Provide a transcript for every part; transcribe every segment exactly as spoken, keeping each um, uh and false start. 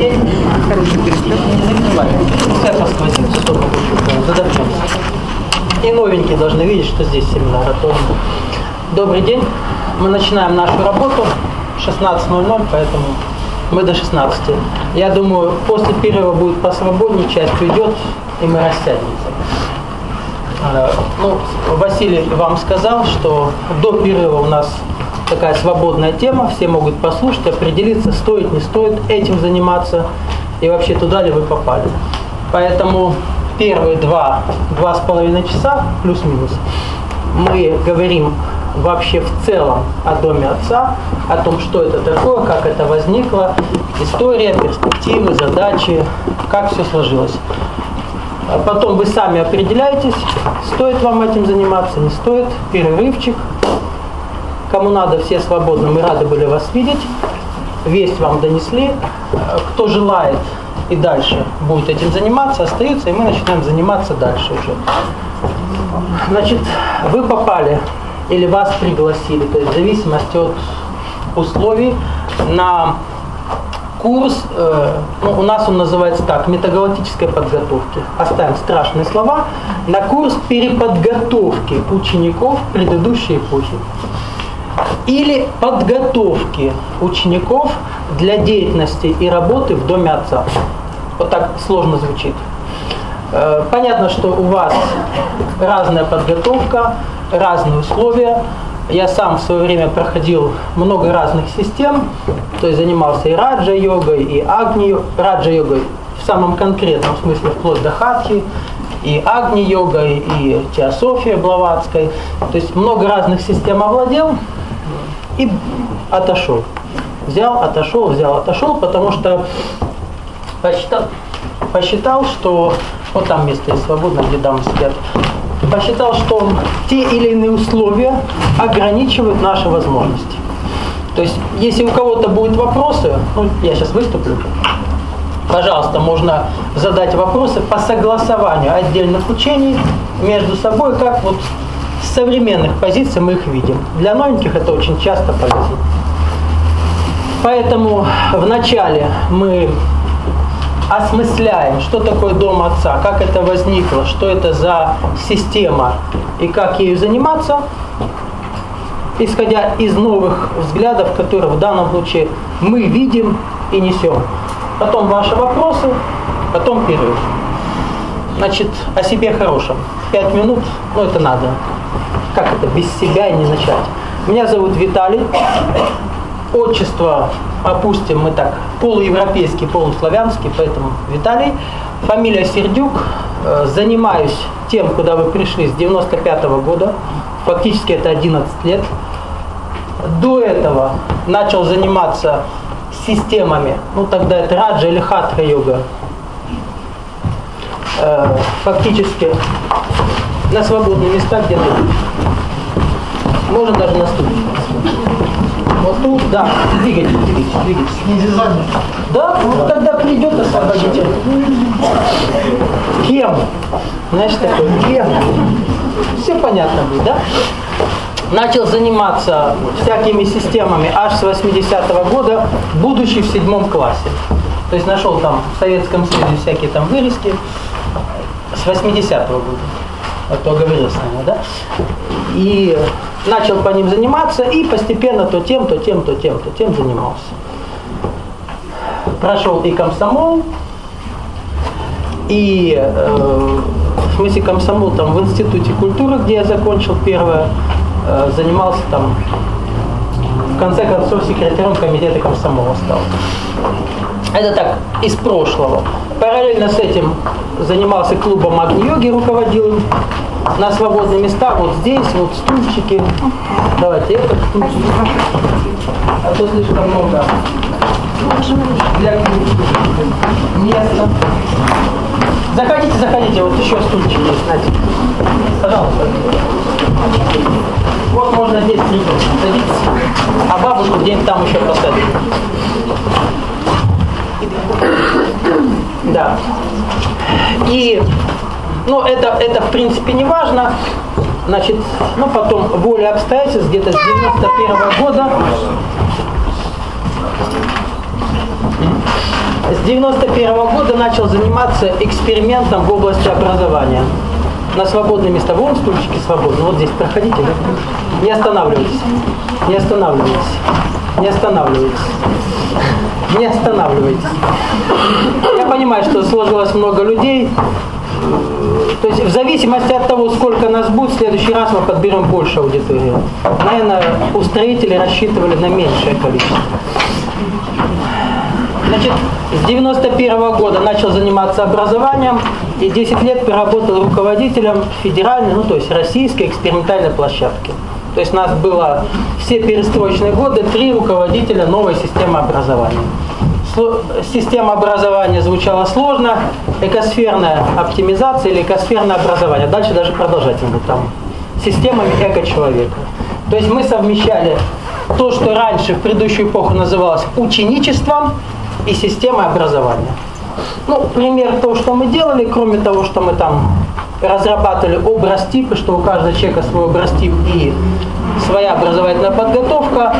день. Не закрывай. Пускай посхватимся, только задохнемся. И новенькие должны видеть, что здесь семинар. А то... Добрый день. Мы начинаем нашу работу в шестнадцать ноль ноль, поэтому мы до шестнадцати. Я думаю, после перерыва будет посвободнее, часть уйдет, и мы растянемся. Ну, Василий вам сказал, что до перерыва у нас такая свободная тема, все могут послушать, определиться, стоит, не стоит этим заниматься, и вообще туда ли вы попали. Поэтому первые два, два с половиной часа, плюс-минус, мы говорим вообще в целом о доме отца, о том, что это такое, как это возникло, история, перспективы, задачи, как все сложилось. Потом вы сами определяетесь, стоит вам этим заниматься, не стоит, перерывчик. Кому надо, все свободны, мы рады были вас видеть, весть вам донесли. Кто желает и дальше будет этим заниматься, остаются, и мы начинаем заниматься дальше уже. Значит, вы попали или вас пригласили, то есть в зависимости от условий, на курс, э, ну, у нас он называется так, метагалактической подготовки. Оставим страшные слова. На курс переподготовки учеников предыдущей эпохи. Или подготовки учеников для деятельности и работы в доме отца. Вот так сложно звучит. Э, понятно, что у вас разная подготовка, разные условия. Я сам в свое время проходил много разных систем, то есть занимался и раджа-йогой, и агни-йогой, раджа-йогой в самом конкретном смысле, вплоть до хатхи, и агни-йогой, и теософия Блаватской. То есть много разных систем овладел и отошел. Взял, отошел, взял, отошел, потому что посчитал, посчитал что... Вот там место есть свободно, где дамы сидят. Посчитал, что те или иные условия ограничивают наши возможности. То есть, если у кого-то будут вопросы, ну, я сейчас выступлю, пожалуйста, можно задать вопросы по согласованию отдельных учений между собой, как вот с современных позиций мы их видим. Для новеньких это очень часто полезно. Поэтому вначале мы осмысляем, что такое дом отца, как это возникло, что это за система и как ею заниматься, исходя из новых взглядов, которые в данном случае мы видим и несем. Потом ваши вопросы, потом перерыв. Значит, о себе хорошем. Пять минут, ну это надо. Как это, без себя и не начать. Меня зовут Виталий. Отчество, опустим мы так, полуевропейский, полуславянский, поэтому Виталий. Фамилия Сердюк. Занимаюсь тем, куда вы пришли с девяносто пятого года. Фактически это одиннадцать лет. До этого начал заниматься системами, ну тогда это раджа или хатха йога. Фактически на свободные места, где-то. Можно даже на стуле. Вот тут, да, двигайтесь, двигайтесь, двигайтесь. Не да, вот тогда придет освободитель. Кем? Знаешь, такой, кем? Все понятно будет, да? Начал заниматься всякими системами аж с восьмидесятого года, будучи в седьмом классе. То есть нашел там в Советском Союзе всякие там вырезки с восьмидесятого года. А то оговорился, наверное, да? И начал по ним заниматься, и постепенно то тем, то тем, то тем, то тем занимался. Прошел и комсомол, и э, в смысле комсомол там в Институте культуры, где я закончил первое, э, занимался там, в конце концов, секретарем комитета комсомола стал. Это так, из прошлого. Параллельно с этим занимался клубом агни-йоги, руководил им. На свободные места, вот здесь, вот стульчики. Давайте этот стульчик. А то слишком много для места. Заходите, заходите, вот еще стульчик есть, знаете. Пожалуйста. Вот можно здесь придумать. Садитесь. А бабушку где-нибудь там еще посадить. Да. И, ну, это, это в принципе не важно. Значит, ну, потом воля обстоятельств, где-то с девяносто первого года с девяносто первого года начал заниматься экспериментом в области образования. На свободные места. Вон стульчики свободны. Вот здесь проходите. Да? Не останавливайтесь. Не останавливайтесь. Не останавливайтесь. Не останавливайтесь. Я понимаю, что сложилось много людей. То есть в зависимости от того, сколько нас будет, в следующий раз мы подберем больше аудитории. Наверное, устроители рассчитывали на меньшее количество. Значит, с девяносто первого года начал заниматься образованием и десять лет проработал руководителем федеральной, ну то есть российской экспериментальной площадки. То есть у нас было все перестроечные годы три руководителя новой системы образования. Система образования звучала сложно, экосферная оптимизация или экосферное образование. Дальше даже продолжательно будет там. Системами эко-человека. То есть мы совмещали то, что раньше в предыдущую эпоху называлось ученичеством и системой образования. Ну, пример того, что мы делали, кроме того, что мы там разрабатывали образ-типы, что у каждого человека свой образ-тип и своя образовательная подготовка.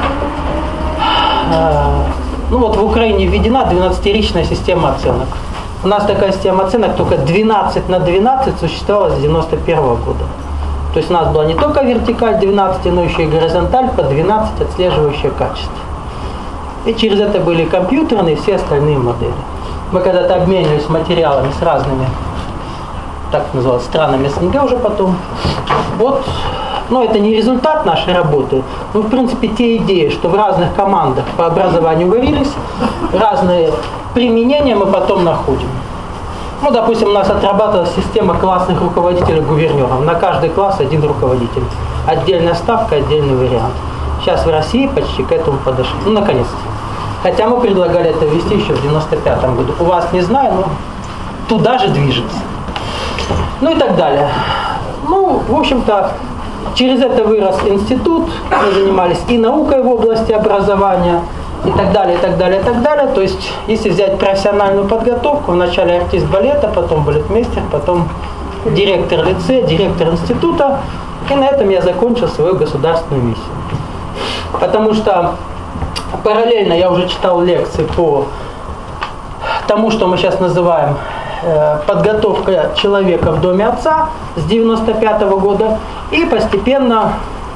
Ну вот в Украине введена двенадцатиричная система оценок. У нас такая система оценок только двенадцать на двенадцать существовала с девяносто первого года. То есть у нас была не только вертикаль двенадцать, но еще и горизонталь по двенадцать отслеживающее качество. И через это были компьютерные и все остальные модели. Мы когда-то обменивались материалами с разными, так называлось, странами СНГ уже потом. Вот, но это не результат нашей работы, но в принципе те идеи, что в разных командах по образованию варились, разные применения мы потом находим. Ну, допустим, у нас отрабатывалась система классных руководителей гувернеров. На каждый класс один руководитель. Отдельная ставка, отдельный вариант. Сейчас в России почти к этому подошли. Ну, наконец-то. Хотя мы предлагали это ввести еще в девяносто пятом году. У вас не знаю, но туда же движется. Ну и так далее. Ну, в общем-то, через это вырос институт. Мы занимались и наукой в области образования. И так далее, и так далее, и так далее. То есть, если взять профессиональную подготовку, вначале артист балета, потом балетмейстер, потом директор лицея, директор института. И на этом я закончил свою государственную миссию. Потому что параллельно я уже читал лекции по тому, что мы сейчас называем э, подготовка человека в доме отца с девяносто пятого года. И постепенно...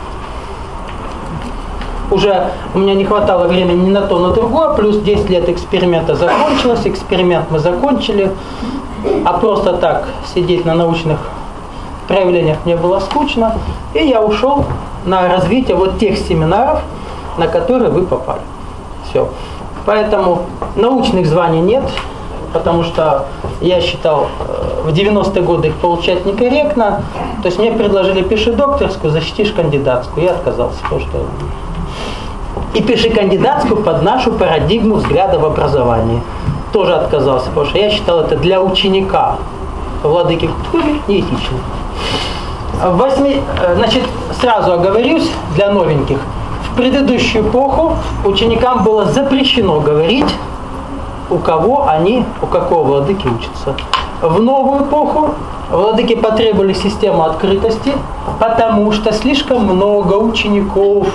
Уже у меня не хватало времени ни на то, ни на другое, плюс десять лет эксперимента закончилось, эксперимент мы закончили, а просто так сидеть на научных проявлениях мне было скучно, и я ушел на развитие вот тех семинаров, на которые вы попали. Все. Поэтому научных званий нет, потому что я считал в девяностые годы их получать некорректно, то есть мне предложили пиши докторскую, защитишь кандидатскую, я отказался, потому что... И пиши кандидатскую под нашу парадигму взгляда в образовании. Тоже отказался, потому что я считал это для ученика владыки Кутхуми неэтично. Восьми... Значит, сразу оговорюсь для новеньких. В предыдущую эпоху ученикам было запрещено говорить, у кого они, у какого владыки учатся. В новую эпоху владыки потребовали систему открытости, потому что слишком много учеников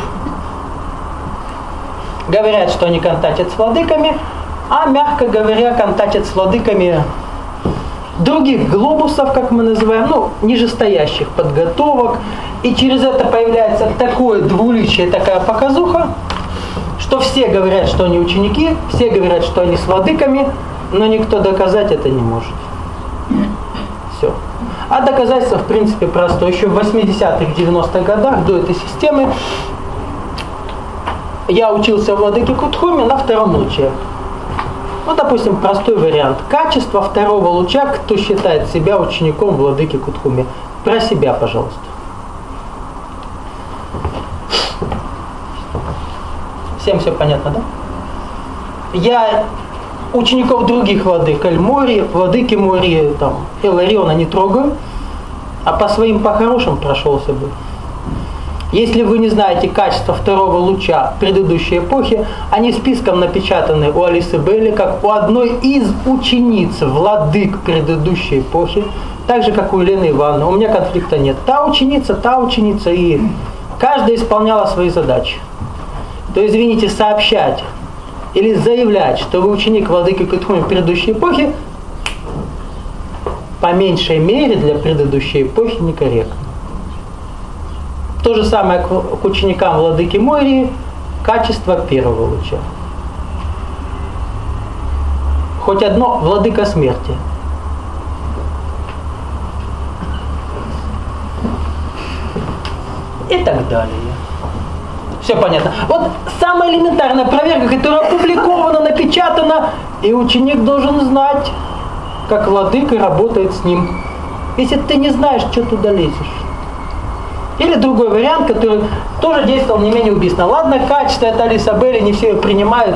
говорят, что они контактят с владыками, а, мягко говоря, контактят с владыками других глобусов, как мы называем, ну, нижестоящих подготовок. И через это появляется такое двуличие, такая показуха, что все говорят, что они ученики, все говорят, что они с владыками, но никто доказать это не может. Все. А доказательство, в принципе, простое. Еще в восьмидесятых, девяностых годах до этой системы я учился в владыке Кутхуми на втором луче. Ну, допустим, простой вариант. Качество второго луча, кто считает себя учеником владыки Кутхуми. Про себя, пожалуйста. Всем все понятно, да? Я учеников других владык, Эль-Мори, владыки Мори, там, Илариона не трогаю, а по своим по-хорошим прошелся бы. Если вы не знаете качество второго луча предыдущей эпохи, они списком напечатаны у Алисы Белли, как у одной из учениц владык предыдущей эпохи, так же, как у Елены Ивановны. У меня конфликта нет. Та ученица, та ученица, и каждая исполняла свои задачи. То, извините, сообщать или заявлять, что вы ученик владыки Кутхуми предыдущей эпохи, по меньшей мере для предыдущей эпохи некорректно. То же самое к ученикам владыки Мойри, качество первого луча. Хоть одно владыка смерти. И так далее. Все понятно. Вот самая элементарная проверка, которая опубликована, напечатана, и ученик должен знать, как владыка работает с ним. Если ты не знаешь, что туда лезешь. Или другой вариант, который тоже действовал не менее убийственно. Ладно, качество это Алиса Белли, не все ее принимают.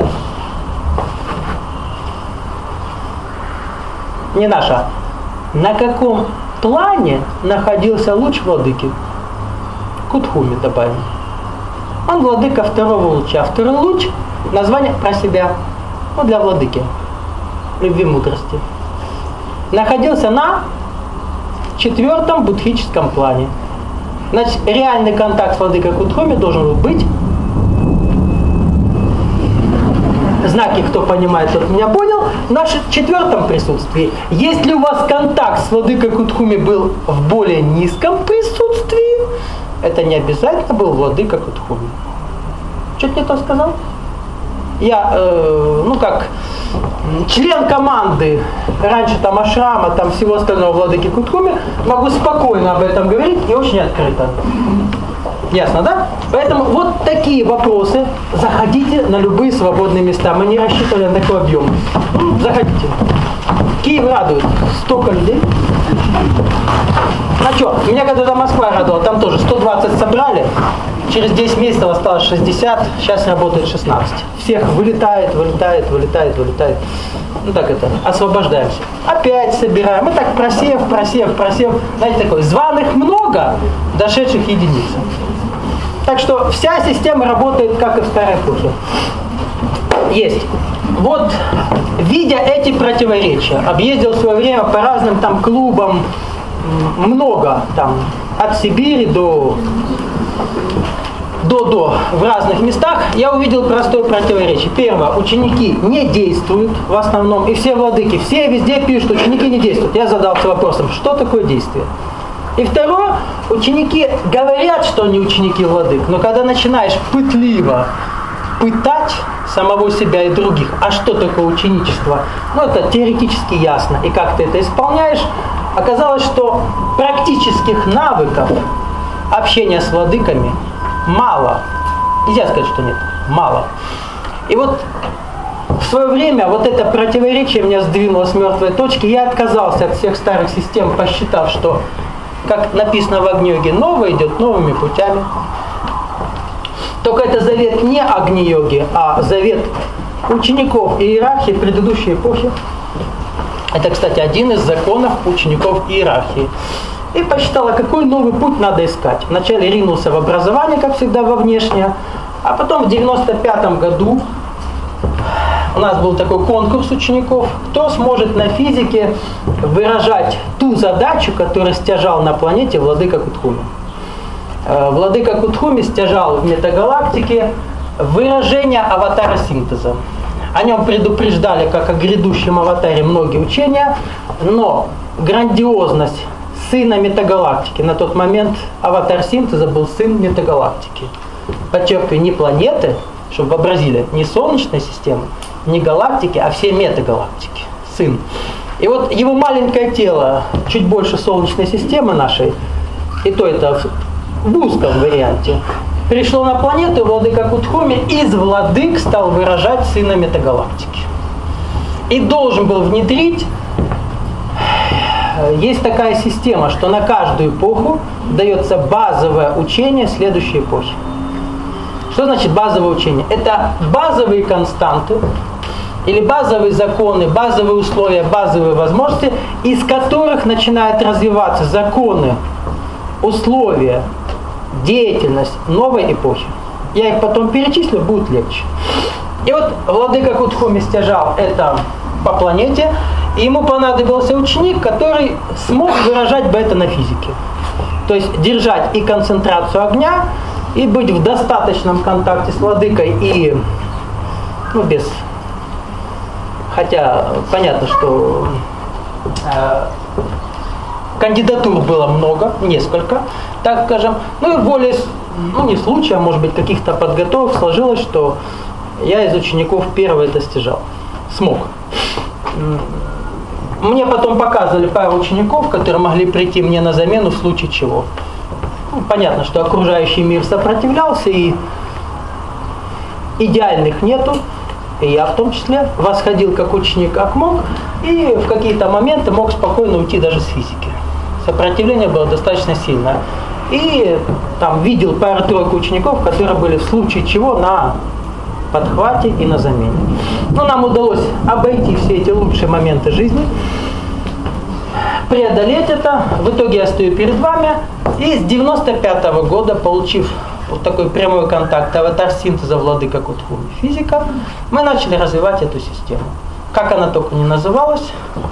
Не наша. На каком плане находился луч владыки? Кутхуми добавим. Он владыка второго луча. Второй луч, название про себя, ну для владыки, любви мудрости. Находился на четвертом будхическом плане. Значит, реальный контакт с владыкой Кутхуми должен быть. Знаки, кто понимает, тот меня понял. В нашем четвертом присутствии. Если у вас контакт с владыкой Кутхуми был в более низком присутствии, это не обязательно был владыка Кутхуми. Что-то не то сказал? Я, э, ну как, член команды, раньше там Ашрама, там всего остального владыки Кутхуми, могу спокойно об этом говорить и очень открыто. Ясно, да? Поэтому вот такие вопросы. Заходите на любые свободные места. Мы не рассчитывали на такой объем. Заходите. Киев радует. Столько людей. А что, меня когда-то Москва радовала, там тоже сто двадцать собрали, через десять месяцев осталось шестьдесят, сейчас работает шестнадцать. Всех вылетает, вылетает, вылетает, вылетает. Ну так это, освобождаемся. Опять собираем. Мы так просев, просев, просев. Знаете, такой, званых много, дошедших единицы. Так что вся система работает, как и в старой эпохе. Есть. Вот, видя эти противоречия, объездил в свое время по разным там клубам, много, там, от Сибири до, до, до, в разных местах, я увидел простое противоречие. Первое, ученики не действуют в основном, и все владыки, все везде пишут, что ученики не действуют. Я задался вопросом, что такое действие? И второе, ученики говорят, что они ученики владык, но когда начинаешь пытливо пытать самого себя и других, а что такое ученичество, ну это теоретически ясно, и как ты это исполняешь, оказалось, что практических навыков общения с владыками мало. Нельзя сказать, что нет, мало. И вот в свое время вот это противоречие меня сдвинуло с мертвой точки, я отказался от всех старых систем, посчитав, что, как написано в Агни-йоге, новое идет новыми путями. Только это завет не Агни-йоги, а завет учеников иерархии предыдущей эпохи. Это, кстати, один из законов учеников иерархии. И посчитала, какой новый путь надо искать. Вначале ринулся в образование, как всегда, во внешнее, а потом в девяносто пятом году у нас был такой конкурс учеников, кто сможет на физике выражать ту задачу, которую стяжал на планете владыка Кутхуми. Владыка Кутхуми стяжал в метагалактике выражение аватара синтеза. О нем предупреждали как о грядущем аватаре многие учения, но грандиозность сына метагалактики, на тот момент аватар синтеза был сын метагалактики. Подчеркиваю, не планеты, чтобы вообразили, не Солнечной системы, не галактики, а все метагалактики. Сын. И вот его маленькое тело, чуть больше Солнечной системы нашей, и то это в узком варианте, пришло на планету, владыка Кутхуми из владык стал выражать сына метагалактики. И должен был внедрить, есть такая система, что на каждую эпоху дается базовое учение следующей эпохи. Что значит базовое учение? Это базовые константы, или базовые законы, базовые условия, базовые возможности, из которых начинают развиваться законы, условия, деятельность новой эпохи. Я их потом перечислю, будет легче. И вот владыка Кутхуми стяжал это по планете, и ему понадобился ученик, который смог выражать бы это на физике. То есть держать и концентрацию огня, и быть в достаточном контакте с владыкой, и ну, без хотя понятно, что э, кандидатур было много, несколько, так скажем. Ну и более, ну не случая, а может быть каких-то подготовок сложилось, что я из учеников первый достижал, смог. Мне потом показывали пару учеников, которые могли прийти мне на замену в случае чего. Ну, понятно, что окружающий мир сопротивлялся, и идеальных нету. И я в том числе восходил как ученик, как мог, и в какие-то моменты мог спокойно уйти даже с физики. Сопротивление было достаточно сильное. И там видел пару-тройку учеников, которые были в случае чего на подхвате и на замене. Но нам удалось обойти все эти лучшие моменты жизни, преодолеть это. В итоге я стою перед вами. И с девяносто пятого года, получив вот такой прямой контакт аватар синтеза владыка Кутхуми физика, мы начали развивать эту систему. Как она только не называлась,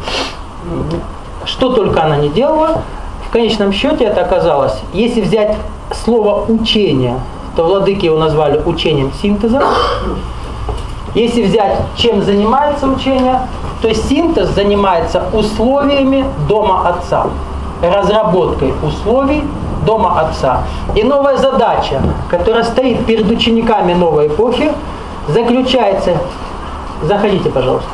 что только она не делала, в конечном счете это оказалось, если взять слово «учение», то владыки его назвали учением синтеза. Если взять, чем занимается учение, то синтез занимается условиями дома Отца, разработкой условий дома Отца. И новая задача, которая стоит перед учениками новой эпохи, заключается... Заходите, пожалуйста.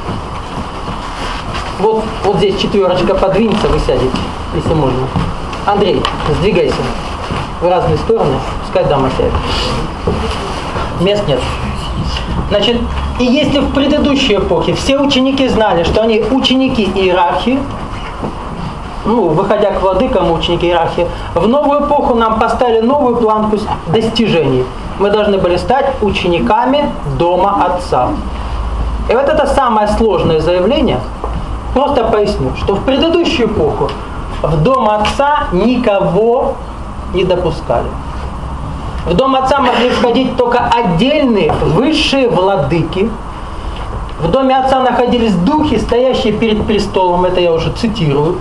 Вот, вот здесь четверочка подвинется, вы сядете, если можно. Андрей, сдвигайся в разные стороны, пускай дама сядет. Мест нет. Значит, и если в предыдущей эпохе все ученики знали, что они ученики иерархии, ну, выходя к владыкам, ученики иерархии, в новую эпоху нам поставили новую планку достижений. Мы должны были стать учениками дома Отца. И вот это самое сложное заявление. Просто поясню, что в предыдущую эпоху в дом Отца никого не допускали. В дом Отца могли входить только отдельные высшие владыки. В доме Отца находились духи, стоящие перед престолом, это я уже цитирую.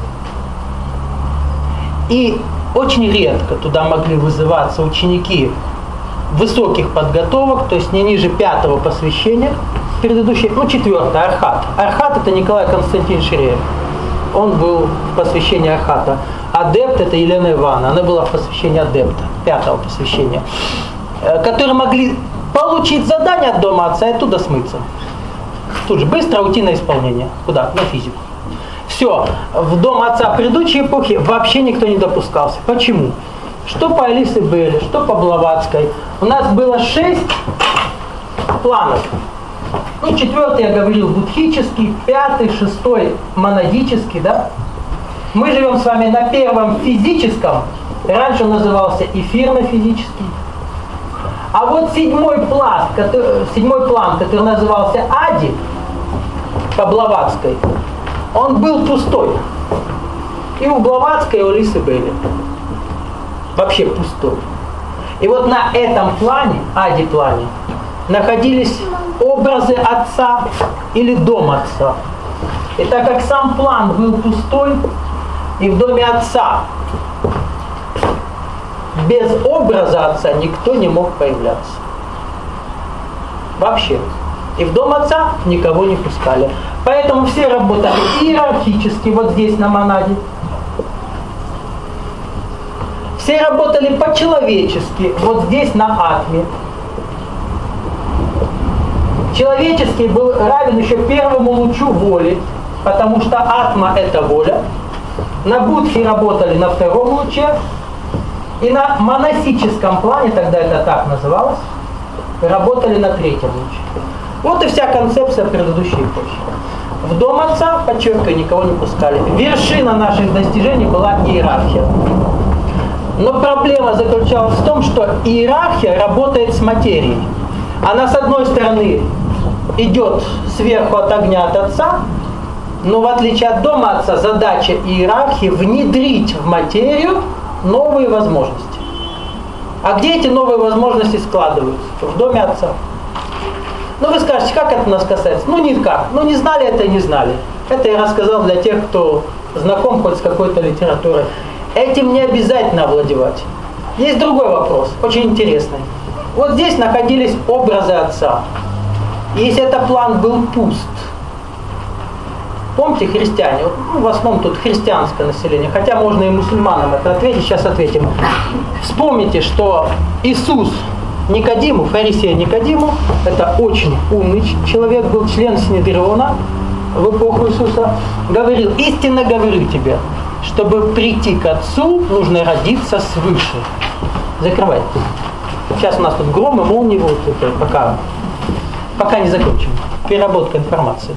И очень редко туда могли вызываться ученики высоких подготовок, то есть не ниже пятого посвящения, предыдущий, ну четвертый, Архат. Архат это Николай Константинович Ширеев. Он был в посвящении Архата. Адепт это Елена Ивановна, она была в посвящении адепта, пятого посвящения, которые могли получить задание от дома Отца и оттуда смыться. Тут же быстро уйти на исполнение. Куда? На физику. Все. В дом Отца предыдущей эпохи вообще никто не допускался. Почему? Что по Алисе Белли, что по Блаватской. У нас было шесть планов. Ну, четвертый я говорил будхический, пятый, шестой монадический, да? Мы живем с вами на первом физическом, раньше он назывался эфирно-физический. А вот седьмой пласт, который, седьмой план, который назывался Ади, по Блаватской, он был пустой. И у Блаватской, и у Лисы Белли. Вообще пустой. И вот на этом плане, Ади-плане, находились образы Отца или дом Отца. И так как сам план был пустой, и в доме Отца без образа Отца никто не мог появляться. Вообще. И в дом Отца никого не пускали. Поэтому все работали иерархически, вот здесь на монаде. Все работали по-человечески, вот здесь на атме. Человеческий был равен еще первому лучу воли, потому что атма это воля. На будхи работали на втором луче, и на монасическом плане, тогда это так называлось, работали на третьем луче. Вот и вся концепция предыдущей эпохи. В дом Отца, подчеркиваю, никого не пускали. Вершина наших достижений была иерархия. Но проблема заключалась в том, что иерархия работает с материей. Она, с одной стороны, идет сверху от огня от Отца, но в отличие от дома Отца, задача иерархии внедрить в материю новые возможности. А где эти новые возможности складываются? В доме Отца. Ну вы скажете, как это нас касается? Ну никак. Ну не знали это и не знали. Это я рассказал для тех, кто знаком хоть с какой-то литературой. Этим не обязательно овладевать. Есть другой вопрос, очень интересный. Вот здесь находились образы Отца. Если этот план был пуст, помните, христиане, ну, в основном тут христианское население, хотя можно и мусульманам это ответить, сейчас ответим. Вспомните, что Иисус Никодиму, фарисею Никодиму, это очень умный человек, был член Синедриона в эпоху Иисуса, говорил: истинно говорю тебе, чтобы прийти к Отцу, нужно родиться свыше. Закрывайте. Сейчас у нас тут гром и молнии, вот это пока, пока не закончим. Переработка информации.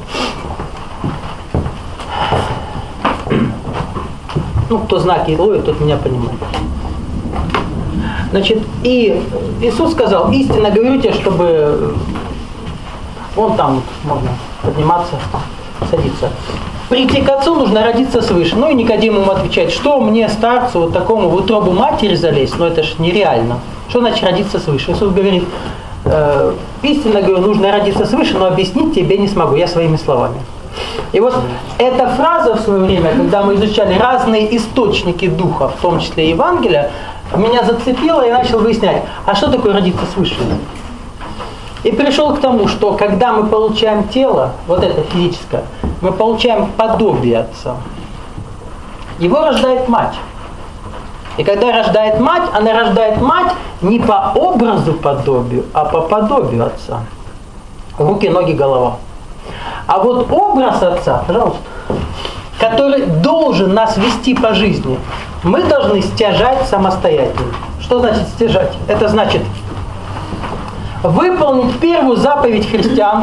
Ну, кто знаки ловит, тот меня понимает. Значит, и Иисус сказал: истинно говорю тебе, чтобы... Вон там можно подниматься, садиться. Прийти к Отцу нужно родиться свыше. Ну и Никодим ему отвечает: что мне, старцу, вот такому в утробу матери залезть? Ну это ж нереально. Что значит родиться свыше? Иисус говорит: э, истинно говорю, нужно родиться свыше, но объяснить тебе не смогу, я своими словами. И вот эта фраза в свое время, когда мы изучали разные источники духа, в том числе Евангелия, меня зацепила, и начал выяснять, а что такое родиться свыше? И пришел к тому, что когда мы получаем тело, вот это физическое, мы получаем подобие Отца. Его рождает мать. И когда рождает мать, она рождает мать не по образу подобию, а по подобию Отца. Руки, ноги, голова. А вот образ Отца, пожалуйста, который должен нас вести по жизни, мы должны стяжать самостоятельно. Что значит стяжать? Это значит выполнить первую заповедь христиан.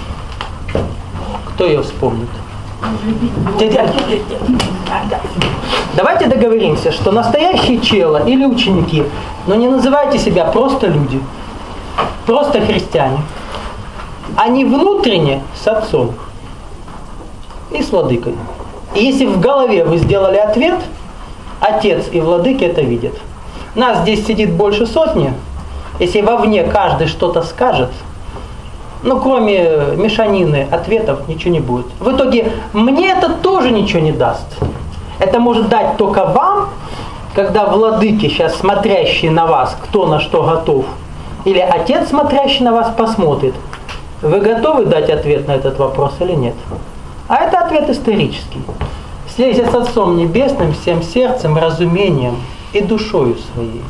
Кто ее вспомнит? Давайте договоримся, что настоящие чела или ученики, но не называйте себя просто люди, просто христиане. Они внутренне с Отцом и с Владыкой. И если в голове вы сделали ответ, Отец и Владыки это видят. Нас здесь сидит больше сотни. Если вовне каждый что-то скажет, ну кроме мешанины ответов ничего не будет. В итоге мне это тоже ничего не даст. Это может дать только вам, когда владыки, сейчас смотрящие на вас, кто на что готов, или Отец, смотрящий на вас, посмотрит. Вы готовы дать ответ на этот вопрос или нет? А это ответ исторический. Слейся с Отцом Небесным всем сердцем, разумением и душою своей.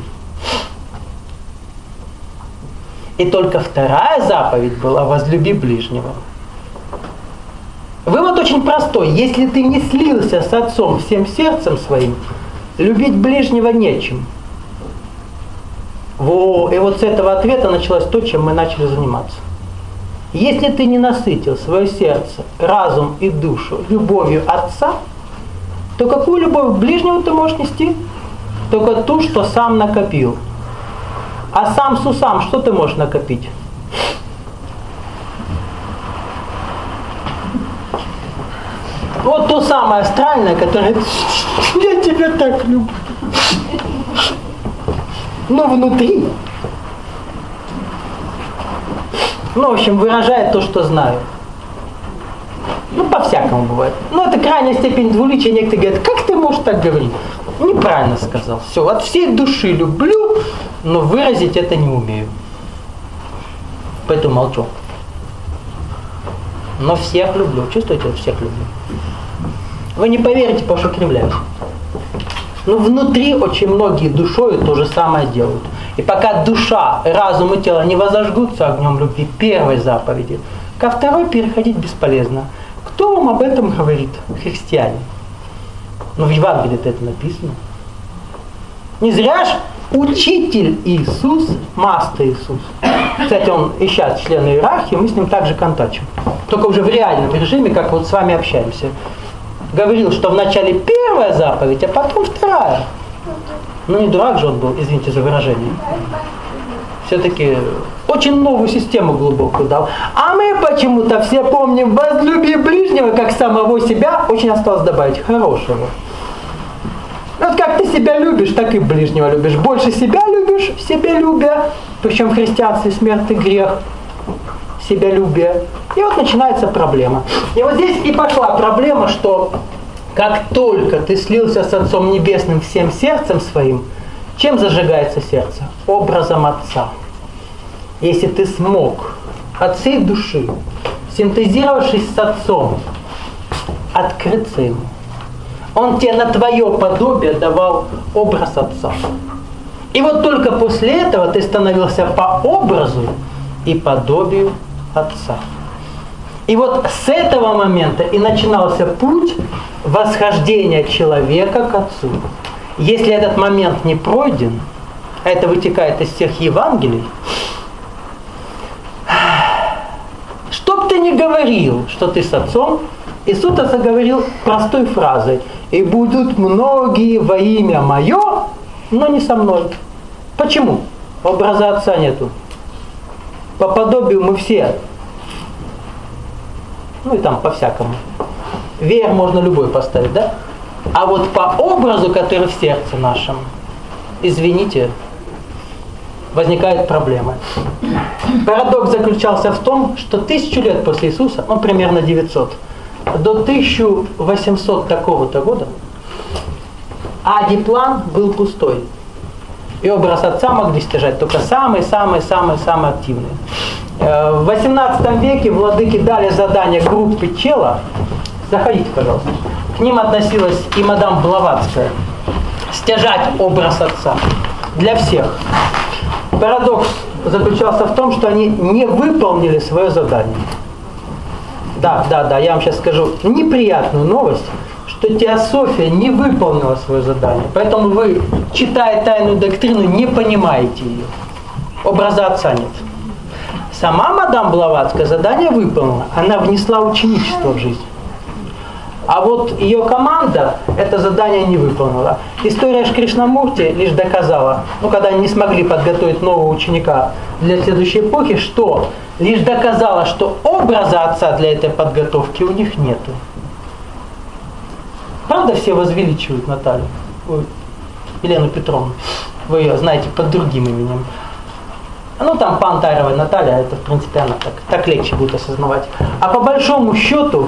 И только вторая заповедь была: возлюби ближнего. Вывод очень простой. Если ты не слился с Отцом всем сердцем своим, любить ближнего нечем. Во, и вот с этого ответа началось то, чем мы начали заниматься. Если ты не насытил свое сердце, разум и душу любовью Отца, то какую любовь к ближнему ты можешь нести? Только ту, что сам накопил. А сам с усам что ты можешь накопить? Вот то самое астральное, которое: я тебя так люблю. Но внутри. Ну, в общем, выражает то, что знаю. Ну, по-всякому бывает. Ну, это крайняя степень двуличия. Некоторые говорят: как ты можешь так говорить? Неправильно сказал. Все, от всей души люблю, но выразить это не умею. Поэтому молчу. Но всех люблю. Чувствуете, всех люблю. Вы не поверите, потому что кривляюсь. Но внутри очень многие душой то же самое делают. И пока душа, разум и тело не возожгутся огнем любви первой заповеди, ко второй переходить бесполезно. Кто вам об этом говорит? Христиане. Но в Евангелии это написано. Не зря ж учитель Иисус, мастер Иисус. Кстати, он и сейчас член иерархии, мы с ним также контачим. Только уже в реальном режиме, как вот с вами общаемся. Говорил, что вначале первая заповедь, а потом вторая. Ну не дурак же он был, извините за выражение. Все-таки очень новую систему глубокую дал. А мы почему-то все помним: возлюби ближнего, как самого себя. Очень осталось добавить хорошего. Вот как ты себя любишь, так и ближнего любишь. Больше себя любишь, себялюбие. Причем в христианстве смерть и грех. Себялюбие. И вот начинается проблема. И вот здесь и пошла проблема, что как только ты слился с Отцом Небесным всем сердцем своим, чем зажигается сердце? Образом Отца. Если ты смог от всей души, синтезировавшись с Отцом, открыться Ему. Он тебе на твое подобие давал образ Отца. И вот только после этого ты становился по образу и подобию Отца. И вот с этого момента и начинался путь восхождения человека к Отцу. Если этот момент не пройден, а это вытекает из всех Евангелий, что бы ты ни говорил, что ты с Отцом, Иисус заговорил простой фразой: «И будут многие во имя Мое, но не со мной». Почему? Образа Отца нету. По подобию мы все. Ну и там по-всякому. Веер можно любой поставить, да? А вот по образу, который в сердце нашем, извините, возникают проблемы. Парадокс заключался в том, что тысячу лет после Иисуса, ну примерно девятьсот, до тысяча восемьсот такого-то года, Адиплан был пустой. И образ Отца мог достижать только самые-самые-самые-самые активные. В восемнадцатом веке владыки дали задание группе чела. Заходите, пожалуйста. К ним относилась и мадам Блаватская. Стяжать образ Отца. Для всех. Парадокс заключался в том, что они не выполнили свое задание. Да, да, да, я вам сейчас скажу неприятную новость, что теософия не выполнила свое задание. Поэтому вы, читая тайную доктрину, не понимаете ее. Образа Отца нет. Сама мадам Блаватская задание выполнила. Она внесла ученичество в жизнь. А вот ее команда это задание не выполнила. История с Кришнамурти лишь доказала, ну когда они не смогли подготовить нового ученика для следующей эпохи, что лишь доказала, что образа Отца для этой подготовки у них нету. Правда, все возвеличивают Наталью? Ой, Елену Петровну. Вы ее знаете под другим именем. Ну, там Пантайрова Наталья, это, в принципе, она так, так легче будет осознавать. А по большому счету,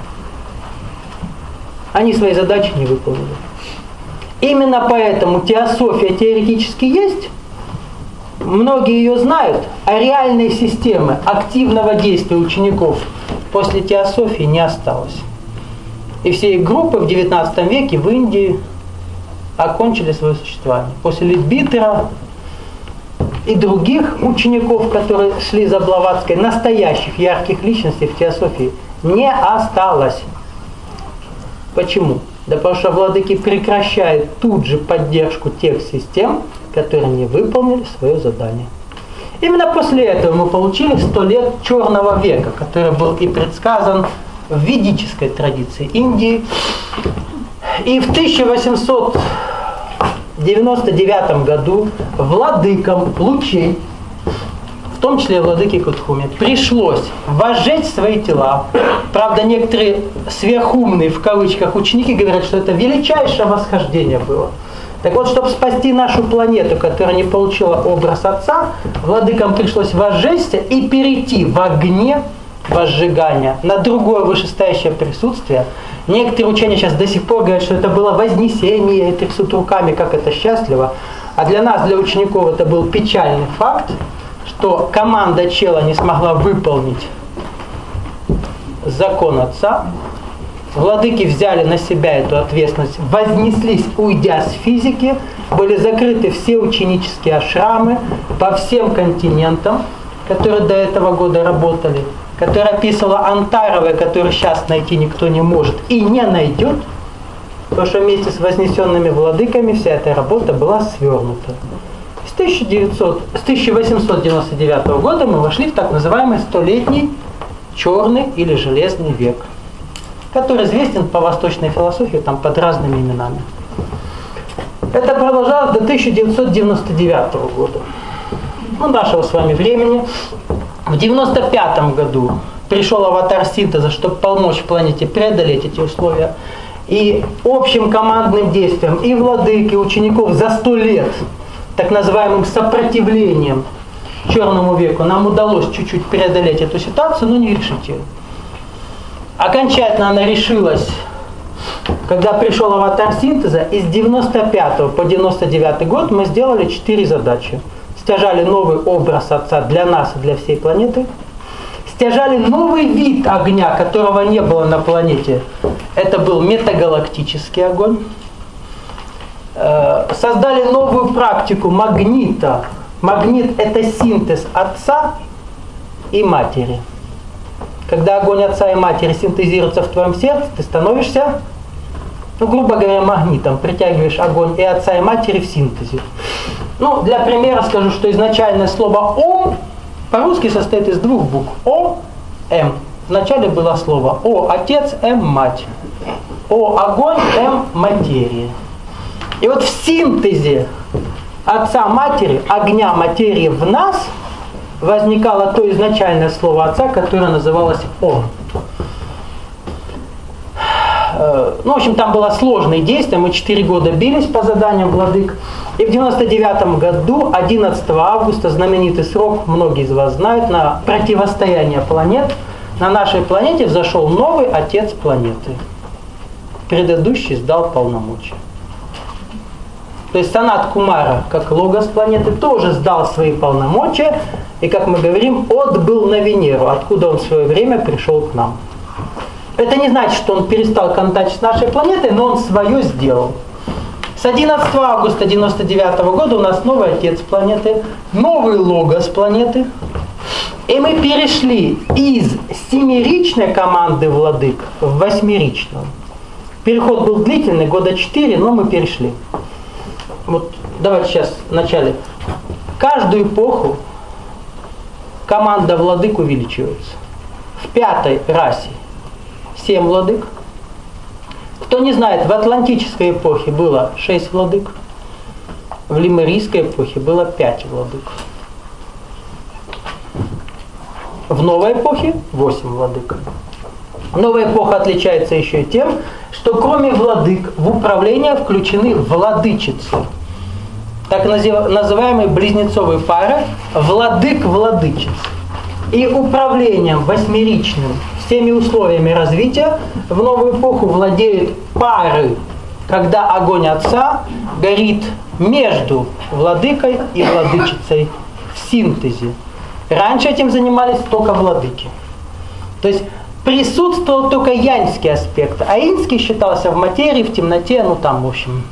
они свои задачи не выполнили. Именно поэтому теософия теоретически есть, многие ее знают, а реальной системы активного действия учеников после теософии не осталось. И все их группы в девятнадцатом веке в Индии окончили свое существование. После Литбитера и других учеников, которые шли за Блаватской, настоящих ярких личностей в теософии не осталось. Почему? Да потому что владыки прекращают тут же поддержку тех систем, которые не выполнили свое задание. Именно после этого мы получили сто лет Черного века, который был и предсказан в ведической традиции Индии. И в тысяча восемьсот девяносто девятом году владыкам лучей, в том числе владыке Кутхуме, пришлось возжечь свои тела. Правда, некоторые сверхумные, в кавычках, ученики говорят, что это величайшее восхождение было. Так вот, чтобы спасти нашу планету, которая не получила образ Отца, владыкам пришлось возжечься и перейти в огне возжигания на другое вышестоящее присутствие. Некоторые учения сейчас до сих пор говорят, что это было вознесение, и трясут руками, как это счастливо. А для нас, для учеников, это был печальный факт, что команда чела не смогла выполнить закон Отца. Владыки взяли на себя эту ответственность, вознеслись, уйдя с физики, были закрыты все ученические ашрамы по всем континентам, которые до этого года работали, которые описывала Антарова, которую сейчас найти никто не может и не найдет, потому что вместе с вознесенными владыками вся эта работа была свернута. С, с тысяча восемьсот девяносто девятого года мы вошли в так называемый столетний черный или железный век, который известен по восточной философии там, под разными именами. Это продолжалось до тысяча девятьсот девяносто девятого года, ну, нашего с вами времени. В девяносто пятом году пришел аватар синтеза, чтобы помочь планете преодолеть эти условия. И общим командным действием и владык, и учеников за сто лет, так называемым сопротивлением черному веку, нам удалось чуть-чуть преодолеть эту ситуацию, но не решить ее. Окончательно она решилась, когда пришел аватар синтеза, и с девяносто пятого по девяносто девятый год мы сделали четыре задачи. Стяжали новый образ Отца для нас и для всей планеты. стяжали новый вид огня, которого не было на планете. Это был метагалактический огонь. Создали новую практику магнита. Магнит – это синтез отца и матери. Когда огонь отца и матери синтезируется в твоем сердце, ты становишься, ну, грубо говоря, магнитом. Притягиваешь огонь и отца, и матери в синтезе. Ну, для примера скажу, что изначальное слово «Ом» по-русски состоит из двух букв. О, М. Вначале было слово О, отец, М, мать. О, огонь, М, материя. И вот в синтезе отца, матери, огня, материи в нас возникало то изначальное слово отца, которое называлось Ом. Ну, в общем, там было сложное действие. Мы четыре года бились по заданиям владык. И в девяносто девятом году, одиннадцатого августа, знаменитый срок, многие из вас знают, на противостояние планет, на нашей планете взошел новый отец планеты. Предыдущий сдал полномочия. То есть Санат Кумара, как логос планеты, тоже сдал свои полномочия. И, как мы говорим, отбыл на Венеру, откуда он в свое время пришел к нам. Это не значит, что он перестал контактировать с нашей планетой, но он свое сделал. С одиннадцатого августа девяносто девятого года у нас новый отец планеты, новый логос планеты. И мы перешли из семеричной команды владык в восьмеричную. Переход был длительный, года четыре, но мы перешли. Вот давайте сейчас вначале. Каждую эпоху команда владык увеличивается. В пятой расе семь владык. Кто не знает, в атлантической эпохе было шесть владык, в лемурийской эпохе было пять владык. В новой эпохе восемь владык. Новая эпоха отличается еще и тем, что кроме владык в управление включены владычицы. Так называемые близнецовые пары владык-владычиц. И управлением восьмеричным, всеми условиями развития в новую эпоху владеют пары, когда огонь отца горит между владыкой и владычицей в синтезе. Раньше этим занимались только владыки. То есть присутствовал только яньский аспект, а иньский считался в материи, в темноте, ну там, в общем.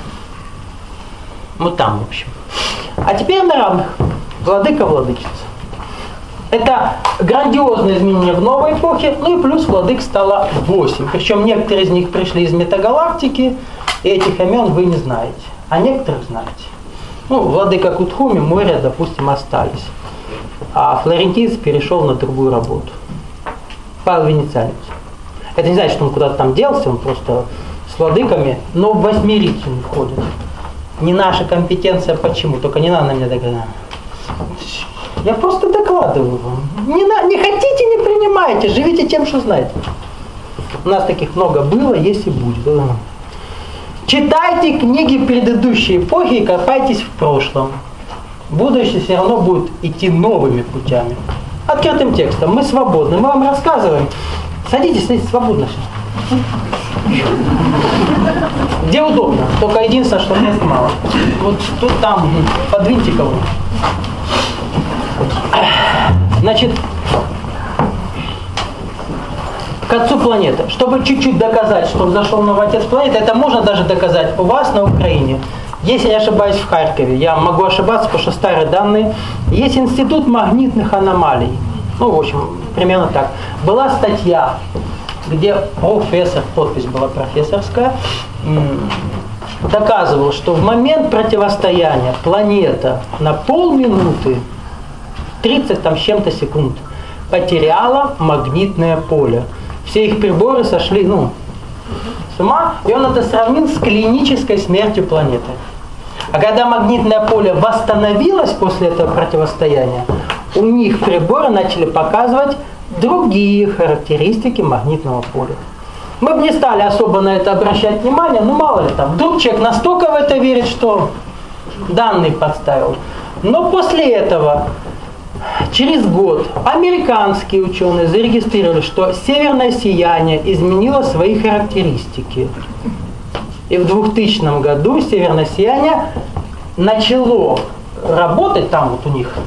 Ну там, в общем. А теперь на равных. Владыка-владычица. Это грандиозное изменение в новой эпохе, ну и плюс владык стало восемь. Причем некоторые из них пришли из метагалактики, и этих имен вы не знаете. А некоторых знаете. Ну, владыка Кутхуми, Моря, допустим, остались. А флорентиец перешел на другую работу. Павел Венецианец. Это не значит, что он куда-то там делся, он просто с владыками, но в восьмеричие входит. Не наша компетенция, почему? Только не надо на меня догадаться. Я просто докладываю вам. Не, на, не хотите, не принимайте, живите тем, что знаете. У нас таких много было, есть и будет. Читайте книги предыдущей эпохи и копайтесь в прошлом. Будущее все равно будет идти новыми путями. Открытым текстом. Мы свободны, мы вам рассказываем. Садитесь, садитесь, свободно все. Где удобно. Только единственное, что места мало. Вот тут, там, подвиньте кого. Значит, к отцу планеты. Чтобы чуть-чуть доказать, что взошел новый отец планеты, это можно даже доказать у вас на Украине. Если я не ошибаюсь, в Харькове, я могу ошибаться, потому что старые данные, есть институт магнитных аномалий. Ну, в общем, примерно так. Была статья, где профессор, подпись была профессорская, доказывал, что в момент противостояния планета на полминуты, тридцать там с чем-то секунд, потеряла магнитное поле. Все их приборы сошли, ну, с ума, и он это сравнил с клинической смертью планеты. А когда магнитное поле восстановилось после этого противостояния, у них приборы начали показывать другие характеристики магнитного поля. Мы бы не стали особо на это обращать внимание, ну мало ли там, вдруг человек настолько в это верит, что данные подставил. Но после этого, через год, американские ученые зарегистрировали, что северное сияние изменило свои характеристики. И в двухтысячном году северное сияние начало работать там вот у них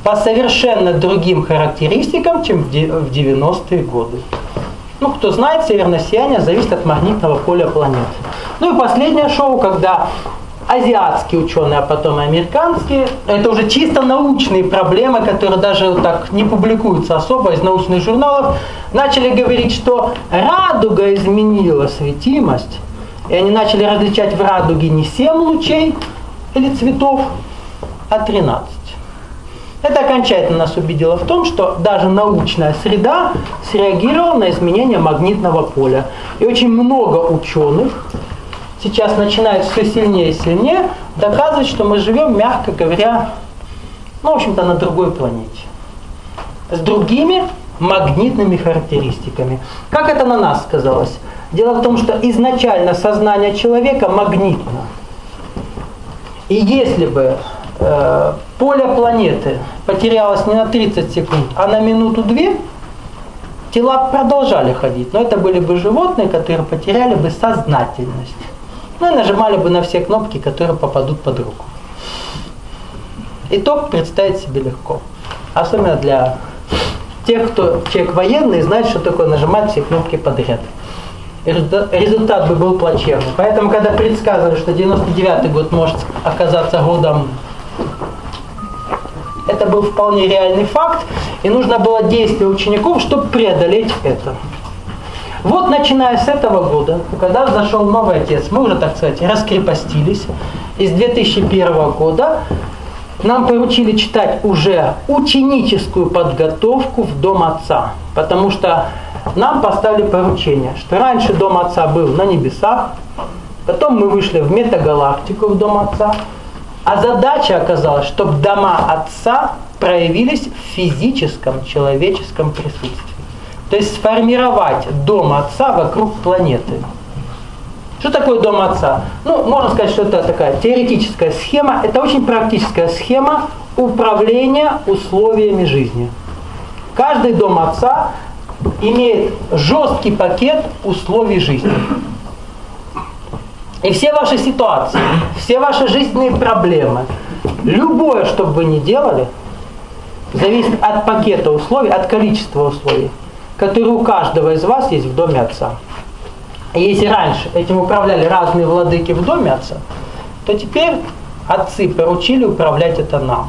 по совершенно другим характеристикам, чем в девяностые годы. Ну, кто знает, северное сияние зависит от магнитного поля планет. Ну и последнее шоу, когда азиатские ученые, а потом и американские, это уже чисто научные проблемы, которые даже вот так не публикуются особо из научных журналов, начали говорить, что радуга изменила светимость, и они начали различать в радуге не семь лучей или цветов, а тринадцать. Это окончательно нас убедило в том, что даже научная среда среагировала на изменение магнитного поля. И очень много ученых сейчас начинают все сильнее и сильнее доказывать, что мы живем, мягко говоря, ну, в общем-то, на другой планете. С другими магнитными характеристиками. Как это на нас сказалось? Дело в том, что изначально сознание человека магнитно. И если бы э, поле планеты потерялось не на тридцать секунд, а на минуту-две, тела продолжали ходить. Но это были бы животные, которые потеряли бы сознательность. Ну и нажимали бы на все кнопки, которые попадут под руку. Итог представить себе легко. Особенно для тех, кто человек военный, знает, что такое нажимать все кнопки подряд. Результат бы был плачевный. Поэтому, когда предсказывали, что девяносто девятый год может оказаться годом, это был вполне реальный факт, и нужно было действие учеников, чтобы преодолеть это. Вот начиная с этого года, когда зашел новый отец, мы уже, так сказать, раскрепостились, и с две тысячи первого года нам поручили читать уже ученическую подготовку в Дом Отца, потому что нам поставили поручение, что раньше Дом Отца был на небесах, потом мы вышли в метагалактику в Дом Отца, а задача оказалась, чтобы дома Отца проявились в физическом человеческом присутствии. То есть сформировать Дом Отца вокруг планеты. Что такое Дом Отца? Ну, можно сказать, что это такая теоретическая схема, это очень практическая схема управления условиями жизни. Каждый Дом Отца имеет жесткий пакет условий жизни. И все ваши ситуации, все ваши жизненные проблемы, любое, что бы вы ни делали, зависит от пакета условий, от количества условий, которые у каждого из вас есть в Доме Отца. И если раньше этим управляли разные владыки в Доме Отца, то теперь отцы поручили управлять это нам.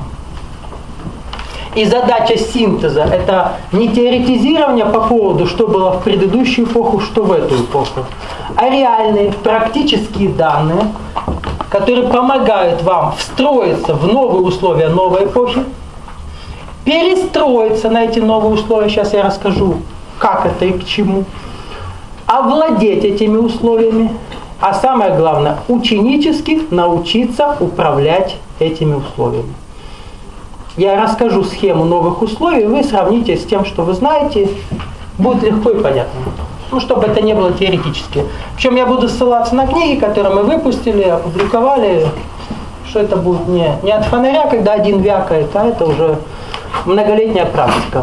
И задача синтеза – это не теоретизирование по поводу, что было в предыдущую эпоху, что в эту эпоху, а реальные практические данные, которые помогают вам встроиться в новые условия новой эпохи, перестроиться на эти новые условия, сейчас я расскажу, как это и к чему, овладеть этими условиями, а самое главное, ученически научиться управлять этими условиями. Я расскажу схему новых условий, вы сравните с тем, что вы знаете, будет легко и понятно. Ну, чтобы это не было теоретически. Причем я буду ссылаться на книги, которые мы выпустили, опубликовали, что это будет не, не от фонаря, когда один вякает, а это уже многолетняя практика.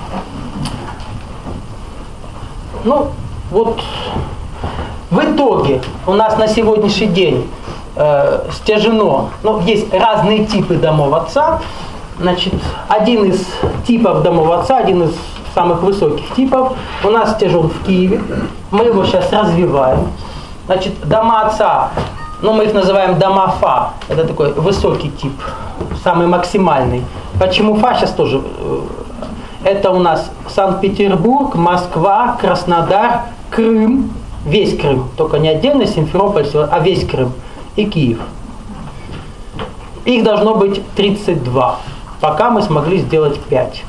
Ну, вот в итоге у нас на сегодняшний день э, стяжено, ну, есть разные типы домов Отца. Значит, один из типов домов Отца, один из самых высоких типов, у нас стяжен в Киеве. Мы его сейчас развиваем. Значит, дома Отца, ну, мы их называем дома Фа. Это такой высокий тип, самый максимальный. Почему Фа сейчас тоже? Это у нас Санкт-Петербург, Москва, Краснодар, Крым, весь Крым, только не отдельно Симферополь, а весь Крым и Киев. Их должно быть тридцать два. Пока мы смогли сделать пять.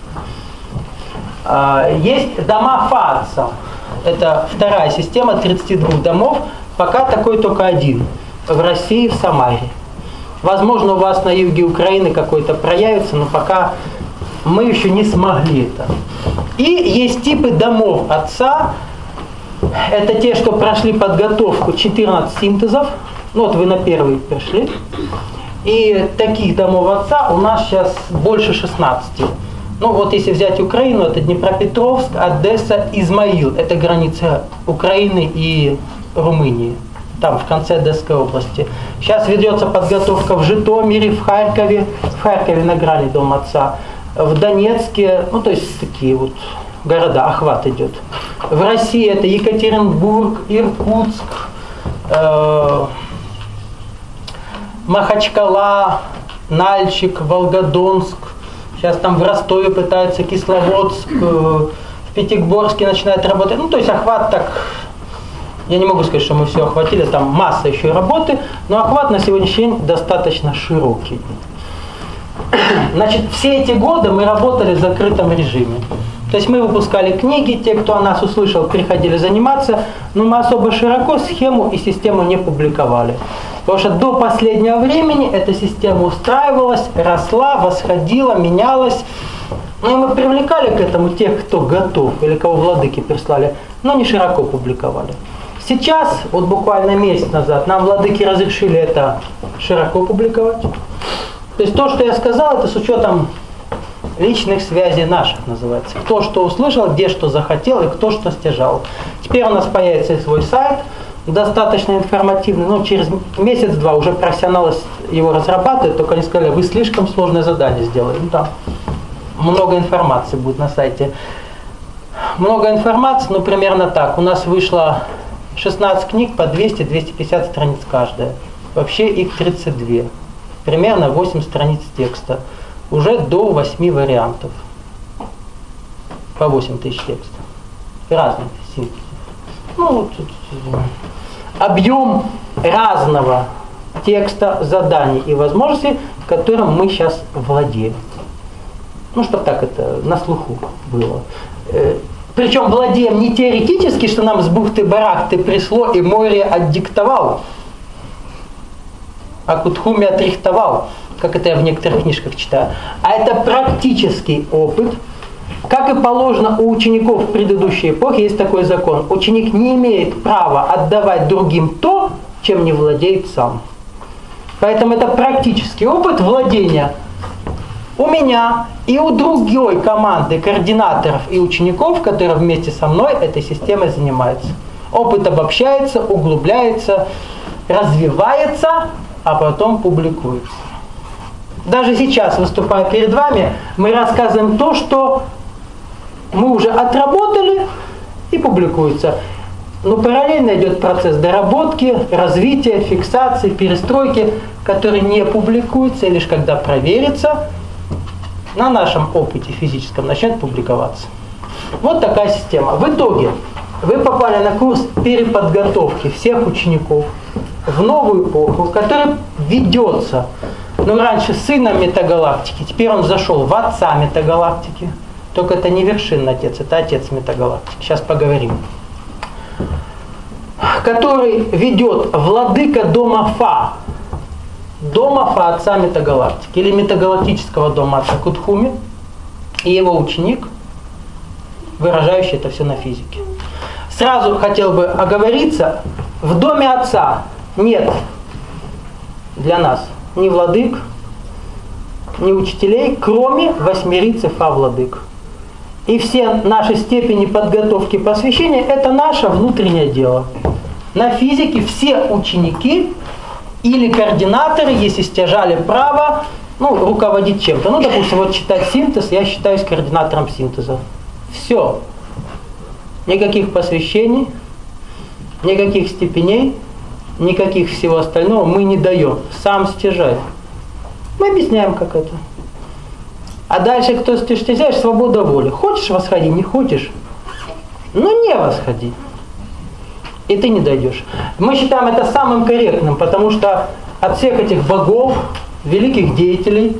Есть дома Фа Отца. Это вторая система тридцати двух домов. Пока такой только один. В России, в Самаре. Возможно, у вас на юге Украины какой-то проявится, но пока мы еще не смогли это. И есть типы домов Отца. Это те, что прошли подготовку четырнадцать синтезов. Ну вот вы на первый пришли. И таких домов Отца у нас сейчас больше шестнадцати. Ну вот если взять Украину, это Днепропетровск, Одесса, Измаил. Это граница Украины и Румынии. Там в конце Одесской области. Сейчас ведется подготовка в Житомире, в Харькове. В Харькове на грани Дом Отца. В Донецке, ну то есть такие вот города, охват идет. В России это Екатеринбург, Иркутск, э, Махачкала, Нальчик, Волгодонск. Сейчас там в Ростове пытаются, Кисловодск, э, в Пятигорске начинает работать. Ну то есть охват так, я не могу сказать, что мы все охватили, там масса еще работы, но охват на сегодняшний день достаточно широкий. Значит, все эти годы мы работали в закрытом режиме. То есть мы выпускали книги, те, кто о нас услышал, приходили заниматься, но мы особо широко схему и систему не публиковали. Потому что до последнего времени эта система устраивалась, росла, восходила, менялась. Ну и мы привлекали к этому тех, кто готов, или кого владыки прислали, но не широко публиковали. Сейчас, вот буквально месяц назад, нам владыки разрешили это широко публиковать. То есть то, что я сказал, это с учетом личных связей наших называется. Кто что услышал, где что захотел и кто что стяжал. Теперь у нас появится свой сайт, достаточно информативный, но через месяц-два уже профессионалы его разрабатывают, только они сказали, вы слишком сложное задание сделали. Ну, там много информации будет на сайте. Много информации, ну примерно так. У нас вышло шестнадцать книг по двести — двести пятьдесят страниц каждая. Вообще их тридцать две. Примерно восемь страниц текста. Уже до восьми вариантов. По восемь тысяч текстов. Разных синтезов. Ну, вот, объем разного текста, заданий и возможностей, которым мы сейчас владеем. Ну, чтобы так это на слуху было. Причем владеем не теоретически, что нам с бухты-барахты пришло и море отдиктовало, а Кутхуми отрихтовал, как это я в некоторых книжках читаю. А это практический опыт. Как и положено у учеников предыдущей эпохи, есть такой закон. Ученик не имеет права отдавать другим то, чем не владеет сам. Поэтому это практический опыт владения у меня и у другой команды координаторов и учеников, которые вместе со мной этой системой занимаются. Опыт обобщается, углубляется, развивается, а потом публикуется. Даже сейчас, выступая перед вами, мы рассказываем то, что мы уже отработали и публикуется. Но параллельно идет процесс доработки, развития, фиксации, перестройки, который не публикуется, и лишь когда проверится, на нашем опыте физическом начнет публиковаться. Вот такая система. В итоге вы попали на курс переподготовки всех учеников в новую эпоху, который ведется, ну, раньше сыном метагалактики, теперь он зашел в отца метагалактики. Только это не вершинный отец, это отец метагалактики. Сейчас поговорим. Который ведет владыка дома Фа. Дома Фа, отца метагалактики. Или метагалактического дома отца Кутхуми. И его ученик, выражающий это все на физике. Сразу хотел бы оговориться, в доме отца нет для нас ни владык, ни учителей, кроме восьмерицы Фа владык. И все наши степени подготовки посвящения – это наше внутреннее дело. На физике все ученики или координаторы, если стяжали право, ну, руководить чем-то. Ну, допустим, вот читать синтез, я считаюсь координатором синтеза. Все. Никаких посвящений, никаких степеней, никаких всего остального мы не даем. Сам стяжай. Мы объясняем, как это. А дальше, кто стяжаешь, свобода воли. Хочешь — восходи, не хочешь — ну не восходи. И ты не дойдешь. Мы считаем это самым корректным, потому что от всех этих богов, великих деятелей,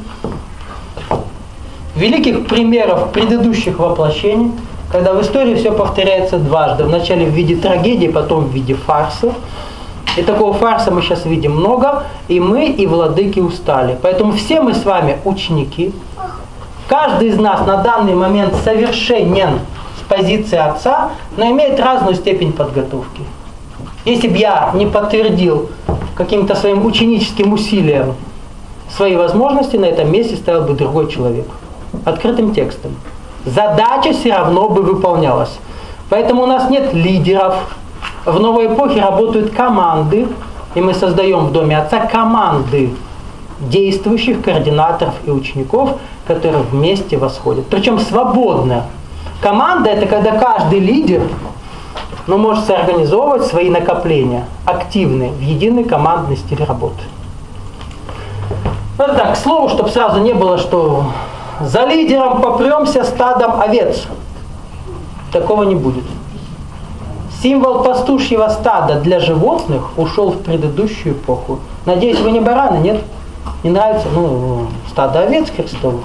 великих примеров предыдущих воплощений, когда в истории все повторяется дважды. Вначале в виде трагедии, потом в виде фарса. И такого фарса мы сейчас видим много, и мы, и владыки устали. Поэтому все мы с вами ученики. Каждый из нас на данный момент совершенен с позиции отца, но имеет разную степень подготовки. Если бы я не подтвердил каким-то своим ученическим усилием свои возможности, на этом месте стоял бы другой человек. Открытым текстом. Задача все равно бы выполнялась. Поэтому у нас нет лидеров. В новой эпохе работают команды, и мы создаем в доме отца команды действующих координаторов и учеников, которые вместе восходят. Причем свободно. Команда – это когда каждый лидер, ну, может соорганизовывать свои накопления, активные, в единый командный стиль работы. Вот так, к слову, чтобы сразу не было, что за лидером попремся стадом овец. Такого не будет. Символ пастушьего стада для животных ушел в предыдущую эпоху. Надеюсь, вы не бараны, нет? Не нравится? Ну, стадо овец Христовых.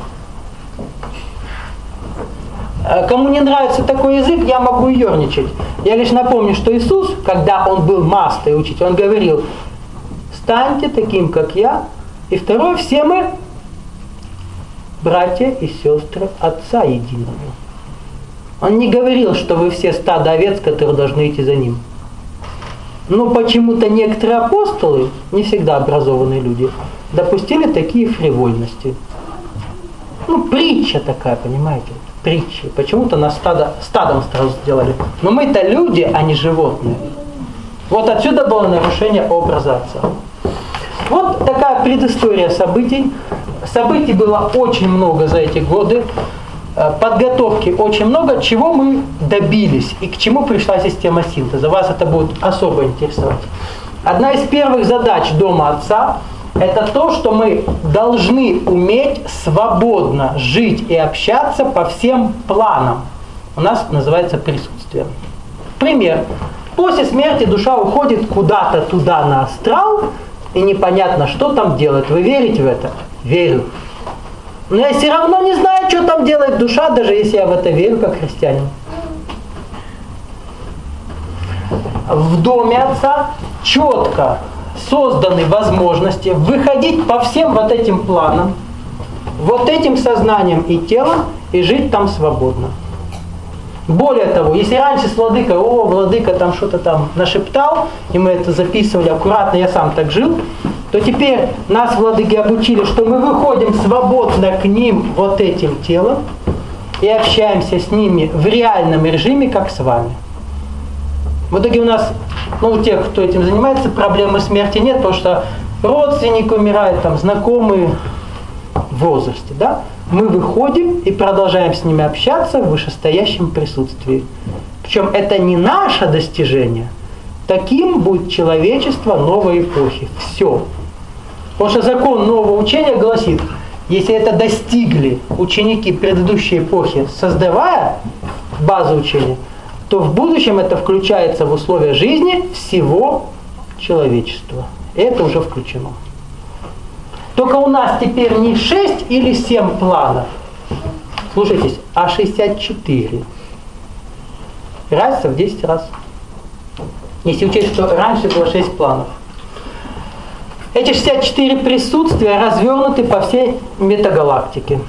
Кому не нравится такой язык, я могу ерничать. Я лишь напомню, что Иисус, когда Он был мастой учитель, Он говорил: станьте таким, как я. И второе, все мы братья и сестры Отца Единого. Он не говорил, что вы все стадо овец, которые должны идти за Ним. Но почему-то некоторые апостолы, не всегда образованные люди, допустили такие фривольности. Ну, притча такая, понимаете? Притча. Почему-то нас стадо, стадом сразу сделали. Но мы-то люди, а не животные. Вот отсюда было нарушение образа Отца. Вот такая предыстория событий. Событий было очень много за эти годы. Подготовки очень много. Чего мы добились и к чему пришла система синтеза. Вас это будет особо интересовать. Одна из первых задач Дома Отца – это то, что мы должны уметь свободно жить и общаться по всем планам. У нас называется присутствие. Пример. После смерти душа уходит куда-то туда на астрал, и непонятно, что там делать. Вы верите в это? Верю. Но я все равно не знаю, что там делает душа, даже если я в это верю, как христианин. В Доме Отца четко созданы возможности выходить по всем вот этим планам, вот этим сознанием и телом, и жить там свободно. Более того, если раньше с владыкой, о, владыка там что-то там нашептал, и мы это записывали аккуратно, я сам так жил, то теперь нас владыки обучили, что мы выходим свободно к ним вот этим телом и общаемся с ними в реальном режиме, как с вами. В итоге у нас, ну, у тех, кто этим занимается, проблемы смерти нет, потому что родственник умирает, там, знакомые в возрасте, да? Мы выходим и продолжаем с ними общаться в вышестоящем присутствии. Причем это не наше достижение. Таким будет человечество новой эпохи. Все. Потому что закон нового учения гласит, если это достигли ученики предыдущей эпохи, создавая базу учения, то в будущем это включается в условия жизни всего человечества. И это уже включено. Только у нас теперь не шесть или семь планов, слушайтесь, а шестьдесят четыре. Разница в десять раз. Если учесть, что раньше было шесть планов. Эти шестьдесят четыре присутствия развернуты по всей метагалактике.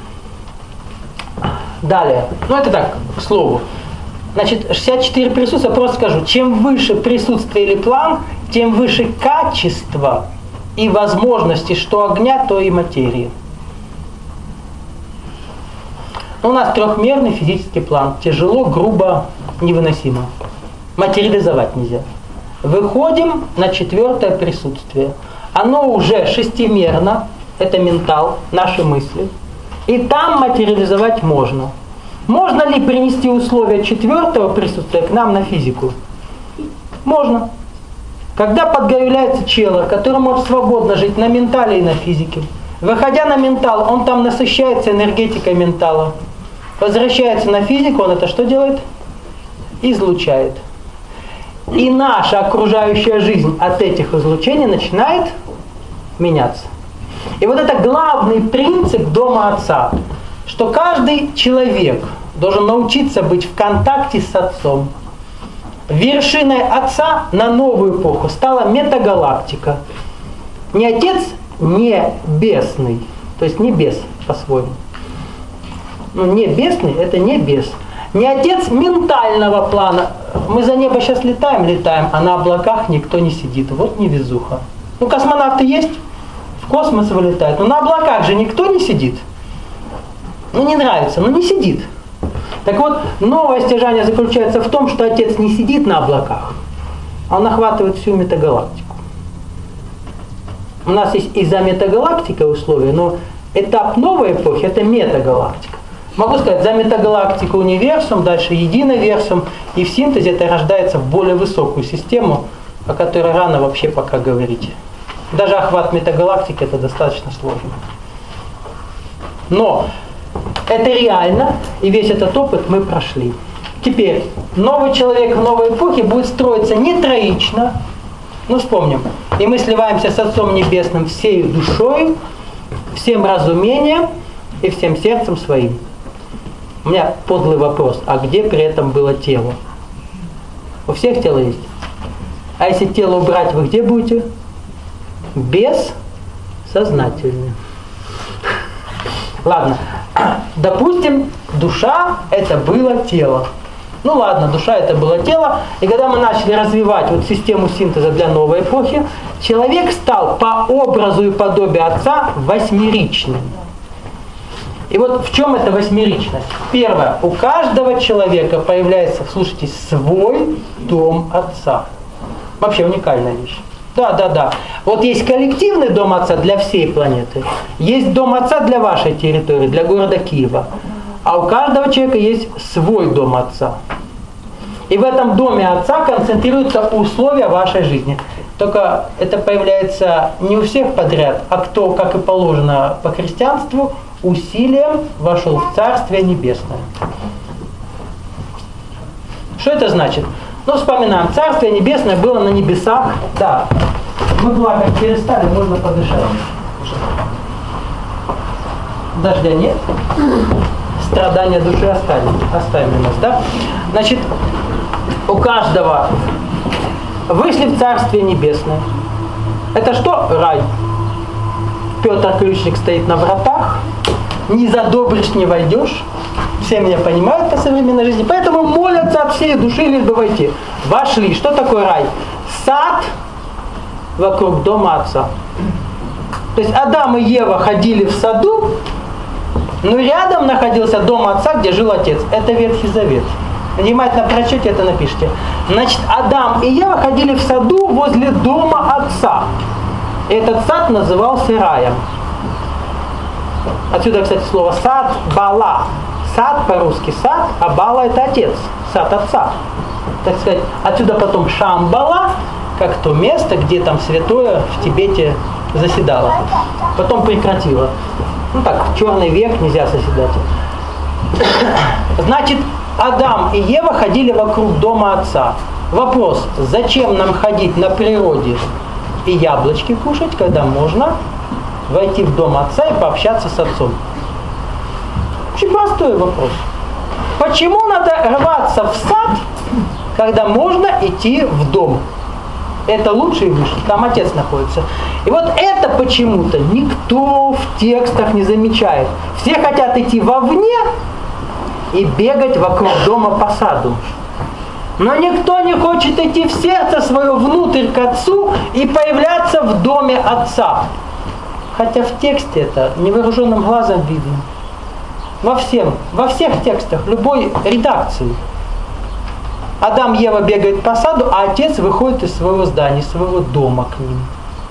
Далее. Ну это так, к слову. Значит, шестьдесят четыре присутствия, просто скажу, чем выше присутствие или план, тем выше качество и возможности что огня, то и материи. У нас трехмерный физический план. Тяжело, грубо, невыносимо. Материализовать нельзя. Выходим на четвертое присутствие. Оно уже шестимерно, это ментал, наши мысли. И там материализовать можно. Можно ли принести условия четвертого присутствия к нам на физику? Можно. Когда подготовляется человек, который может свободно жить на ментале и на физике, выходя на ментал, он там насыщается энергетикой ментала, возвращается на физику, он это что делает? Излучает. И наша окружающая жизнь от этих излучений начинает меняться. И вот это главный принцип Дома Отца, что каждый человек должен научиться быть в контакте с Отцом. Вершиной Отца на новую эпоху стала метагалактика. Не Отец небесный, то есть небес по-своему. Ну, небесный – это небес. Не Отец ментального плана. Мы за небо сейчас летаем, летаем, а на облаках никто не сидит. Вот невезуха. Ну, космонавты есть, в космос вылетают, но на облаках же никто не сидит. Ну, не нравится, но не сидит. Так вот, новое стяжание заключается в том, что Отец не сидит на облаках, а он охватывает всю метагалактику. У нас есть и за метагалактикой условия, но этап новой эпохи – это метагалактика. Могу сказать, за метагалактику универсум, дальше единоверсум, и в синтезе это рождается в более высокую систему, о которой рано вообще пока говорить. Даже охват метагалактики – это достаточно сложно. Но это реально, и весь этот опыт мы прошли. Теперь, новый человек в новой эпохе будет строиться не троично. Ну, вспомним. И мы сливаемся с Отцом Небесным всей душой, всем разумением и всем сердцем своим. У меня подлый вопрос. А где при этом было тело? У всех тело есть? А если тело убрать, вы где будете? Бессознательны. Ладно. Допустим, душа это было тело. Ну ладно, душа это было тело. И когда мы начали развивать вот систему синтеза для новой эпохи, человек стал по образу и подобию Отца восьмеричным. И вот в чем эта восьмеричность? Первое. У каждого человека появляется, слушайте, свой дом Отца. Вообще уникальная вещь. Да, да, да. Вот есть коллективный дом Отца для всей планеты. Есть дом Отца для вашей территории, для города Киева. А у каждого человека есть свой дом Отца. И в этом доме Отца концентрируются условия вашей жизни. Только это появляется не у всех подряд, а кто, как и положено по христианству, усилием вошел в Царствие Небесное. Что это значит? Ну, вспоминаем, Царствие Небесное было на небесах. Да, мы благо перестали, можно подышать. Дождя нет. Страдания души оставим, оставим у нас, да? Значит, у каждого вышли в Царствие Небесное. Это что? Рай. Петр Ключник стоит на вратах. Не задобришь, не войдешь. Все меня понимают по современной жизни. Поэтому молятся от всей души, лишь бы войти. Вошли. Что такое рай? Сад вокруг дома Отца. То есть Адам и Ева ходили в саду, но рядом находился дом Отца, где жил Отец. Это Ветхий Завет. Внимательно прочтите, это напишите. Значит, Адам и Ева ходили в саду возле дома Отца. Этот сад назывался раем. Отсюда, кстати, слово сад, бала. Сад по-русски сад, а бала это отец, сад Отца. Так сказать, отсюда потом Шамбала, как то место, где там святое в Тибете заседало. Потом прекратило. Ну так, в черный век нельзя заседать. Значит, Адам и Ева ходили вокруг дома Отца. Вопрос, зачем нам ходить на природе и яблочки кушать, когда можно войти в дом Отца и пообщаться с Отцом? Очень простой вопрос. Почему надо рваться в сад, когда можно идти в дом? Это лучше и выше, там Отец находится. И вот это почему-то никто в текстах не замечает. Все хотят идти вовне и бегать вокруг дома по саду. Но никто не хочет идти в сердце свое внутрь к Отцу и появляться в доме Отца. Хотя в тексте это невооруженным глазом видно. Во всем, во всех текстах, любой редакции. Адам и Ева бегают по саду, а Отец выходит из своего здания, из своего дома к ним.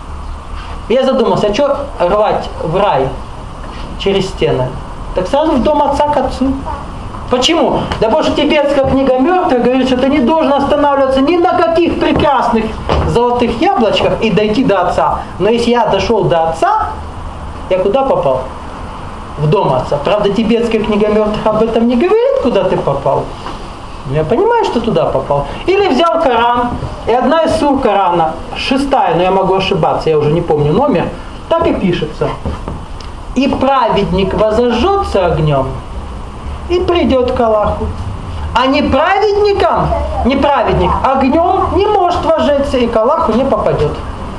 Я задумался, а что рвать в рай через стены? Так сразу в дом Отца к Отцу. Почему? Да потому что тибетская книга мертвых говорит, что ты не должен останавливаться ни на каких прекрасных золотых яблочках и дойти до Отца. Но если я дошел до Отца, я куда попал? В дом Отца. Правда, тибетская книга мертвых об этом не говорит, куда ты попал. Я понимаю, что туда попал. Или взял Коран, и одна из сур Корана, шестая, но я могу ошибаться, я уже не помню номер, так и пишется. И праведник возожжется огнем и придет к Аллаху. А неправедникам, неправедник огнем не может возжечься и к Аллаху не попадет.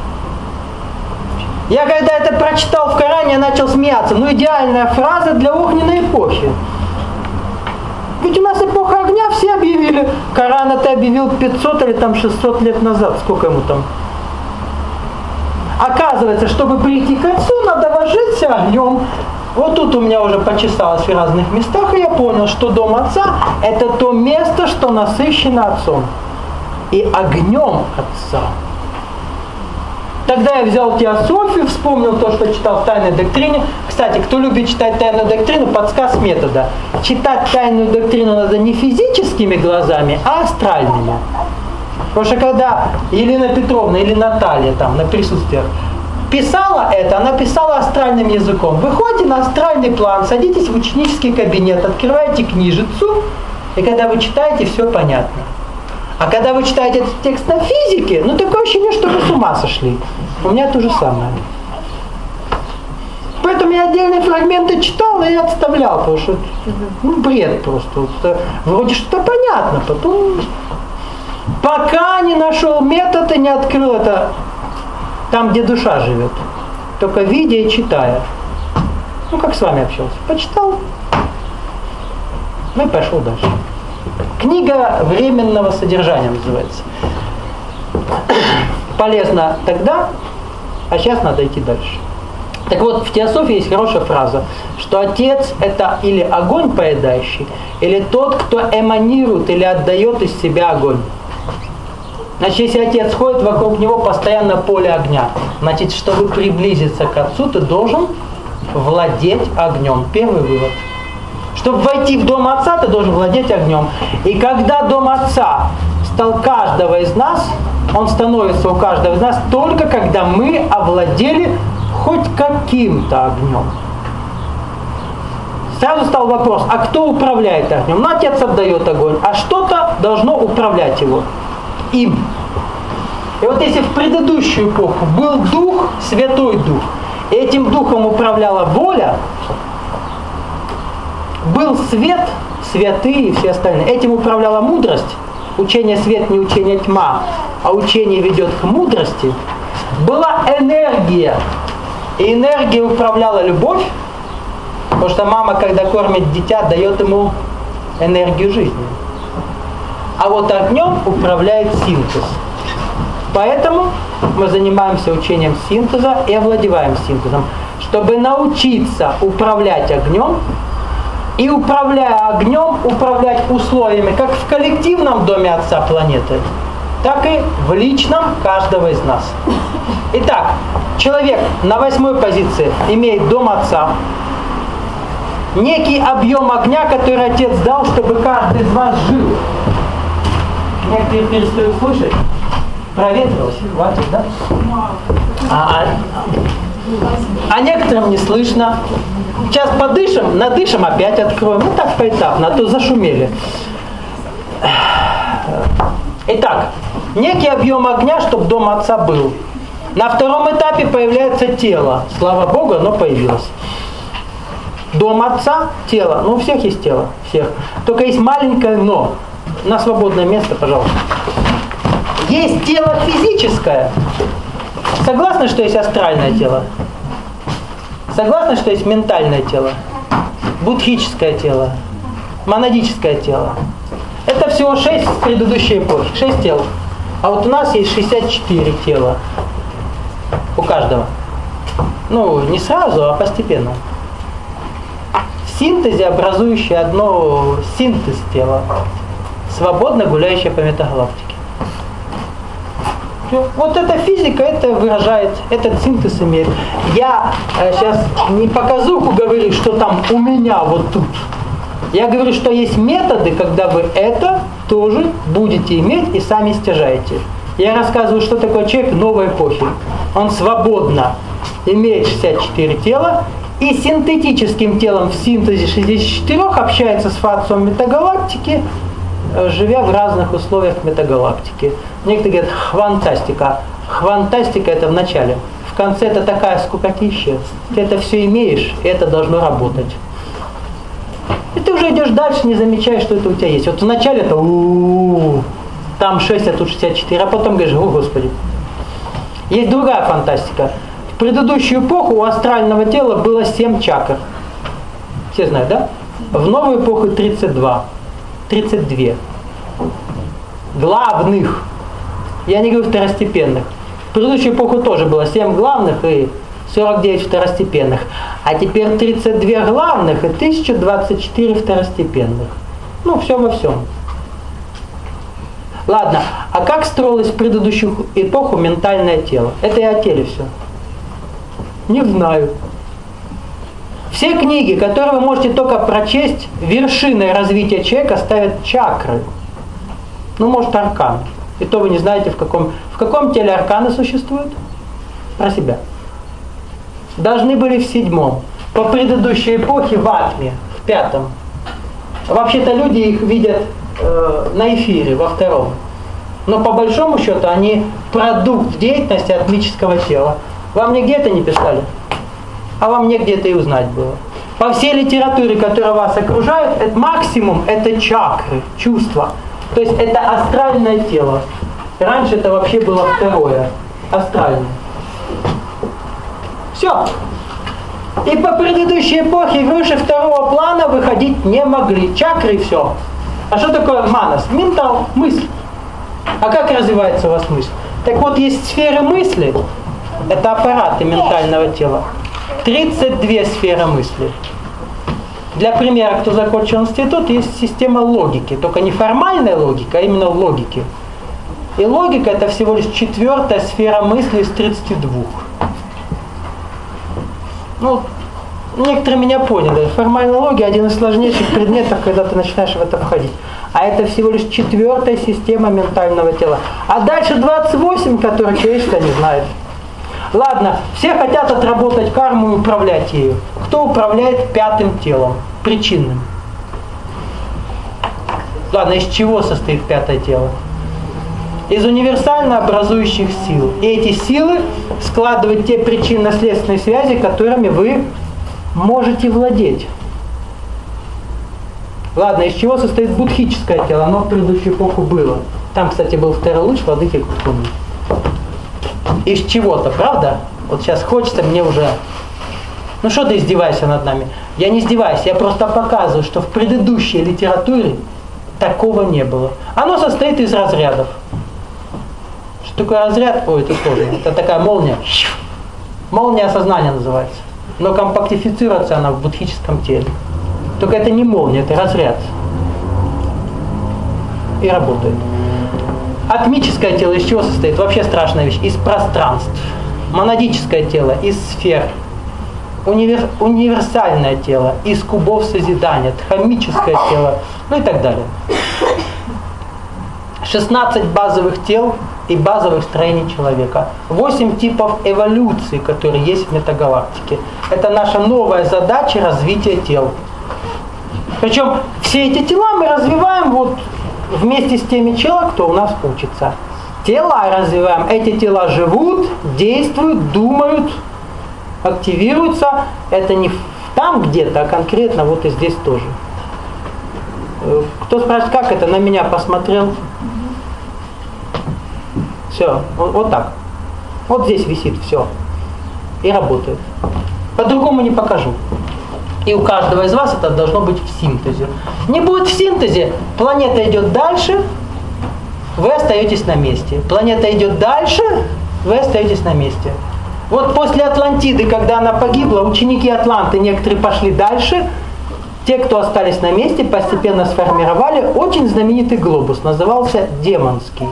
Я когда это прочитал в Коране, я начал смеяться. Ну, идеальная фраза для огненной эпохи. Ведь у нас эпоха огня, все объявили. Коран это объявил пятьсот или там шестьсот лет назад. Сколько ему там? Оказывается, чтобы прийти к Отцу, надо возжечься огнем. Вот тут у меня уже почесалось в разных местах, и я понял, что дом Отца – это то место, что насыщено Отцом. И огнем Отца. Тогда я взял теософию, вспомнил то, что читал в «Тайной доктрине». Кстати, кто любит читать «Тайную доктрину», подсказ метода. Читать «Тайную доктрину» надо не физическими глазами, а астральными. Потому что когда Елена Петровна или Наталья там на присутствиях писала это, она писала астральным языком. Выходите на астральный план, садитесь в ученический кабинет, открываете книжицу, и когда вы читаете, все понятно. А когда вы читаете этот текст на физике, ну такое ощущение, что вы с ума сошли. У меня то же самое. Поэтому я отдельные фрагменты читал и отставлял, потому что ну, бред просто. Вроде что-то понятно, потом пока не нашел метод и не открыл это там, где душа живет. Только видя и читая. Ну, как с вами общался. Почитал, ну и пошел дальше. Книга временного содержания называется. Полезно тогда, а сейчас надо идти дальше. Так вот, в теософии есть хорошая фраза, что Отец – это или огонь поедающий, или тот, кто эманирует или отдает из себя огонь. Значит, если Отец ходит, вокруг него постоянно поле огня. Значит, чтобы приблизиться к Отцу, ты должен владеть огнем. Первый вывод. Чтобы войти в дом Отца, ты должен владеть огнем. И когда дом Отца стал каждого из нас, он становится у каждого из нас только когда мы овладели хоть каким-то огнем. Сразу стал вопрос, а кто управляет огнем? Ну, Отец отдает огонь, а что-то должно управлять его. Им. И вот если в предыдущую эпоху был Дух, Святой Дух, и этим Духом управляла воля, был свет, святые и все остальные, этим управляла мудрость, учение свет, не учение тьма, а учение ведет к мудрости, была энергия, и энергия управляла любовь, потому что мама, когда кормит дитя, дает ему энергию жизни. А вот огнем управляет синтез. Поэтому мы занимаемся учением синтеза и овладеваем синтезом, чтобы научиться управлять огнем и, управляя огнем, управлять условиями как в коллективном доме Отца планеты, так и в личном каждого из нас. Итак, человек на восьмой позиции имеет дом Отца, некий объем огня, который Отец дал, чтобы каждый из вас жил. Некоторые перестают слышать. Проветрилось, хватит, да? А, а, а некоторым не слышно. Сейчас подышим, надышим, опять откроем. Ну так поэтапно, а то зашумели. Итак, некий объем огня, чтобы дом Отца был. На втором этапе появляется тело. Слава Богу, оно появилось. Дом Отца, тело. Ну, у всех есть тело. Всех. Только есть маленькое но. На свободное место, пожалуйста. Есть тело физическое. Согласны, что есть астральное тело? Согласны, что есть ментальное тело? Будхическое тело? Монадическое тело? Это всего шесть с предыдущей эпохи. Шесть тел. А вот у нас есть шестьдесят четыре тела. У каждого. Ну, не сразу, а постепенно. В синтезе, образующий одно синтез тела. Свободно гуляющая по метагалактике. Вот эта физика, это выражает, этот синтез имеет. Я э, сейчас не показуху говорю, что там у меня вот тут. Я говорю, что есть методы, когда вы это тоже будете иметь и сами стяжаете. Я рассказываю, что такое человек новой эпохи. Он свободно имеет шестьдесят четыре тела и синтетическим телом в синтезе шестидесяти четырёх общается с фацией метагалактики, живя в разных условиях метагалактики. Некоторые говорят хвантастика. Хвантастика это в начале. В конце это такая скукотища. Ты это все имеешь, и это должно работать. И ты уже идешь дальше, не замечаешь, что это у тебя есть. Вот вначале это у-у-у, там шесть, а тут шестьдесят четыре, а потом говоришь, о Господи. Есть другая фантастика. В предыдущую эпоху у астрального тела было семь чакр. Все знают, да? В новую эпоху тридцать два. тридцать два. Главных. Я не говорю второстепенных. В предыдущую эпоху тоже было семь главных и сорок девять второстепенных. А теперь тридцать два главных и тысяча двадцать четыре второстепенных. Ну, все во всем. Ладно, а как строилось в предыдущую эпоху ментальное тело? Это и о теле все. Не знаю. Все книги, которые вы можете только прочесть, вершиной развития человека ставят чакры. Ну, может, аркан. И то вы не знаете, в каком, в каком теле арканы существуют. Про себя. Должны были в седьмом. По предыдущей эпохе в атме, в пятом. Вообще-то люди их видят э, на эфире, во втором. Но по большому счету они продукт деятельности атмического тела. Вам нигде это не писали? А вам негде это и узнать было. По всей литературе, которая вас окружает, это максимум это чакры, чувства. То есть это астральное тело. Раньше это вообще было второе, астральное. Все. И по предыдущей эпохе выше второго плана выходить не могли. Чакры и все. А что такое манас? Ментал, мысль. А как развивается у вас мысль? Так вот, есть сферы мысли. Это аппараты ментального тела. тридцать две сферы мысли. Для примера, кто закончил институт, есть система логики. Только не формальная логика, а именно логики. И логика это всего лишь четвертая сфера мысли из тридцати двух. Ну, некоторые меня поняли. Формальная логика один из сложнейших предметов, когда ты начинаешь в это входить. А это всего лишь четвертая система ментального тела. А дальше двадцать восемь, которые человечество не знает. Ладно, все хотят отработать карму и управлять ею. Кто управляет пятым телом, причинным? Ладно, из чего состоит пятое тело? Из универсально образующих сил. И эти силы складывают те причинно-следственные связи, которыми вы можете владеть. Ладно, из чего состоит будхическое тело? Оно в предыдущую эпоху было. Там, кстати, был второй луч владыки Куткуны. Из чего-то, правда? Вот сейчас хочется мне уже... Ну что ты издеваешься над нами? Я не издеваюсь, я просто показываю, что в предыдущей литературе такого не было. Оно состоит из разрядов. Что такое разряд? Ой, это сложно. Это такая молния. Молния сознания называется. Но компактифицируется она в будхическом теле. Только это не молния, это разряд. И работает. Атмическое тело из чего состоит? Вообще страшная вещь. Из пространств. Монадическое тело из сфер. Универ... Универсальное тело из кубов созидания. Дхаммическое тело. Ну и так далее. шестнадцать базовых тел и базовых строений человека. восемь типов эволюции, которые есть в метагалактике. Это наша новая задача развития тел. Причем все эти тела мы развиваем вот вместе с теми челами, кто у нас учится. Тела развиваем. Эти тела живут, действуют, думают, активируются. Это не там где-то, а конкретно вот и здесь тоже. Кто спрашивает, как это, на меня посмотрел? Все, вот, вот так. Вот здесь висит все. И работает. По-другому не покажу. И у каждого из вас это должно быть в синтезе. Не будет в синтезе, планета идет дальше, вы остаетесь на месте. Планета идет дальше, вы остаетесь на месте. Вот после Атлантиды, когда она погибла, ученики Атланты некоторые пошли дальше. Те, кто остались на месте, постепенно сформировали очень знаменитый глобус. Назывался Демонский.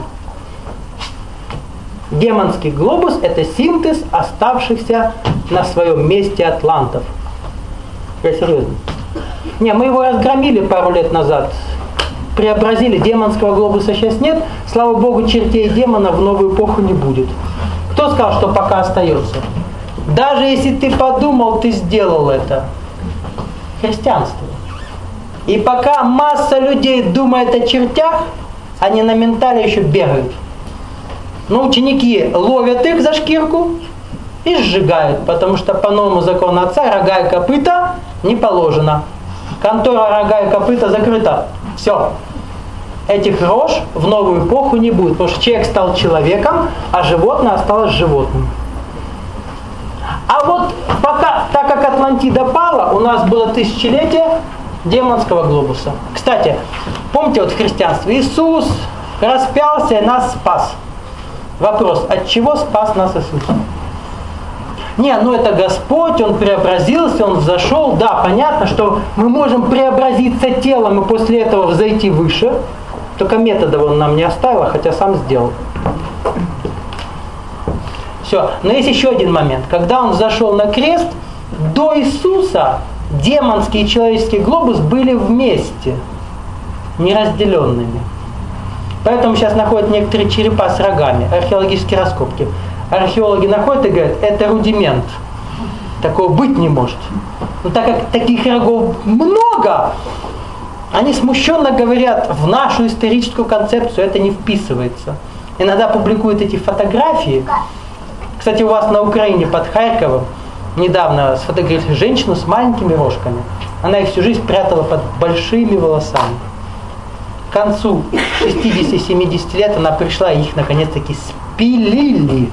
Демонский глобус – это синтез оставшихся на своем месте атлантов. Я серьезно. Не, мы его разгромили пару лет назад. Преобразили. Демонского глобуса сейчас нет. Слава Богу, чертей и демонов в новую эпоху не будет. Кто сказал, что пока остается? Даже если ты подумал, ты сделал это. Христианство. И пока масса людей думает о чертях, они на ментале еще бегают. Но ученики ловят их за шкирку и сжигают, потому что по новому закону отца рога и копыта не положено. Контора рога и копыта закрыта. Все. Этих рож в новую эпоху не будет, потому что человек стал человеком, а животное осталось животным. А вот пока, так как Атлантида пала, у нас было тысячелетие демонского глобуса. Кстати, помните вот в христианстве Иисус распялся и нас спас. Вопрос, от чего спас нас Иисус? Не, ну это Господь, Он преобразился, Он взошел. Да, понятно, что мы можем преобразиться телом и после этого взойти выше. Только методов он нам не оставил, хотя сам сделал. Все. Но есть еще один момент. Когда он зашел на крест, до Иисуса демонский и человеческий глобус были вместе, неразделенными. Поэтому сейчас находят некоторые черепа с рогами, археологические раскопки. Археологи находят и говорят, это рудимент. Такого быть не может. Но так как таких рогов много, они смущенно говорят, в нашу историческую концепцию это не вписывается. Иногда публикуют эти фотографии. Кстати, у вас на Украине под Харьковом недавно сфотографировали женщину с маленькими рожками. Она их всю жизнь прятала под большими волосами. К концу шестидесяти-семидесяти лет она пришла, и их наконец-таки спилили.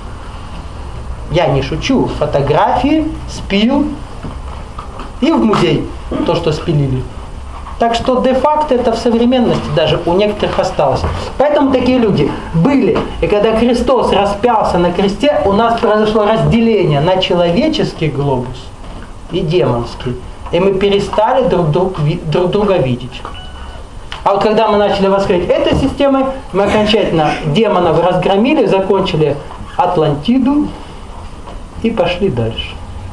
Я не шучу. Фотографии, спил и в музей то, что спилили. Так что де-факто это в современности даже у некоторых осталось. Поэтому такие люди были. И когда Христос распялся на кресте, у нас произошло разделение на человеческий глобус и демонский. И мы перестали друг, друг, друг друга видеть. А вот когда мы начали воскресать этой системой, мы окончательно демонов разгромили, закончили Атлантиду и пошли дальше.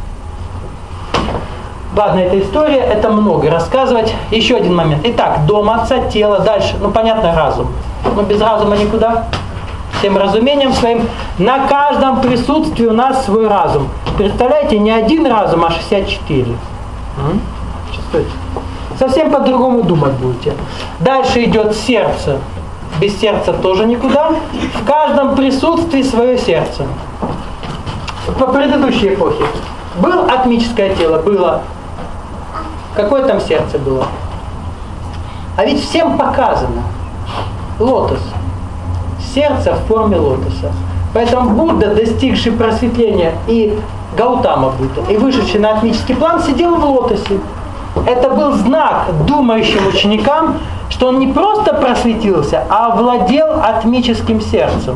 Ладно, эта история, это много рассказывать. Еще один момент. Итак, дом отца, тело, дальше. Ну, понятно, разум. Но без разума никуда. Всем разумением своим. На каждом присутствии у нас свой разум. Представляете, не один разум, а шестьдесят четыре. Чувствуете? Совсем по-другому думать будете. Дальше идет сердце. Без сердца тоже никуда. В каждом присутствии свое сердце. По предыдущей эпохе. Было атмическое тело? Было. Какое там сердце было? А ведь всем показано. Лотос. Сердце в форме лотоса. Поэтому Будда, достигший просветления, и Гаутама Будда, и вышедший на атмический план, сидел в лотосе. Это был знак думающим ученикам, что он не просто просветился, а овладел атмическим сердцем.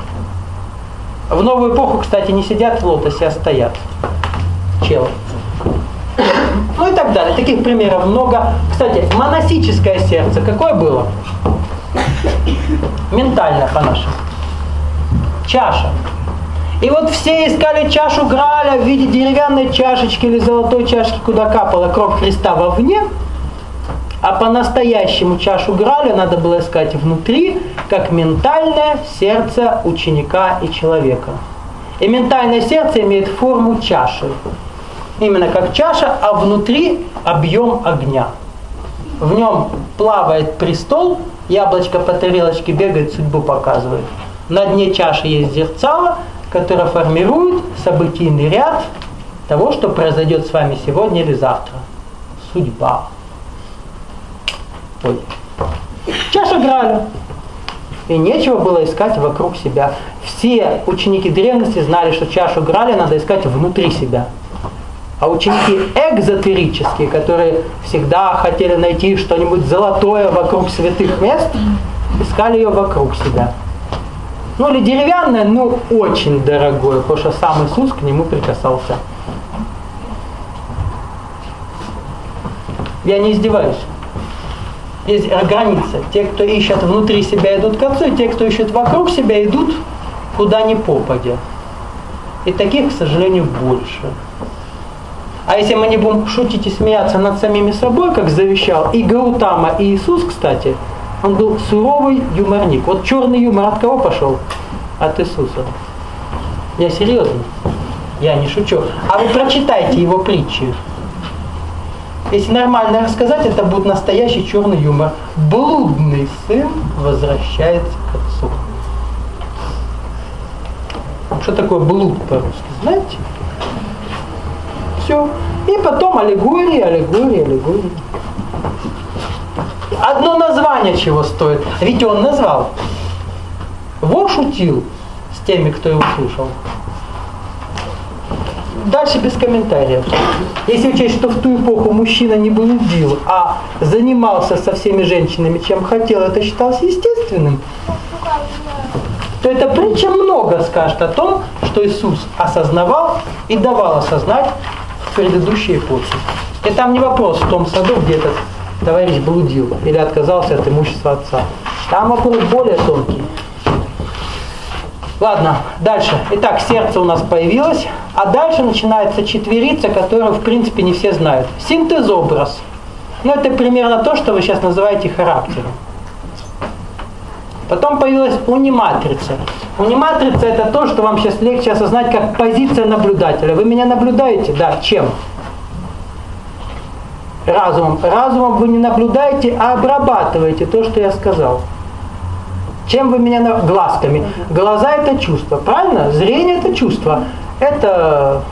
В новую эпоху, кстати, не сидят в лотосе, а стоят. Челы. Ну и так далее. Таких примеров много. Кстати, монастическое сердце какое было? Ментально по-нашему. Чаша. И вот все искали чашу Грааля в виде деревянной чашечки или золотой чашки, куда капала кровь Христа вовне. А по-настоящему чашу Грааля надо было искать внутри, как ментальное сердце ученика и человека. И ментальное сердце имеет форму чаши. Именно как чаша, а внутри объем огня. В нем плавает престол, яблочко по тарелочке бегает, судьбу показывает. На дне чаши есть зерцало, которое формирует событийный ряд того, что произойдет с вами сегодня или завтра. Судьба. Ой. Чаша Грааля. И нечего было искать вокруг себя. Все ученики древности знали, что чашу Грааля надо искать внутри себя. А ученики экзотерические, которые всегда хотели найти что-нибудь золотое вокруг святых мест, искали ее вокруг себя. Ну или деревянное, но очень дорогое, потому что сам Иисус к нему прикасался. Я не издеваюсь. Есть граница. Те, кто ищет внутри себя, идут к Отцу, и те, кто ищет вокруг себя, идут куда ни попадя. И таких, к сожалению, больше. А если мы не будем шутить и смеяться над самими собой, как завещал и Гаутама, и Иисус, кстати, он был суровый юморник. Вот черный юмор от кого пошел? От Иисуса. Я серьезно. Я не шучу. А вы прочитайте его притчи. Если нормально рассказать, это будет настоящий черный юмор. Блудный сын возвращается к отцу. Что такое блуд по-русски, знаете? Все. И потом аллегории, аллегории, аллегории. Одно название чего стоит. Ведь он назвал. Во шутил с теми, кто его слушал. Дальше без комментариев. Если учесть, что в ту эпоху мужчина не блудил, а занимался со всеми женщинами, чем хотел, это считалось естественным, то эта притча много скажет о том, что Иисус осознавал и давал осознать в предыдущей эпохе. И там не вопрос в том саду, где этот товарищ блудил или отказался от имущества отца. Там вопрос более тонкий. Ладно, дальше. Итак, сердце у нас появилось, а дальше начинается четверица, которую, в принципе, не все знают. Синтез-образ. Ну, это примерно то, что вы сейчас называете характером. Потом появилась униматрица. Униматрица – это то, что вам сейчас легче осознать как позиция наблюдателя. Вы меня наблюдаете? Да. Чем? Разумом. Разумом вы не наблюдаете, а обрабатываете то, что я сказал. Чем вы меня... На... Глазками. Глаза – это чувство. Правильно? Зрение – это чувство. Это...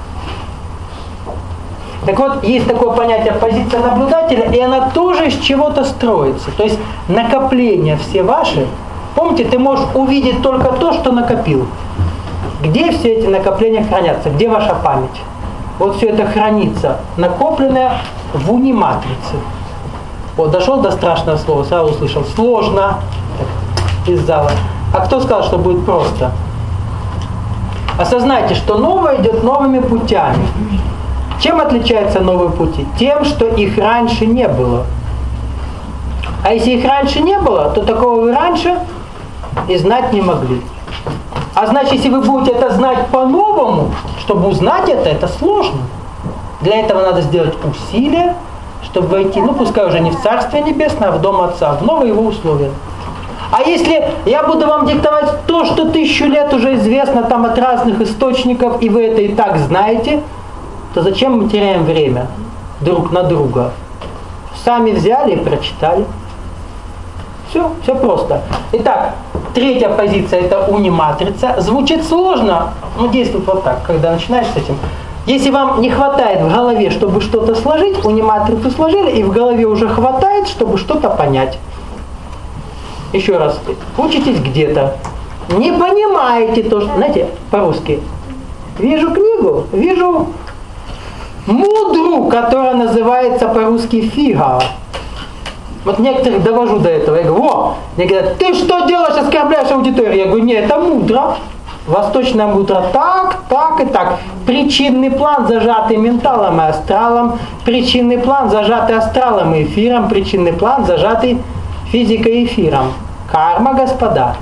Так вот, есть такое понятие позиция наблюдателя, и она тоже из чего-то строится. То есть накопления все ваши, помните, ты можешь увидеть только то, что накопил. Где все эти накопления хранятся? Где ваша память? Вот все это хранится, накопленное в униматрице. Вот, дошел до страшного слова, сразу услышал. Сложно. Так, из зала. А кто сказал, что будет просто? Осознайте, что новое идет новыми путями. Чем отличаются новые пути? Тем, что их раньше не было. А если их раньше не было, то такого вы раньше и знать не могли. А значит, если вы будете это знать по-новому, чтобы узнать это, это сложно. Для этого надо сделать усилия, чтобы войти, ну пускай уже не в Царствие Небесное, а в Дом Отца, в новые его условия. А если я буду вам диктовать то, что тысячу лет уже известно там от разных источников, и вы это и так знаете, то зачем мы теряем время друг на друга? Сами взяли и прочитали. Все, все просто. Итак, третья позиция – это униматрица. Звучит сложно, но действует вот так, когда начинаешь с этим. Если вам не хватает в голове, чтобы что-то сложить, униматрицу сложили, и в голове уже хватает, чтобы что-то понять. Еще раз, учитесь где-то, не понимаете то, что... Знаете, по-русски, вижу книгу, вижу... мудру, которая называется по-русски фига. Вот некоторых довожу до этого. Я говорю, о, мне говорят, ты что делаешь, оскорбляешь аудиторию? Я говорю, нет, это мудро. Восточная мудро так, так и так. Причинный план, зажатый менталом и астралом. Причинный план, зажатый астралом и эфиром. Причинный план, зажатый физикой и эфиром. Карма, господа.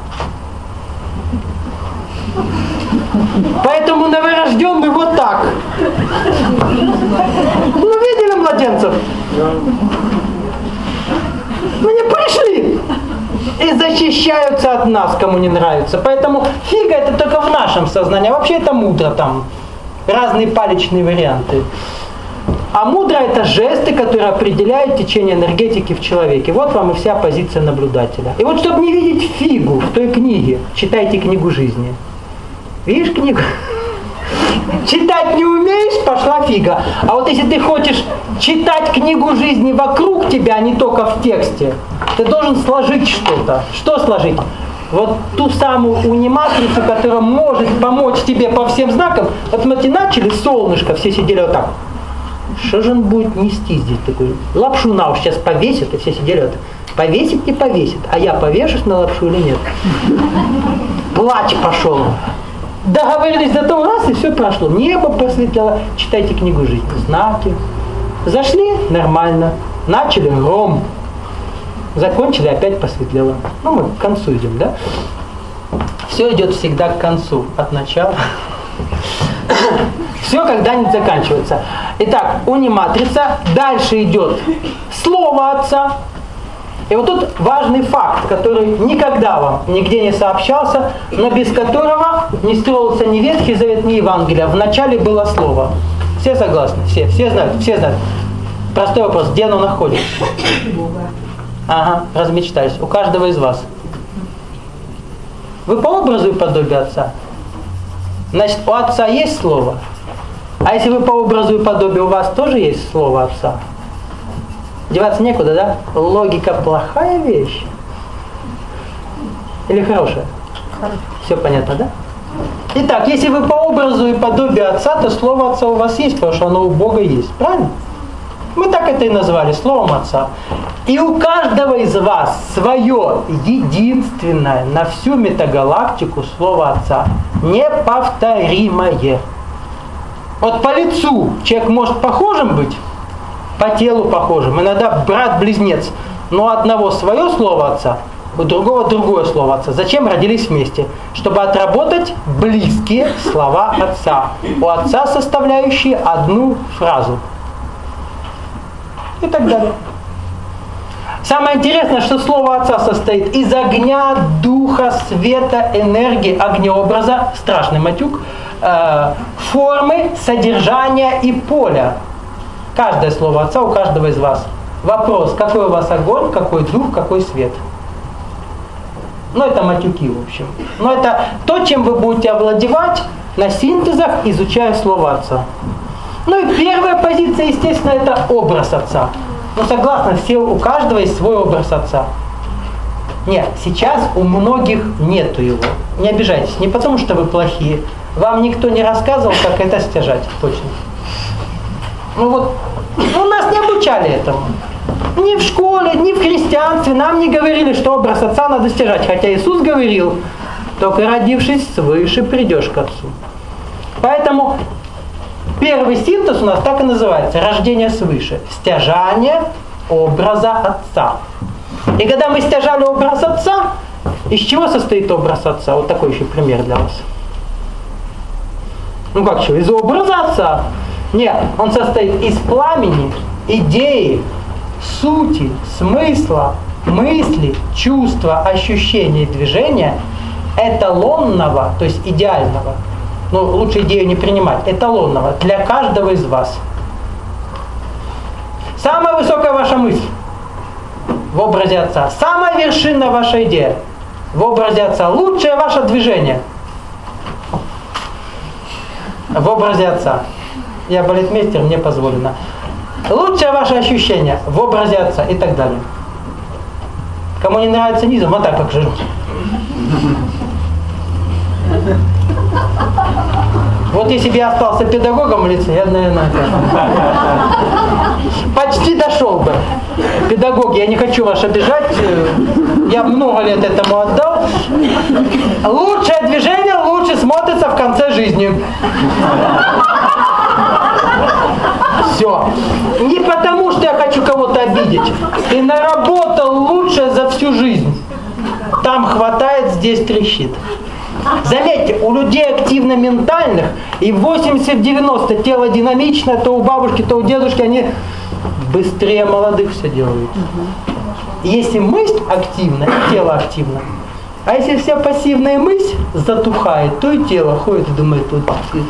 Поэтому новорожденный вот так. Ну, видели младенцев? Ну, не пришли. И защищаются от нас, кому не нравится. Поэтому фига это только в нашем сознании. А вообще это мудро там. Разные палечные варианты. А мудро это жесты, которые определяют течение энергетики в человеке. Вот вам и вся позиция наблюдателя. И вот чтобы не видеть фигу в той книге, читайте книгу жизни. Видишь книгу? Читать не умеешь, пошла фига. А вот если ты хочешь читать книгу жизни вокруг тебя, а не только в тексте, ты должен сложить что-то. Что сложить? Вот ту самую униматрицу, которая может помочь тебе по всем знакам. Вот мы начали солнышко, все сидели вот так. Что же он будет нести здесь такой? Лапшу на уши сейчас повесит, и все сидели вот так. Повесит, не повесит. А я повешусь на лапшу или нет? Плач пошел. Договорились до того раз, и все прошло. Небо просветлело. Читайте книгу жизни. Знаки. Зашли – нормально. Начали – гром. Закончили – опять посветлело. Ну, мы к концу идем, да? Все идет всегда к концу. От начала. Все когда-нибудь заканчивается. Итак, униматрица. Дальше идет слово Отца. И вот тут важный факт, который никогда вам нигде не сообщался, но без которого не строился ни Ветхий Завет, ни Евангелие. Вначале было слово. Все согласны? Все, все знают, все знают. Простой вопрос, где оно находится? Ага, размечтались. У каждого из вас. Вы по образу и подобию Отца. Значит, у Отца есть слово. А если вы по образу и подобию, у вас тоже есть слово Отца? Деваться некуда, да? Логика плохая вещь? Или хорошая? Все понятно, да? Итак, если вы по образу и подобию Отца, то слово Отца у вас есть, потому что оно у Бога есть. Правильно? Мы так это и назвали, словом Отца. И у каждого из вас свое единственное на всю метагалактику слово Отца. Неповторимое. Вот по лицу человек может похожим быть, по телу похожим, иногда брат-близнец, но у одного свое слово отца, у другого другое слово отца. Зачем родились вместе? Чтобы отработать близкие слова отца. У отца составляющие одну фразу. И так далее. Самое интересное, что слово отца состоит из огня, духа, света, энергии, огнеобраза, страшный матюк, э, формы, содержания и поля. Каждое слово отца у каждого из вас. Вопрос, какой у вас огонь, какой дух, какой свет. Ну, это матюки, в общем. Но это то, чем вы будете овладевать на синтезах, изучая слово отца. Ну и первая позиция, естественно, это образ отца. Но согласны, все, у каждого есть свой образ отца. Нет, сейчас у многих нету его. Не обижайтесь, не потому что вы плохие. Вам никто не рассказывал, как это стяжать, точно. Ну вот, ну, нас не обучали этому. Ни в школе, ни в христианстве нам не говорили, что образ отца надо стяжать. Хотя Иисус говорил, только родившись свыше, придешь к отцу. Поэтому первый синтез у нас так и называется, рождение свыше. Стяжание образа отца. И когда мы стяжали образ отца, из чего состоит образ отца? Вот такой еще пример для вас. Ну как что, из образа отца? Нет, он состоит из пламени, идеи, сути, смысла, мысли, чувства, ощущения и движения эталонного, то есть идеального. Но лучше идею не принимать, эталонного для каждого из вас. Самая высокая ваша мысль в образе отца. Самая вершинная ваша идея в образе отца. Лучшее ваше движение в образе отца. Я балетмейстер, мне позволено. Лучшее ваше ощущение в образе отца и так далее. Кому не нравится низом, вот так как же. Вот если бы я остался педагогом в лице, я, наверное, почти дошел бы. Педагоги, я не хочу вас обижать, я много лет этому отдал. Лучшее движение лучше смотрится в конце жизни. Все. Не потому, что я хочу кого-то обидеть. Ты наработал лучшее за всю жизнь. Там хватает, здесь трещит. Заметьте, у людей активно ментальных, и восемьдесят-девяносто тело динамичное, то у бабушки, то у дедушки, они быстрее молодых все делают. Если мысль активна, тело активно. А если вся пассивная мысль затухает, то и тело ходит и думает, вот,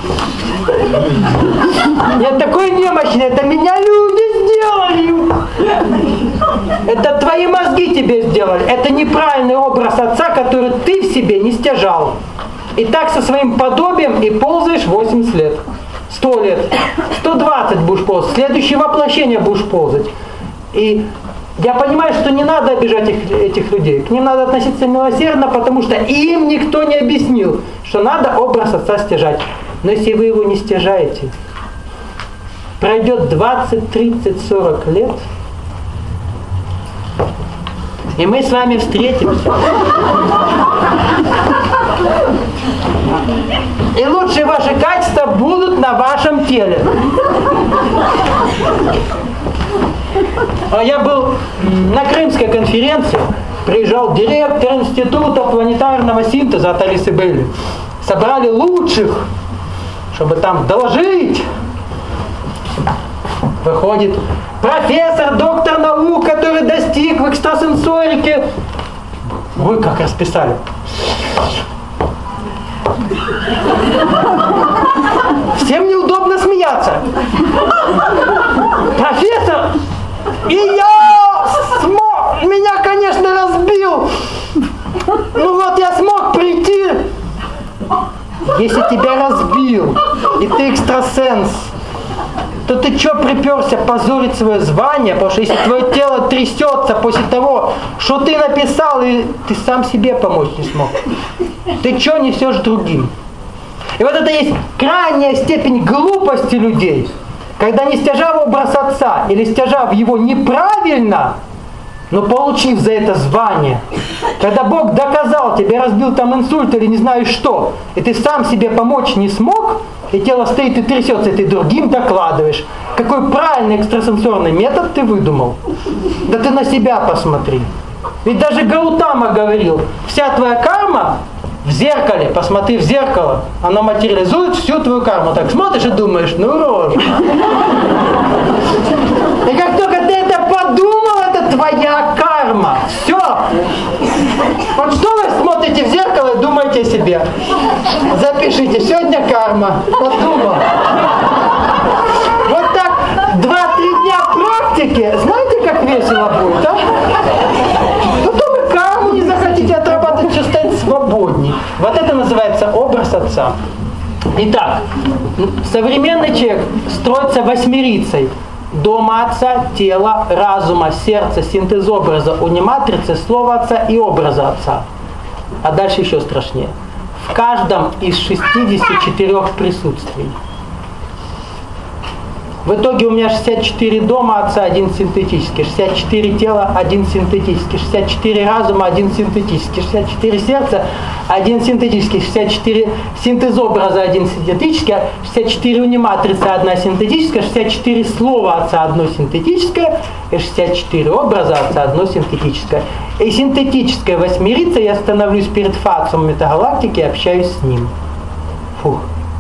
я такой немощный, это меня люди сделали. Это твои мозги тебе сделали. Это неправильный образ отца, который ты в себе не стяжал. И так со своим подобием и ползаешь восемьдесят лет, сто лет, сто двадцать будешь ползать, следующее воплощение будешь ползать. И я понимаю, что не надо обижать их, этих людей. К ним надо относиться милосердно, потому что им никто не объяснил, что надо образ отца стяжать. Но если вы его не стяжаете, пройдет двадцать, тридцать, сорок лет, и мы с вами встретимся. И лучшие ваши качества будут на вашем теле. Я был на Крымской конференции, приезжал директор Института планетарного синтеза от Алисы Бейли. Собрали лучших, чтобы там доложить. Выходит профессор, доктор наук, который достиг в экстрасенсорике. Ой, как расписали. Всем неудобно смеяться. Профессор, и я смог, меня, конечно, разбил. Ну вот я смог прийти. Если тебя разбил, и ты экстрасенс, то ты что приперся позорить свое звание? Потому что если твое тело трясется после того, что ты написал, и ты сам себе помочь не смог, ты что несешь другим? И вот это есть крайняя степень глупости людей, когда не стяжав образ отца или стяжав его неправильно, Но получив за это звание, когда Бог доказал тебе, разбил там инсульт или не знаю что, и ты сам себе помочь не смог, и тело стоит и трясется, и ты другим докладываешь, какой правильный экстрасенсорный метод ты выдумал. Да ты на себя посмотри. Ведь даже Гаутама говорил, вся твоя карма в зеркале, посмотри в зеркало, оно материализует всю твою карму. Так смотришь и думаешь, ну рожа. И как только ты это подумал, это твоя карма. Все. Вот что вы смотрите в зеркало и думаете о себе? Запишите, сегодня карма. Подумал. Вот так два-три дня практики, знаете, как весело будет, а? Потом и карму не захотите отрабатывать, все станет свободней. Вот это называется образ отца. Итак, современный человек строится восьмерицей. Дома отца, тела, разума, сердца, синтез образа, униматрицы, слова отца и образа отца. А дальше еще страшнее. В каждом из шестидесяти четырёх присутствий. В итоге у меня шестьдесят четыре дома отца, один синтетический, шестьдесят четыре тела, один синтетический, шестьдесят четыре разума, один синтетический, шестьдесят четыре сердца, один синтетический, шестьдесят четыре синтез образа, один синтетический, шестьдесят четыре униматрицы, одна синтетическая, шестьдесят четыре слова отца, одно синтетическое, и шестьдесят четыре образа отца, одно синтетическое. И синтетическая восьмерица, я становлюсь перед фацом метагалактики и общаюсь с ним. Фух.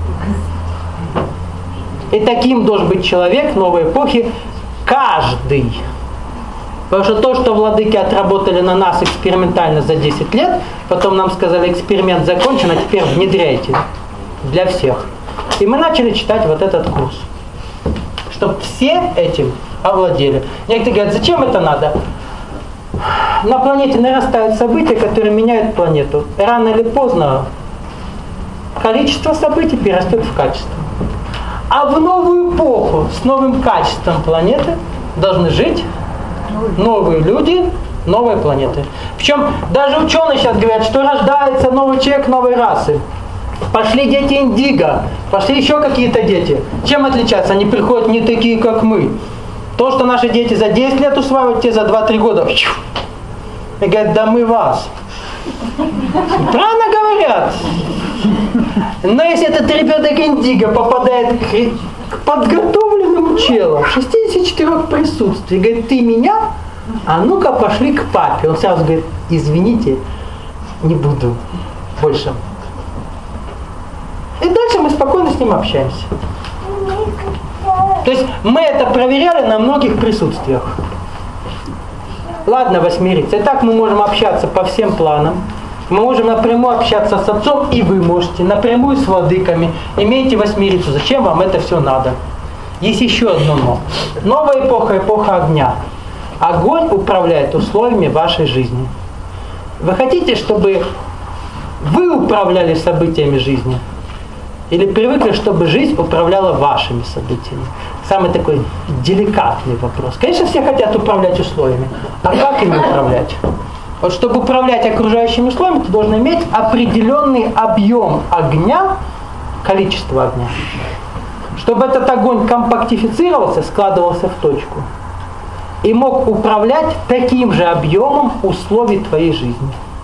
И таким должен быть человек новой эпохи каждый. Потому что то, что владыки отработали на нас экспериментально за десять лет, потом нам сказали, эксперимент закончен, а теперь внедряйте для всех. И мы начали читать вот этот курс. Чтобы все этим овладели. Некоторые говорят, зачем это надо? На планете нарастают события, которые меняют планету. Рано или поздно количество событий перерастет в качество. А в новую эпоху с новым качеством планеты должны жить новые люди, новые планеты. Причем даже ученые сейчас говорят, что рождается новый человек новой расы. Пошли дети индиго, пошли еще какие-то дети. Чем отличаются? Они приходят не такие, как мы. То, что наши дети за десять лет усваивают, те за два-три года. И говорят, да мы вас. Правильно говорят. Но если этот ребенок индиго попадает к подготовленному челу в шестидесяти четырёх присутствии, говорит, ты меня? А ну-ка пошли к папе. Он сразу говорит, извините, не буду больше. И дальше мы спокойно с ним общаемся. То есть мы это проверяли на многих присутствиях. Ладно, восьмерица. Итак, мы можем общаться по всем планам. Мы можем напрямую общаться с отцом, и вы можете, напрямую с владыками. Имейте восьмерицу. Зачем вам это все надо? Есть еще одно но. Новая эпоха, эпоха огня. Огонь управляет условиями вашей жизни. Вы хотите, чтобы вы управляли событиями жизни? Или привыкли, чтобы жизнь управляла вашими событиями? Самый такой деликатный вопрос. Конечно, все хотят управлять условиями. А как ими управлять? Вот чтобы управлять окружающими условиями, ты должен иметь определенный объем огня, количество огня. Чтобы этот огонь компактифицировался, складывался в точку. И мог управлять таким же объемом условий твоей жизни.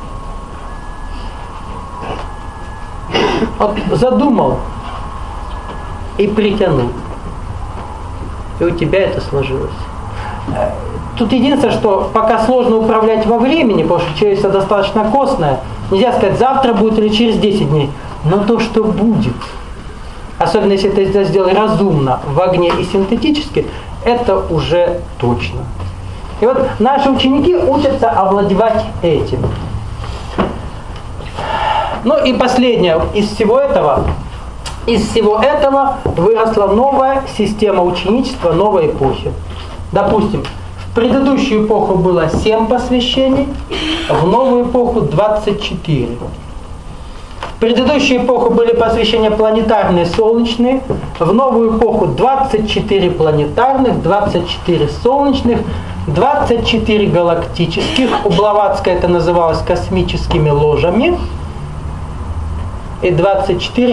Вот задумал и притянул. И у тебя это сложилось. Тут единственное, что пока сложно управлять во времени, потому что человечество достаточно костное. Нельзя сказать, завтра будет или через десять дней. Но то, что будет, особенно если ты это сделай разумно, в огне и синтетически, это уже точно. И вот наши ученики учатся овладевать этим. Ну и последнее, из всего этого, из всего этого выросла новая система ученичества новой эпохи. Допустим, в предыдущую эпоху было семь посвящений, в новую эпоху двадцать четыре. В предыдущую эпоху были посвящения планетарные, солнечные, в новую эпоху двадцать четыре планетарных, двадцать четыре солнечных, двадцать четыре галактических, у Блаватской это называлось космическими ложами, и двадцать четыре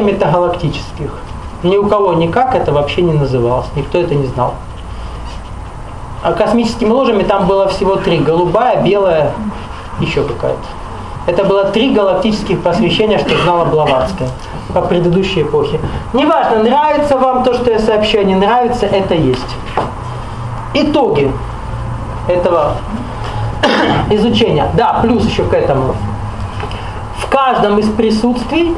метагалактических. Ни у кого никак это вообще не называлось, никто это не знал. космическими ложами там было всего три. Голубая, белая, еще какая-то. Это было три галактических просвещения, что знала Блаватская по предыдущей эпохе. Неважно, нравится вам то, что я сообщаю, не нравится, это есть. Итоги этого изучения. Да, плюс еще к этому. В каждом из присутствий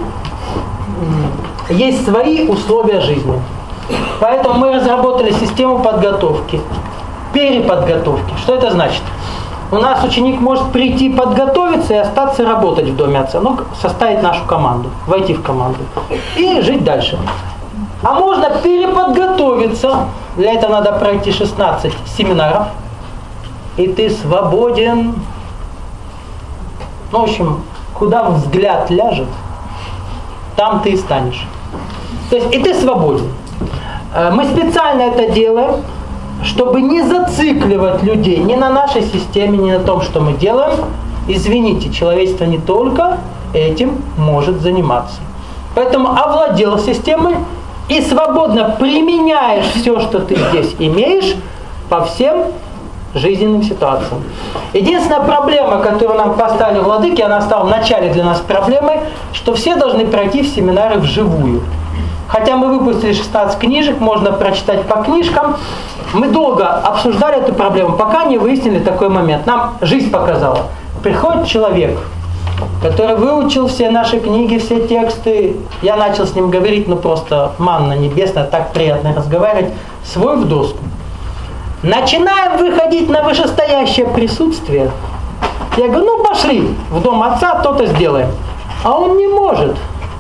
есть свои условия жизни. Поэтому мы разработали систему подготовки, переподготовки. Что это значит? У нас ученик может прийти подготовиться и остаться работать в доме отца, ну, составить нашу команду, войти в команду и жить дальше. А можно переподготовиться, для этого надо пройти шестнадцать семинаров, и ты свободен. Ну, в общем, куда взгляд ляжет, там ты и станешь. То есть и ты свободен. Мы специально это делаем, чтобы не зацикливать людей ни на нашей системе, ни на том, что мы делаем. Извините, человечество не только этим может заниматься. Поэтому овладел системой и свободно применяешь все, что ты здесь имеешь, по всем жизненным ситуациям. Единственная проблема, которую нам поставили владыки, она стала в начале для нас проблемой, что все должны пройти в семинары вживую. Хотя мы выпустили шестнадцать книжек, можно прочитать по книжкам. Мы долго обсуждали эту проблему, пока не выяснили такой момент. Нам жизнь показала. Приходит человек, который выучил все наши книги, все тексты. Я начал с ним говорить, ну просто манна небесная, так приятно разговаривать, свой в доску. Начинаем выходить на вышестоящее присутствие. Я говорю, ну пошли в дом отца, то-то сделаем. А он не может.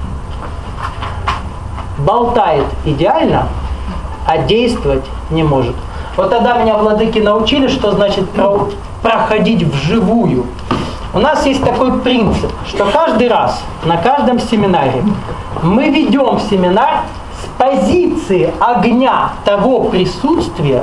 Болтает идеально, а действовать не может. Вот тогда меня владыки научили, что значит про- проходить вживую. У нас есть такой принцип, что каждый раз на каждом семинаре мы ведем семинар с позиции огня того присутствия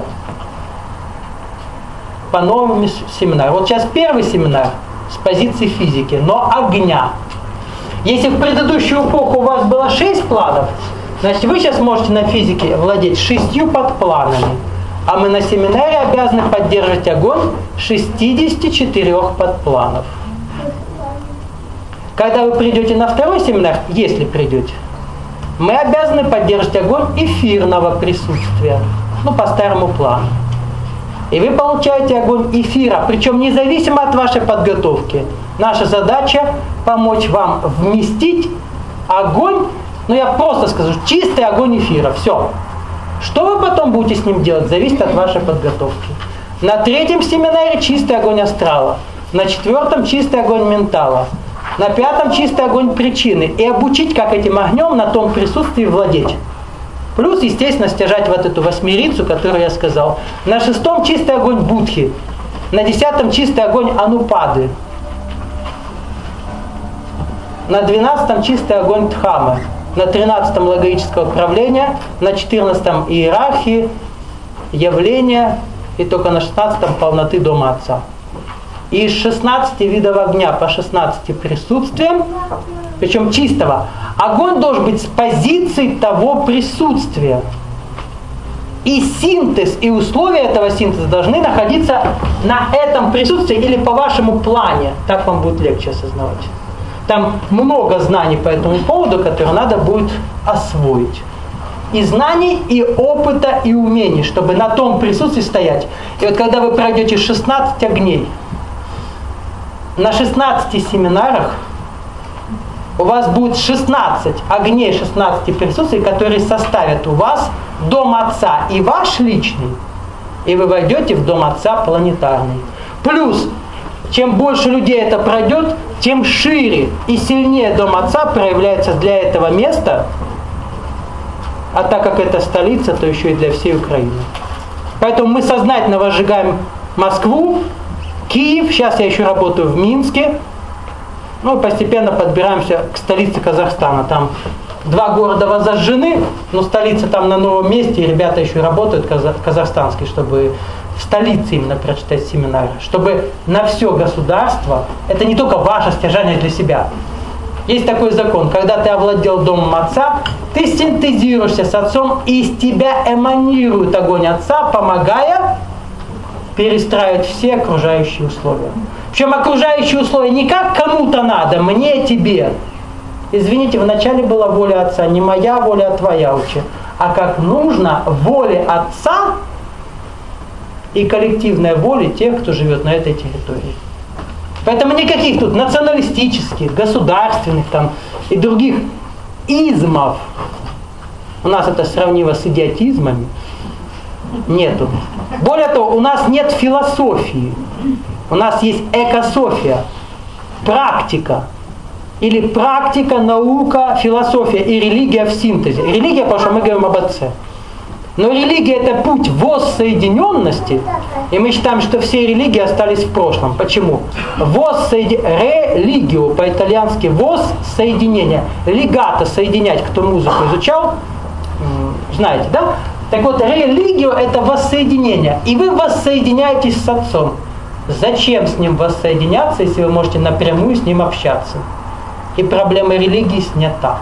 по новым семинарам. Вот сейчас первый семинар с позиции физики, но огня. Если в предыдущую эпоху у вас было шесть планов, значит, вы сейчас можете на физике владеть шестью подпланами, а мы на семинаре обязаны поддерживать огонь шестидесяти четырёх подпланов. Когда вы придете на второй семинар, если придете, мы обязаны поддерживать огонь эфирного присутствия, ну, по старому плану. И вы получаете огонь эфира, причем независимо от вашей подготовки. Наша задача помочь вам вместить огонь, ну я просто скажу, чистый огонь эфира, все. Что вы потом будете с ним делать, зависит от вашей подготовки. На третьем семинаре чистый огонь астрала, на четвертом чистый огонь ментала, на пятом чистый огонь причины. И обучить, как этим огнем на том присутствии владеть. Плюс, естественно, стяжать вот эту восьмерицу, которую я сказал. На шестом чистый огонь будхи, на десятом чистый огонь анупады, на двенадцатом чистый огонь дхамы, на тринадцатом логического управления, на четырнадцатом иерархии, явления и только на шестнадцатом полноты дома отца. И из шестнадцати видов огня по шестнадцати присутствиям, причем чистого, огонь должен быть с позиции того присутствия. И синтез, и условия этого синтеза должны находиться на этом присутствии или по вашему плане. Так вам будет легче осознавать. Там много знаний по этому поводу, которые надо будет освоить. И знаний, и опыта, и умений, чтобы на том присутствии стоять. И вот когда вы пройдете шестнадцать огней, на шестнадцати семинарах у вас будет шестнадцать огней, шестнадцать присутствий, которые составят у вас дом отца и ваш личный, и вы войдете в дом отца планетарный. Плюс, чем больше людей это пройдет, тем шире и сильнее дом отца проявляется для этого места, а так как это столица, то еще и для всей Украины. Поэтому мы сознательно возжигаем Москву, Киев, сейчас я еще работаю в Минске, ну, постепенно подбираемся к столице Казахстана. Там два города возжжены, но столица там на новом месте, и ребята еще работают казахстанские, чтобы в столице именно прочитать семинары. Чтобы на все государство, это не только ваше стяжание для себя. Есть такой закон, когда ты овладел домом отца, ты синтезируешься с отцом, и из тебя эманирует огонь отца, помогая перестраивать все окружающие условия. Причем окружающие условия не как кому-то надо, мне, тебе. Извините, вначале была воля Отца, не моя воля, а твоя учи. А как нужно воле Отца и коллективной воле тех, кто живет на этой территории. Поэтому никаких тут националистических, государственных там и других измов, у нас это сравнимо с идиотизмами, нету. Более того, у нас нет философии, у нас есть экософия, практика. Или практика, наука, философия и религия в синтезе. Религия, потому что мы говорим об Отце. Но религия – это путь воссоединенности, и мы считаем, что все религии остались в прошлом. Почему? Воссоеди... Религио, по-итальянски воссоединение. Легато – соединять, кто музыку изучал, знаете, да? Так вот, религио – это воссоединение, и вы воссоединяетесь с Отцом. Зачем с Ним воссоединяться, если вы можете напрямую с Ним общаться? И проблема религии снята.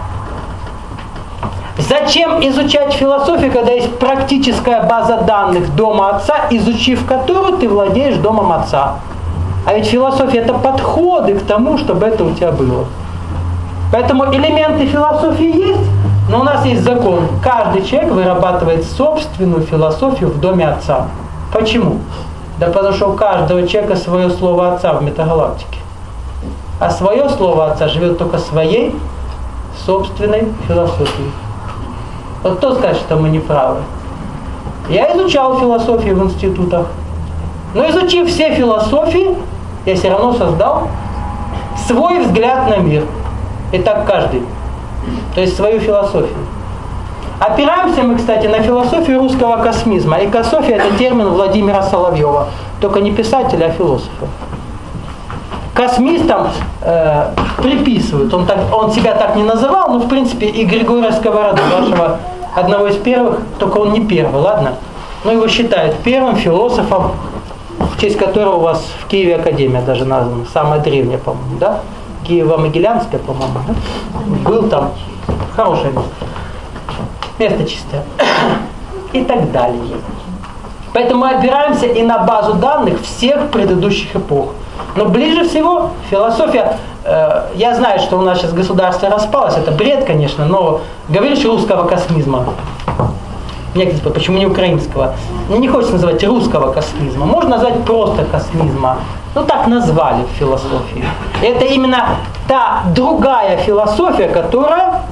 Зачем изучать философию, когда есть практическая база данных дома Отца, изучив которую ты владеешь домом Отца? А ведь философия – это подходы к тому, чтобы это у тебя было. Поэтому элементы философии есть, но у нас есть закон. Каждый человек вырабатывает собственную философию в доме Отца. Почему? Да потому что у каждого человека свое слово Отца в метагалактике. А свое слово Отца живет только своей собственной философией. Вот кто скажет, что мы не правы? Я изучал философию в институтах. Но изучив все философии, я все равно создал свой взгляд на мир. И так каждый. То есть свою философию. Опираемся мы, кстати, на философию русского космизма. Экософия – это термин Владимира Соловьева. Только не писателя, а философа. Космистам э, приписывают, он, так, он себя так не называл, но в принципе и Григория Сковороду, вашего одного из первых, только он не первый, ладно? Но его считают первым философом, в честь которого у вас в Киеве академия даже названа, самая древняя, по-моему, да? Киево-Могилянская, по-моему, да? Был там, хорошее место, место чистое и так далее. Поэтому мы опираемся и на базу данных всех предыдущих эпох. Но ближе всего философия, э, я знаю, что у нас сейчас государство распалось, это бред, конечно, но говоришь русского космизма. Мне говорят, почему не украинского? Мне не хочется называть русского космизма, можно назвать просто космизма. Ну так назвали в философии. Это именно та другая философия, которая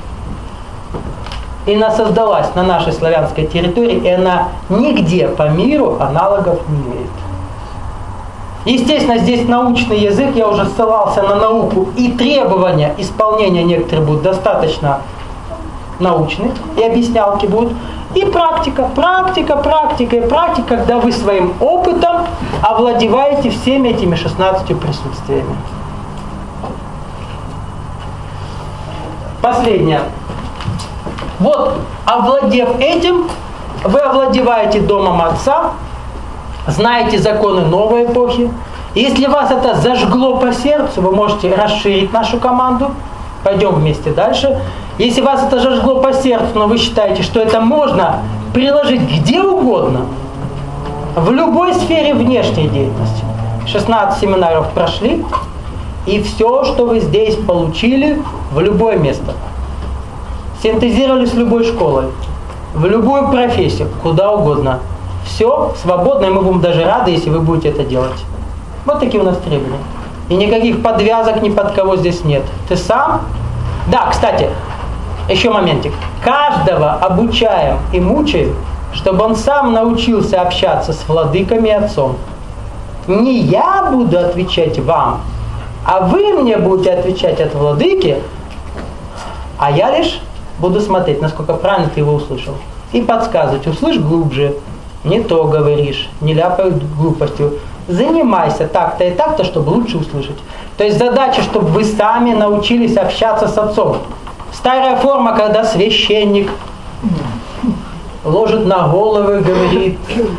именно создалась на нашей славянской территории, и она нигде по миру аналогов не имеет. Естественно, здесь научный язык, я уже ссылался на науку, и требования исполнения некоторые будут достаточно научные, и объяснялки будут. И практика, практика, практика и практика, когда вы своим опытом овладеваете всеми этими шестнадцатью присутствиями. Последнее. Вот, овладев этим, вы овладеваете домом Отца, знаете законы новой эпохи. Если вас это зажгло по сердцу, вы можете расширить нашу команду. Пойдем вместе дальше. Если вас это зажгло по сердцу, но вы считаете, что это можно приложить где угодно, в любой сфере внешней деятельности. шестнадцать семинаров прошли, и все, что вы здесь получили, в любое место. Синтезировали с любой школой, в любую профессию, куда угодно. Все свободно, и мы будем даже рады, если вы будете это делать. Вот такие у нас требования. И никаких подвязок ни под кого здесь нет. Ты сам? Да, кстати, еще моментик. Каждого обучаем и мучаем, чтобы он сам научился общаться с владыками и Отцом. Не я буду отвечать вам, а вы мне будете отвечать от владыки, а я лишь буду смотреть, насколько правильно ты его услышал. И подсказывать, услышь глубже. Не то говоришь, не ляпай глупостью. Занимайся так-то и так-то, чтобы лучше услышать. То есть задача, чтобы вы сами научились общаться с Отцом. Старая форма, когда священник ложит на головы, говорит: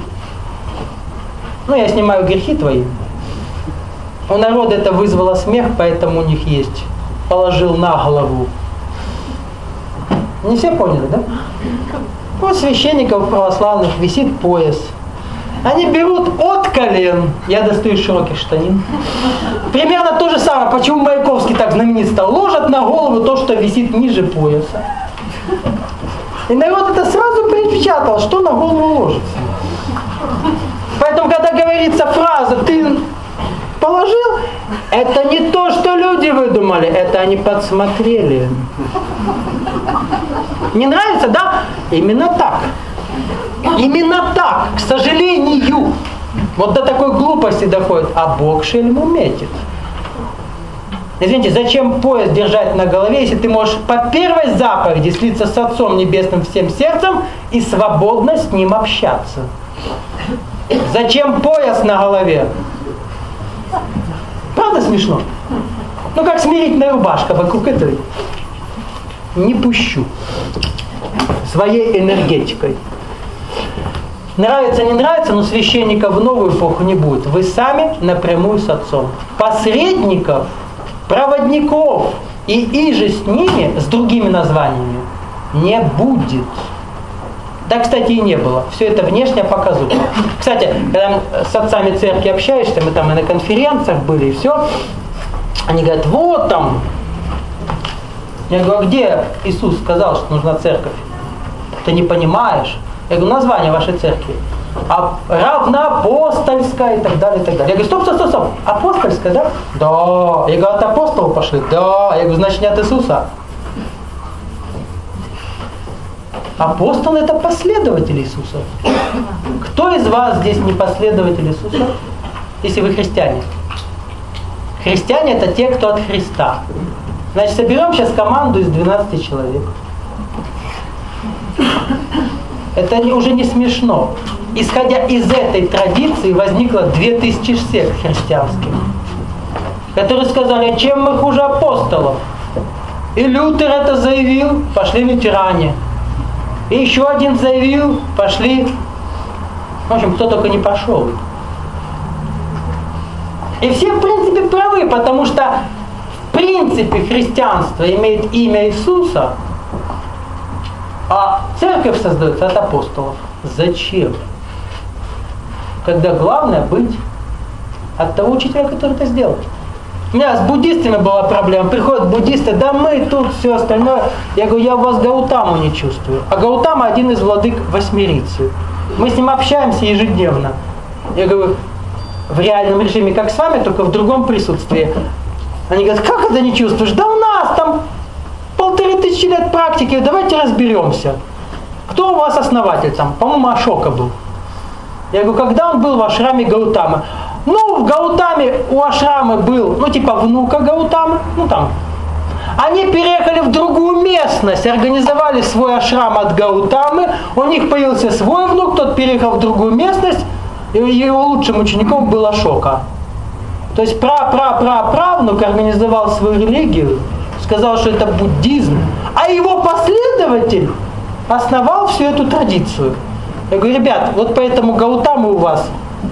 ну, я снимаю грехи твои. У народа это вызвало смех, поэтому у них есть положил на голову. Не все поняли, да? У священников православных висит пояс. Они берут от колен, я достаю широких штанин. Примерно то же самое, почему Маяковский так знаменит стал. Ложат на голову то, что висит ниже пояса. И народ это сразу припечатал, что на голову ложится. Поэтому, когда говорится фраза «ты положил», это не то, что люди выдумали, это они подсмотрели. Не нравится, да? Именно так. Именно так, к сожалению. Вот до такой глупости доходит. А Бог шельму метит. Извините, зачем пояс держать на голове, если ты можешь по первой заповеди слиться с Отцом Небесным всем сердцем и свободно с Ним общаться? Зачем пояс на голове? Правда смешно? Ну как смирительная рубашка вокруг этой. Не пущу. Своей энергетикой. Нравится, не нравится, но священников в новую эпоху не будет. Вы сами напрямую с Отцом. Посредников, проводников и иже с ними, с другими названиями, не будет. Да, кстати, и не было. Все это внешняя показуха. Кстати, когда с отцами церкви общаешься, мы там и на конференциях были, и все, они говорят, вот там. Я говорю, а где Иисус сказал, что нужна церковь? Ты не понимаешь. Я говорю, название вашей церкви. А равноапостольская и так далее, и так далее. Я говорю, стоп, стоп, стоп, стоп. Апостольская, да? Да. Я говорю, от апостолов пошли? Да. Я говорю, значит, не от Иисуса. Апостолы — это последователи Иисуса. Кто из вас здесь не последователь Иисуса, если вы христиане? Христиане — это те, кто от Христа. Значит, соберем сейчас команду из двенадцати человек. Это уже не смешно. Исходя из этой традиции возникло две тысячи сект христианских, которые сказали, а чем мы хуже апостолов? И Лютер это заявил, пошли лютеране. И еще один заявил, пошли. В общем, кто только не пошел. И все, в принципе, правы, потому что, в принципе, христианство имеет имя Иисуса, а церковь создается от апостолов. Зачем? Когда главное быть от того учителя, который это сделал. У меня с буддистами была проблема. Приходят буддисты, да мы тут все остальное. Я говорю, я у вас Гаутаму не чувствую. А Гаутама один из владык Восьмирицы. Мы с ним общаемся ежедневно. Я говорю, в реальном режиме, как с вами, только в другом присутствии. Они говорят, как это не чувствуешь? Да у нас там полторы тысячи лет практики, давайте разберемся. Кто у вас основатель там? По-моему, Ашока был. Я говорю, когда он был в ашраме Гаутамы? Ну, в Гаутаме у ашрамы был, ну, типа внука Гаутамы, ну, там. Они переехали в другую местность, организовали свой ашрам от Гаутамы, у них появился свой внук, тот переехал в другую местность, и его лучшим учеником был Ашока. То есть пра-пра-пра-правнук организовал свою религию, сказал, что это буддизм, а его последователь основал всю эту традицию. Я говорю, ребят, вот поэтому Гаутамы у вас.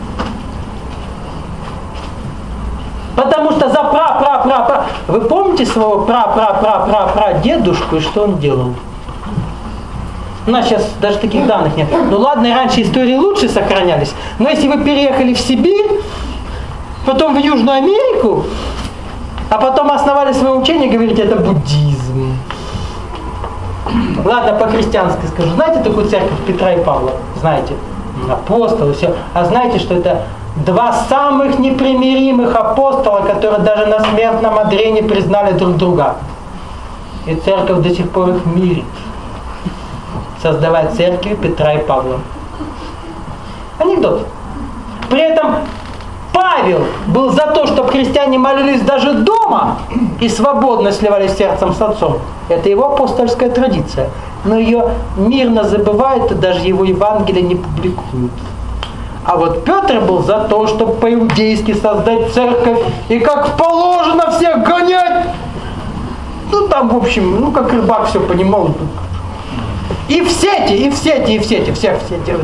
Потому что за пра-пра-пра-пра... Вы помните своего пра-пра-пра-пра-пра-дедушку и что он делал? У нас сейчас даже таких данных нет. Ну ладно, раньше истории лучше сохранялись, но если вы переехали в Сибирь, потом в Южную Америку, а потом основали свое учение, говорите, это буддизм. Ладно, по-христиански скажу. Знаете такую церковь Петра и Павла? Знаете? Апостолы, все. А знаете, что это два самых непримиримых апостола, которые даже на смертном одре не признали друг друга. И церковь до сих пор их мирит, создавая церкви Петра и Павла. Анекдот. При этом Павел был за то, чтобы христиане молились даже дома и свободно сливались сердцем с Отцом. Это его апостольская традиция. Но ее мирно забывают, и даже его Евангелие не публикуют. А вот Петр был за то, чтобы по-иудейски создать церковь и как положено всех гонять. Ну там, в общем, ну как рыбак все понимал. И в сети, и в сети, и в сети, всех в сети.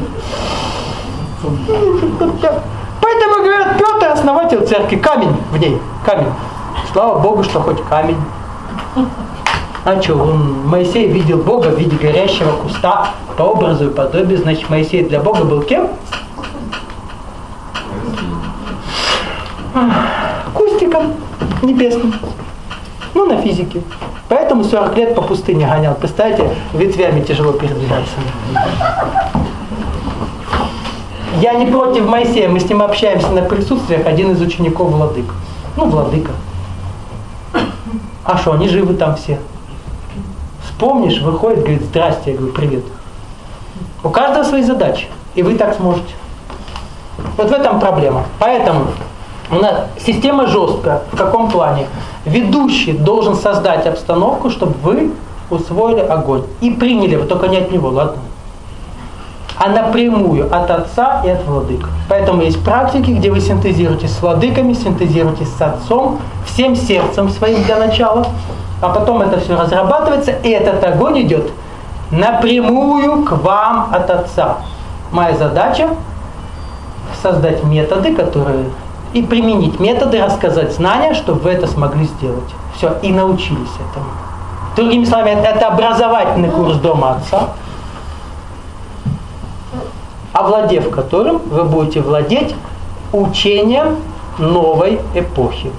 Поэтому, говорят, Петр основатель церкви, камень в ней, камень. Слава Богу, что хоть камень. А что, он, Моисей видел Бога в виде горящего куста по образу и подобию, значит, Моисей для Бога был кем? кустиком небесным. Ну, на физике. Поэтому сорок лет по пустыне гонял. Представляете, ветвями тяжело передвигаться. Я не против Моисея, мы с ним общаемся на присутствиях, один из учеников владык. Ну, владыка. А что, они живы там все? Вспомнишь, выходит, говорит, здрасте, я говорю, привет. У каждого свои задачи, и вы так сможете. Вот в этом проблема. Поэтому у нас система жесткая. В каком плане? Ведущий должен создать обстановку, чтобы вы усвоили огонь. И приняли его, только не от него, ладно? А напрямую от отца и от владык. Поэтому есть практики, где вы синтезируетесь с владыками, синтезируетесь с отцом, всем сердцем своим для начала, а потом это все разрабатывается, и этот огонь идет напрямую к вам от отца. Моя задача создать методы, которые и применить методы, рассказать знания, чтобы вы это смогли сделать. Все, и научились этому. Другими словами, это образовательный курс дома отца, овладев которым вы будете владеть учением новой эпохи.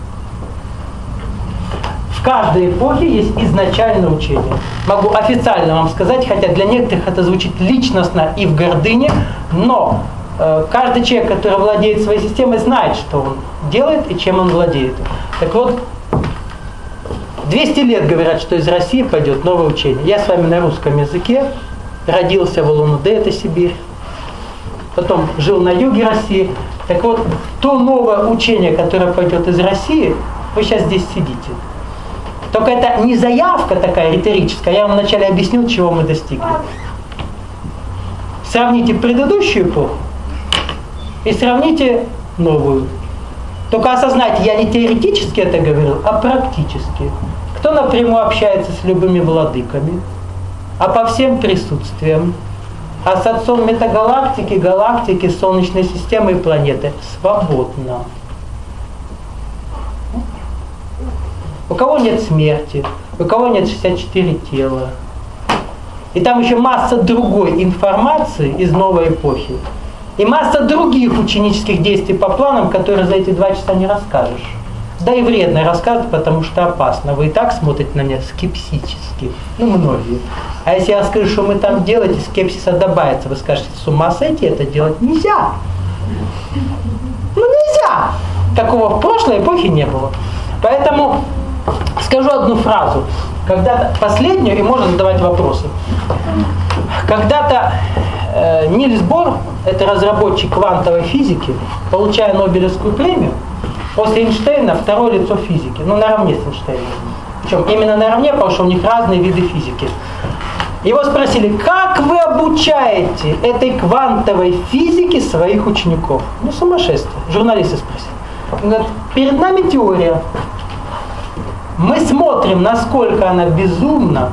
В каждой эпохе есть изначальное учение. Могу официально вам сказать, хотя для некоторых это звучит личностно и в гордыне, но э, каждый человек, который владеет своей системой, знает, что он делает и чем он владеет. Так вот, двести лет говорят, что из России пойдет новое учение. Я с вами на русском языке, родился в Улан-Удэ, это Сибирь. Потом жил на юге России. Так вот, то новое учение, которое пойдет из России, вы сейчас здесь сидите. Только это не заявка такая риторическая, я вам вначале объяснил, чего мы достигли. Сравните предыдущую эпоху и сравните новую. Только осознайте, я не теоретически это говорил, а практически. Кто напрямую общается с любыми владыками, а по всем присутствиям, а с отцом метагалактики, галактики, Солнечной системы и планеты свободно. У кого нет смерти, у кого нет шестьдесят четыре тела. И там еще масса другой информации из новой эпохи. И масса других ученических действий по планам, которые за эти два часа не расскажешь. Да и вредно рассказывать, потому что опасно. Вы и так смотрите на меня скептически. Ну, многие. А если я скажу, что мы там делаете, скепсиса добавится. Вы скажете, с ума сойти, это делать нельзя. Ну, нельзя. Такого в прошлой эпохе не было. Поэтому скажу одну фразу. Когда-то, последнюю, и можно задавать вопросы. Когда-то э, Нильс Бор, это разработчик квантовой физики, получая Нобелевскую премию, после Эйнштейна второе лицо физики, ну наравне с Эйнштейном. Причем именно наравне, потому что у них разные виды физики. Его спросили, как вы обучаете этой квантовой физике своих учеников? Ну сумасшествие. Журналисты спросили. Он говорит, перед нами теория. Мы смотрим, насколько она безумна,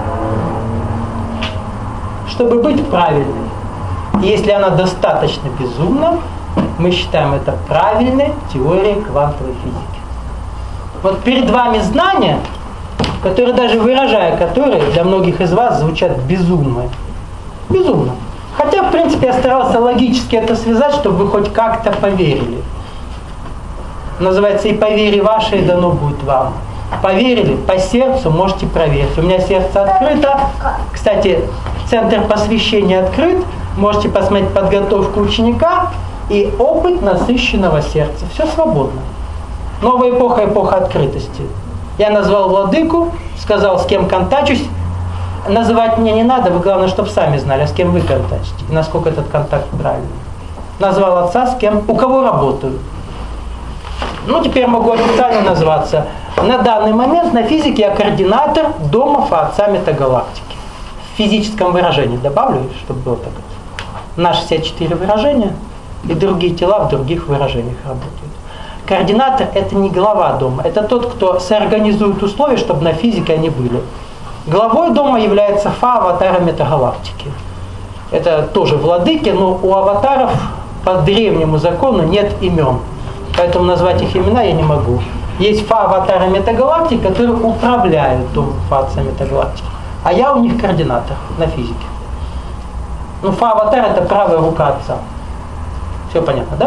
чтобы быть правильной. И если она достаточно безумна, мы считаем это правильной теорией квантовой физики. Вот перед вами знания, которые даже выражая которые для многих из вас звучат безумно. Безумно. Хотя, в принципе, я старался логически это связать, чтобы вы хоть как-то поверили. Называется, и по вере вашей дано будет вам. Поверили, по сердцу можете проверить. У меня сердце открыто. Кстати, центр посвящения открыт. Можете посмотреть подготовку ученика и опыт насыщенного сердца. Все свободно. Новая эпоха, эпоха открытости. Я назвал владыку, сказал, с кем контачусь. Называть мне не надо, вы главное, чтобы сами знали, а с кем вы контачите. И насколько этот контакт правильный. Назвал отца, с кем, у кого работаю. Ну, теперь могу официально назваться. На данный момент на физике я координатор дома отца метагалактики. В физическом выражении добавлю, чтобы было так. На шестьдесят четыре выражения и другие тела в других выражениях работают. Координатор – это не глава дома, это тот, кто соорганизует условия, чтобы на физике они были. Главой дома является Фа, аватара метагалактики. Это тоже владыки, но у аватаров по древнему закону нет имен. Поэтому назвать их имена я не могу. Есть Фа, аватары метагалактики, которые управляют домом Фа, отца метагалактики. А я у них координатор на физике. Ну, Фа, аватар – это правая рука отца. Все понятно, да?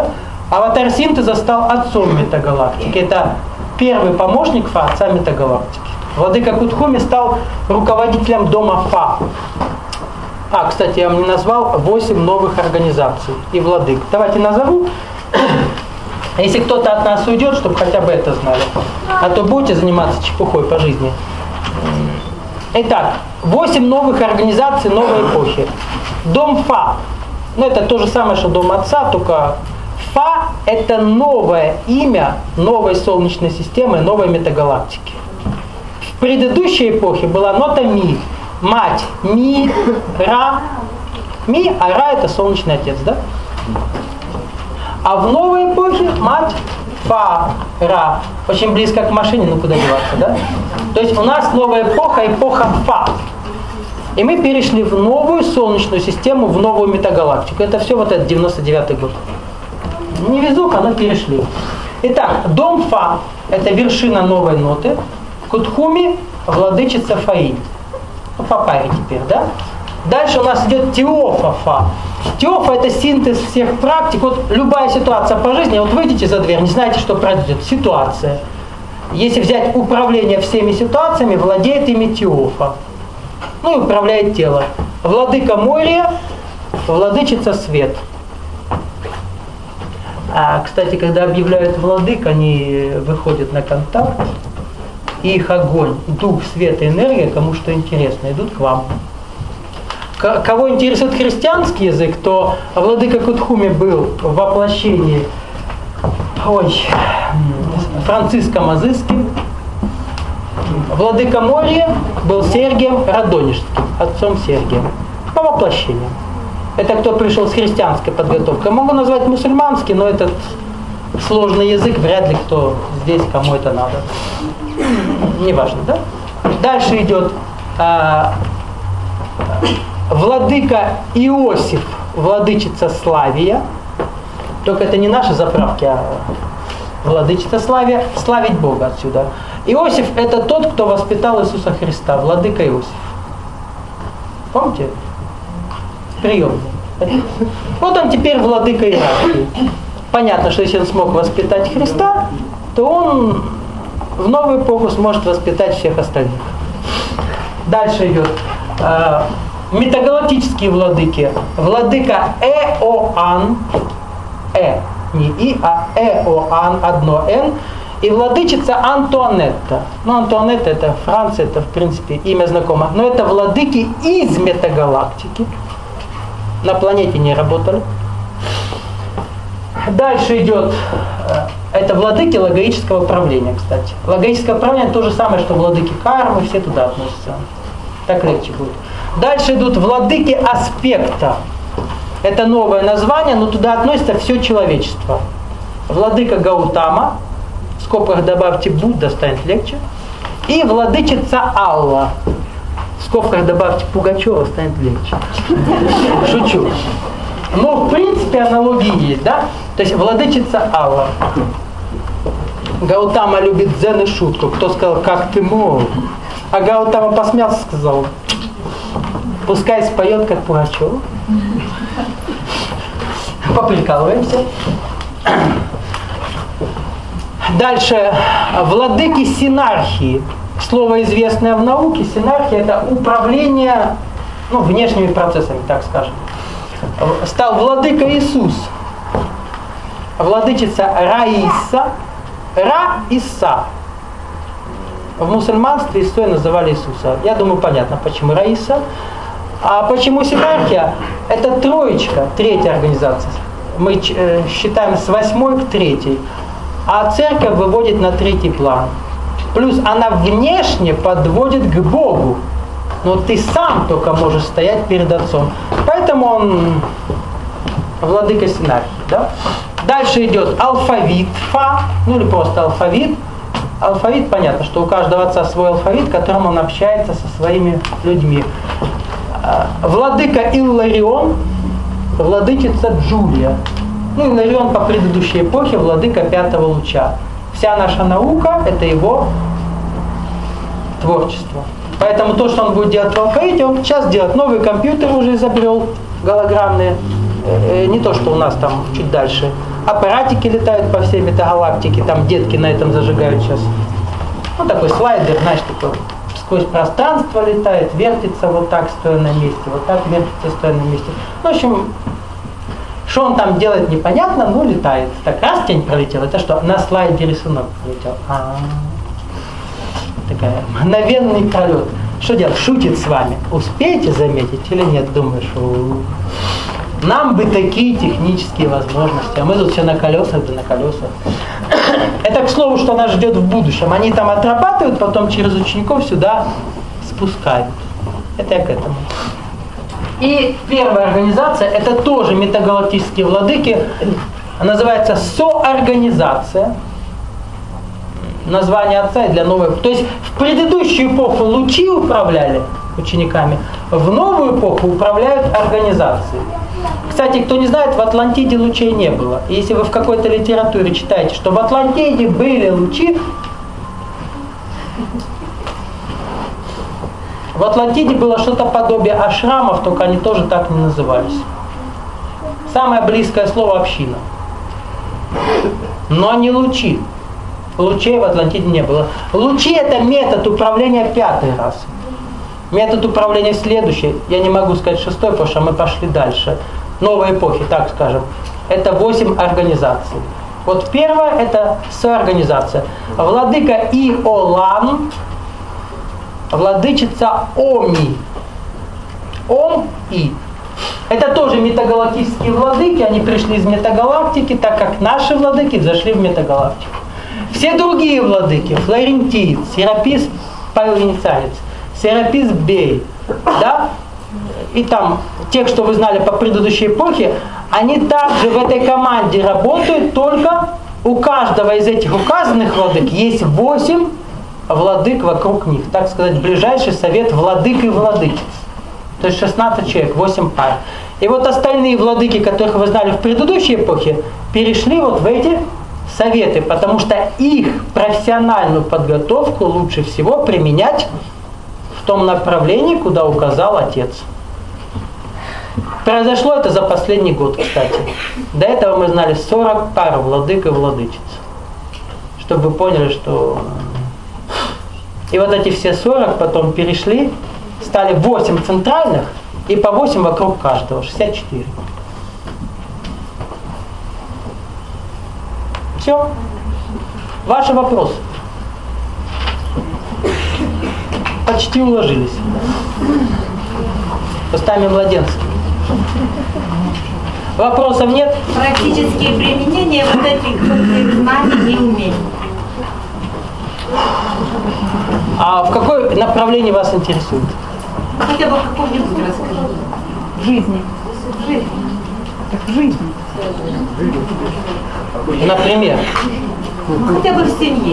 Аватар синтеза стал отцом метагалактики. Это первый помощник Фа, отца метагалактики. Владыка Кутхуми стал руководителем дома Фа. А, кстати, я вам не назвал восемь новых организаций и владык. Давайте назову. Если кто-то от нас уйдет, чтобы хотя бы это знали. А то будете заниматься чепухой по жизни. Итак, восемь новых организаций новой эпохи. Дом Фа. Ну, это то же самое, что дом Отца, только Фа – это новое имя новой Солнечной системы, новой метагалактики. В предыдущей эпохе была нота Ми. Мать Ми, Ра. Ми, а Ра – это Солнечный Отец, да? А в новой эпохе мать Фа, Ра. Очень близко к машине, ну куда деваться, да? То есть у нас новая эпоха, эпоха Фа. И мы перешли в новую Солнечную систему, в новую метагалактику. Это все вот этот девяносто девятый год. Невезуха, но перешли. Итак, дом Фа – это вершина новой ноты. Кутхуми – владычица Фаи. Ну, по паре теперь, да? Дальше у нас идет Теофа Фа. Теофа – это синтез всех практик. Вот любая ситуация по жизни, вот выйдете за дверь, не знаете, что произойдет. Ситуация. Если взять управление всеми ситуациями, владеет ими Теофа. Ну и управляет тело. Владыка Мория, владычица Свет. А, кстати, когда объявляют владык, они выходят на контакт, и их огонь, дух, свет и энергия, кому что интересно, идут к вам. К- кого интересует христианский язык, то владыка Кутхуми был в воплощении ой, Франциском Азызским. Владыка Мория был Сергием Радонежским, отцом Сергием, по воплощению. Это кто пришел с христианской подготовкой. Могу назвать мусульманский, но этот сложный язык, вряд ли кто здесь, кому это надо. Неважно, да? Дальше идет а, владыка Иосиф, владычица Славия. Только это не наши заправки, а владычица Славия. Славить Бога отсюда. Иосиф – это тот, кто воспитал Иисуса Христа, владыка Иосиф. Помните? Приемный. Вот он теперь владыка иерархии. Понятно, что если он смог воспитать Христа, то он в новую эпоху сможет воспитать всех остальных. Дальше идет э, метагалактические владыки. Владыка Эоан, Э, не И, а Эоан, одно Н. И владычица Антуанетта. Ну, Антуанетта это Франция, это в принципе имя знакомо. Но это владыки из метагалактики. На планете не работали. Дальше идет, это владыки логического управления, кстати. Логическое управление то же самое, что владыки кармы, все туда относятся. Так легче будет. Дальше идут владыки аспекта. Это новое название, но туда относится все человечество. Владыка Гаутама, в скобках добавьте Будда, станет легче. И владычица Алла. В скобках добавьте Пугачева, станет легче. Шучу. Но в принципе аналогии есть, да? То есть владычица Алла. Гаутама любит дзен и шутку. Кто сказал, как ты мог? А Гаутама посмеялся, сказал, пускай споет, как Пугачев. Поприкалываемся. Дальше. Владыки синархии. Слово, известное в науке, синархия – это управление, ну, внешними процессами, так скажем. Стал владыка Иисус. Владычица Раиса. Ра-Иса. В мусульманстве Исой называли Иисуса. Я думаю, понятно, почему Раиса. А почему синархия? Это троечка, третья организация. Мы э, считаем с восьмой к третьей. А церковь выводит на третий план. Плюс она внешне подводит к Богу. Но ты сам только можешь стоять перед Отцом. Поэтому он владыка синархии. Да? Дальше идет алфавит Фа, ну или просто алфавит. Алфавит, понятно, что у каждого отца свой алфавит, которым он общается со своими людьми. Владыка Илларион, владычица Джулия. Ну, Илларион по предыдущей эпохе владыка пятого луча. Вся наша наука – это его творчество. Поэтому то, что он будет делать в алфавите, он сейчас делает. Новый компьютер уже изобрел, голограммные. Не то, что у нас там чуть дальше. аппаратики летают по всей метагалактике, там детки на этом зажигают сейчас. Ну, такой слайдер, знаешь, такой сквозь пространство летает, вертится вот так, стоя на месте, вот так вертится, стоя на месте. Ну, в общем, что он там делает, непонятно, но летает. Так раз тень пролетела, это что? На слайде рисунок пролетел. А-а-а. Такая мгновенный пролет. Что делать? Шутит с вами. Успеете заметить или нет? Думаешь, у-у-у. Нам бы такие технические возможности, а мы тут все на колесах, да на колесах. Это, к слову, что нас ждет в будущем. Они там отрабатывают, потом через учеников сюда спускают. Это я к этому. И первая организация, это тоже метагалактические владыки, называется соорганизация. Название отца и для новой. То есть в предыдущую эпоху лучи управляли учениками, в новую эпоху управляют организацией. Кстати, кто не знает, в Атлантиде лучей не было. И если вы в какой-то литературе читаете, что в Атлантиде были лучи, в Атлантиде было что-то подобие ашрамов, только они тоже так не назывались. Самое близкое слово община. Но не лучи. Лучей в Атлантиде не было. Лучи — это метод управления пятой расы. Метод управления следующий, я не могу сказать шестой, потому что мы пошли дальше. Новой эпохи, так скажем. Это восемь организаций. Вот первая — это соорганизация. Владыка Иолан, владычица Оми. Ом-И. Это тоже метагалактические владыки, они пришли из метагалактики, так как наши владыки взошли в метагалактику. Все другие владыки, Флорентиец, Серапис Павел-Венецианец, Серапис Бей, да, и там, тех, что вы знали по предыдущей эпохе, они также в этой команде работают, только у каждого из этих указанных владык есть восемь владык вокруг них, так сказать, ближайший совет владык и владычиц. То есть шестнадцать человек, восемь пар. И вот остальные владыки, которых вы знали в предыдущей эпохе, перешли вот в эти советы, потому что их профессиональную подготовку лучше всего применять в том направлении, куда указал отец. Произошло это за последний год, кстати. До этого мы знали сорок пар владык и владычиц. Чтобы вы поняли, что... И вот эти все сорок потом перешли, стали восемь центральных и по восемь вокруг каждого, шестьдесят четыре. Все. Ваши вопросы. Почти уложились. Устами младенцев. Вопросов нет? Практические применения вот этих знаний и умений. А в какое направление вас интересует? Хотя бы в каком-нибудь расскажите. В жизни. В жизни. Так в жизни. Например? Ну, хотя бы в семье.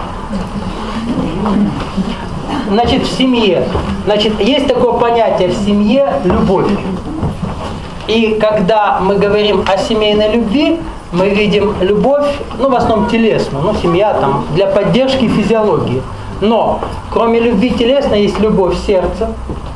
Значит, в семье. Значит, есть такое понятие в семье любовь. И когда мы говорим о семейной любви, мы видим любовь, ну, в основном телесную, ну, семья там для поддержки физиологии. Но кроме любви телесной есть любовь сердца.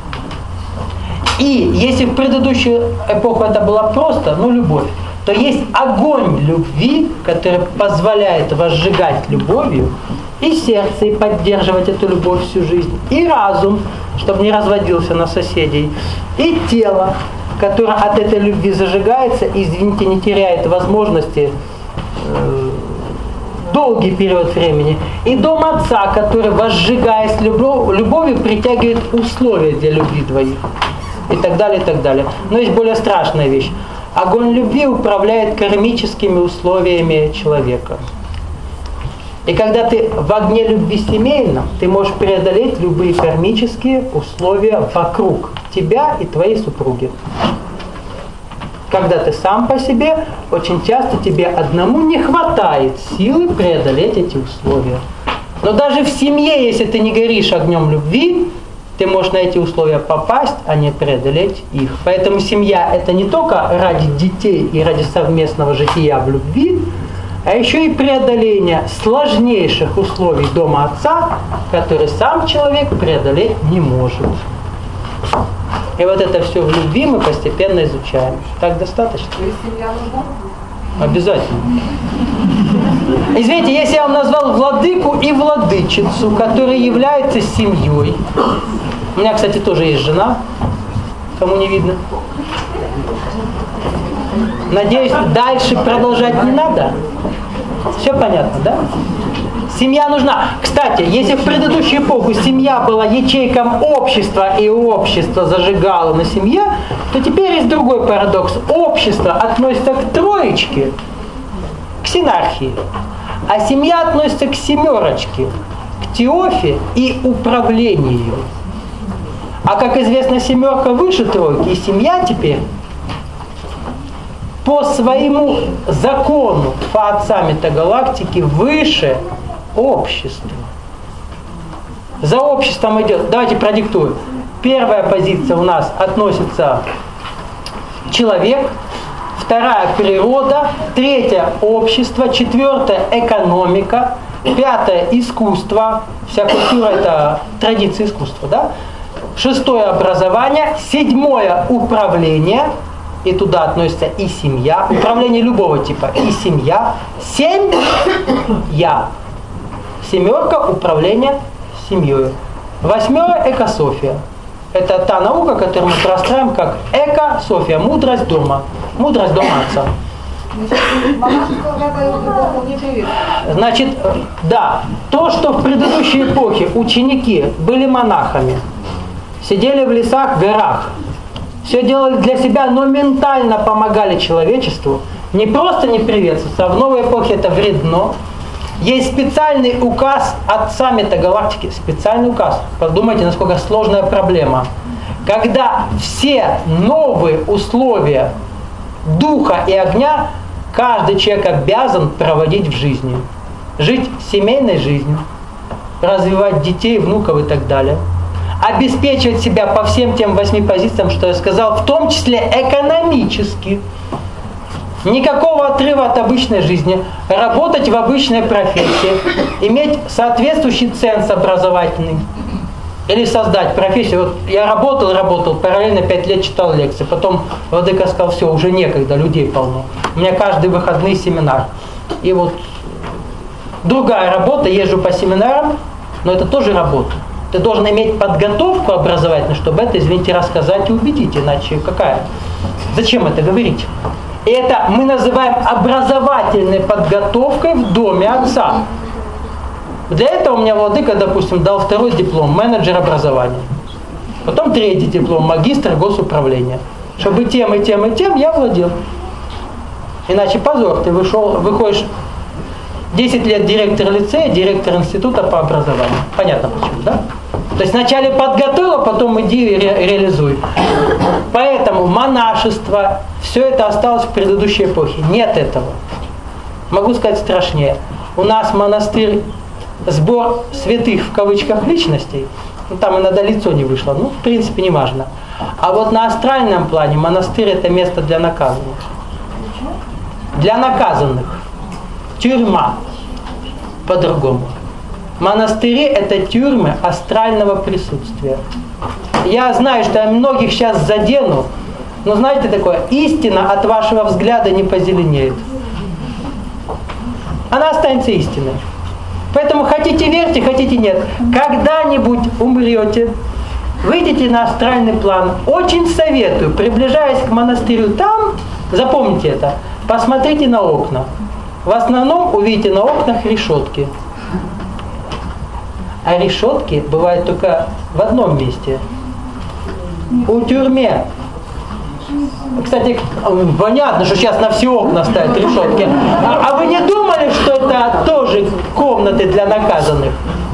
И если в предыдущую эпоху это было просто, ну, любовь, то есть огонь любви, который позволяет возжигать любовью и сердце, и поддерживать эту любовь всю жизнь, и разум, чтобы не разводился на соседей, и тело, которое от этой любви зажигается и, извините, не теряет возможности э, долгий период времени, и дом отца, который, возжигаясь любов, любовью, притягивает условия для любви двоих, и так далее, и так далее. Но есть более страшная вещь. Огонь любви управляет кармическими условиями человека. И когда ты в огне любви семейном, ты можешь преодолеть любые кармические условия вокруг тебя и твоей супруги. Когда ты сам по себе, очень часто тебе одному не хватает силы преодолеть эти условия. Но даже в семье, если ты не горишь огнем любви, ты можешь на эти условия попасть, а не преодолеть их. Поэтому семья — это не только ради детей и ради совместного жития в любви, а еще и преодоление сложнейших условий дома отца, которые сам человек преодолеть не может. И вот это все в любви мы постепенно изучаем. Так достаточно? То есть семья нужна? Обязательно. Извините, если я вам назвал владыку и владычицу, которые являются семьей. У меня, кстати, тоже есть жена. Кому не видно? Надеюсь, дальше продолжать не надо. Все понятно, да? Семья нужна. Кстати, если в предыдущую эпоху семья была ячейком общества, и общество зажигало на семье, то теперь есть другой парадокс. Общество относится к троечке, к синархии, а семья относится к семерочке, к теофе и управлению. А как известно, семерка выше тройки, и семья теперь по своему закону, по отцам метагалактики, выше общества. За обществом идет, давайте продиктую. Первая позиция у нас относится человек, вторая природа, третья общество, четвертая экономика, пятое искусство, вся культура это традиция искусства, да? Шестое образование, седьмое управление, и туда относится и семья, управление любого типа, и семья, семь я. Семерка управления семьей. Восьмое экософия. Это та наука, которую мы простраиваем как экософия, мудрость дома. Мудрость дома отца. Значит, да, то, что в предыдущей эпохе ученики были монахами, сидели в лесах, горах, все делали для себя, но ментально помогали человечеству, не просто не приветствуется, а в новой эпохе это вредно. Есть специальный указ отца метагалактики, специальный указ. Подумайте, насколько сложная проблема. Когда все новые условия духа и огня каждый человек обязан проводить в жизни. Жить семейной жизнью, развивать детей, внуков и так далее. Обеспечивать себя по всем тем восьми позициям, что я сказал, в том числе экономически. Никакого отрыва от обычной жизни, работать в обычной профессии, иметь соответствующий ценз образовательный. Или создать профессию. Вот я работал, работал, параллельно пять лет читал лекции. Потом владыка сказал, все, уже некогда, людей полно. У меня каждый выходный семинар. И вот другая работа, езжу по семинарам, но это тоже работа. Ты должен иметь подготовку образовательную, чтобы это, извините, рассказать и убедить. Иначе какая? Зачем это говорить? И это мы называем образовательной подготовкой в доме отца. Для этого у меня владыка, допустим, дал второй диплом, менеджер образования. Потом третий диплом, магистр госуправления. Чтобы тем и тем и тем я владел. Иначе позор, ты вышел, выходишь десять лет директор лицея, директор института по образованию. Понятно почему, да? То есть вначале подготовил, а потом иди и ре- реализуй. Поэтому монашество, все это осталось в предыдущей эпохе. Нет этого. Могу сказать страшнее. У нас монастырь, сбор святых в кавычках личностей, ну, там иногда лицо не вышло, ну, в принципе, не важно. А вот на астральном плане монастырь это место для наказанных. Для наказанных. Тюрьма. По-другому. Монастыри это тюрьмы астрального присутствия. Я знаю, что я многих сейчас задену, но знаете такое, истина от вашего взгляда не позеленеет. Она останется истиной. Поэтому хотите верьте, хотите нет. Когда-нибудь умрете, выйдете на астральный план. Очень советую, приближаясь к монастырю там, запомните это, посмотрите на окна. В основном увидите на окнах решетки. А решетки бывают только в одном месте. У тюрьме. Кстати, понятно, что сейчас на все окна ставят решетки. А, а вы не думали, что это тоже комнаты для наказанных?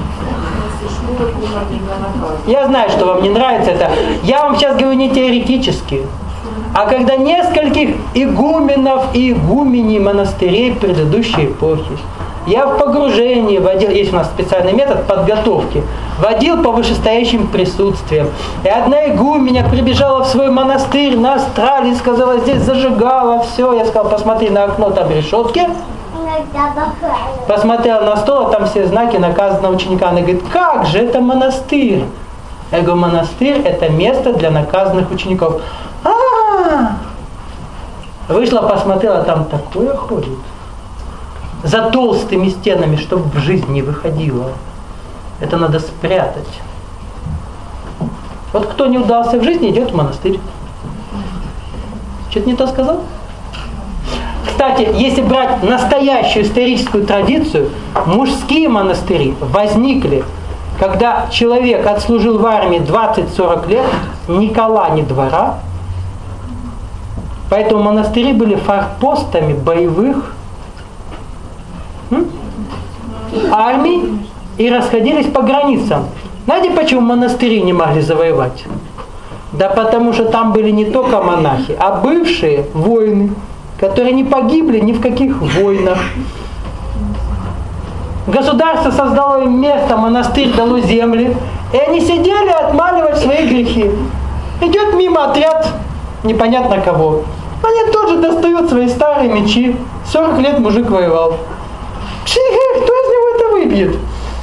Я знаю, что вам не нравится это. Я вам сейчас говорю не теоретически. А когда нескольких игуменов и игуменей монастырей предыдущей эпохи, я в погружении водил, есть у нас специальный метод подготовки, водил по вышестоящим присутствиям. И одна игуменя прибежала в свой монастырь на астрале и сказала, здесь зажигала, все. Я сказал, посмотри на окно, там решетки. Посмотрел на стол, а там все знаки, наказано ученика. Она говорит, как же, это монастырь. Я говорю, монастырь это место для наказанных учеников. А-а-а! Вышла, посмотрела, там такое ходит. За толстыми стенами, чтобы в жизнь не выходило. Это надо спрятать. Вот кто не удался в жизни, идет в монастырь. Что-то не то сказал? Кстати, если брать настоящую историческую традицию, мужские монастыри возникли, когда человек отслужил в армии двадцать-сорок лет, ни кола, ни двора. Поэтому монастыри были форпостами боевых м? армий и расходились по границам. Знаете, почему монастыри не могли завоевать? Да потому что там были не только монахи, а бывшие воины, которые не погибли ни в каких войнах. Государство создало им место, монастырь дало земли, и они сидели и отмаливали свои грехи. Идет мимо отряд непонятно кого. Они тоже достают свои старые мечи. сорок лет мужик воевал. Кто из него это выбьет?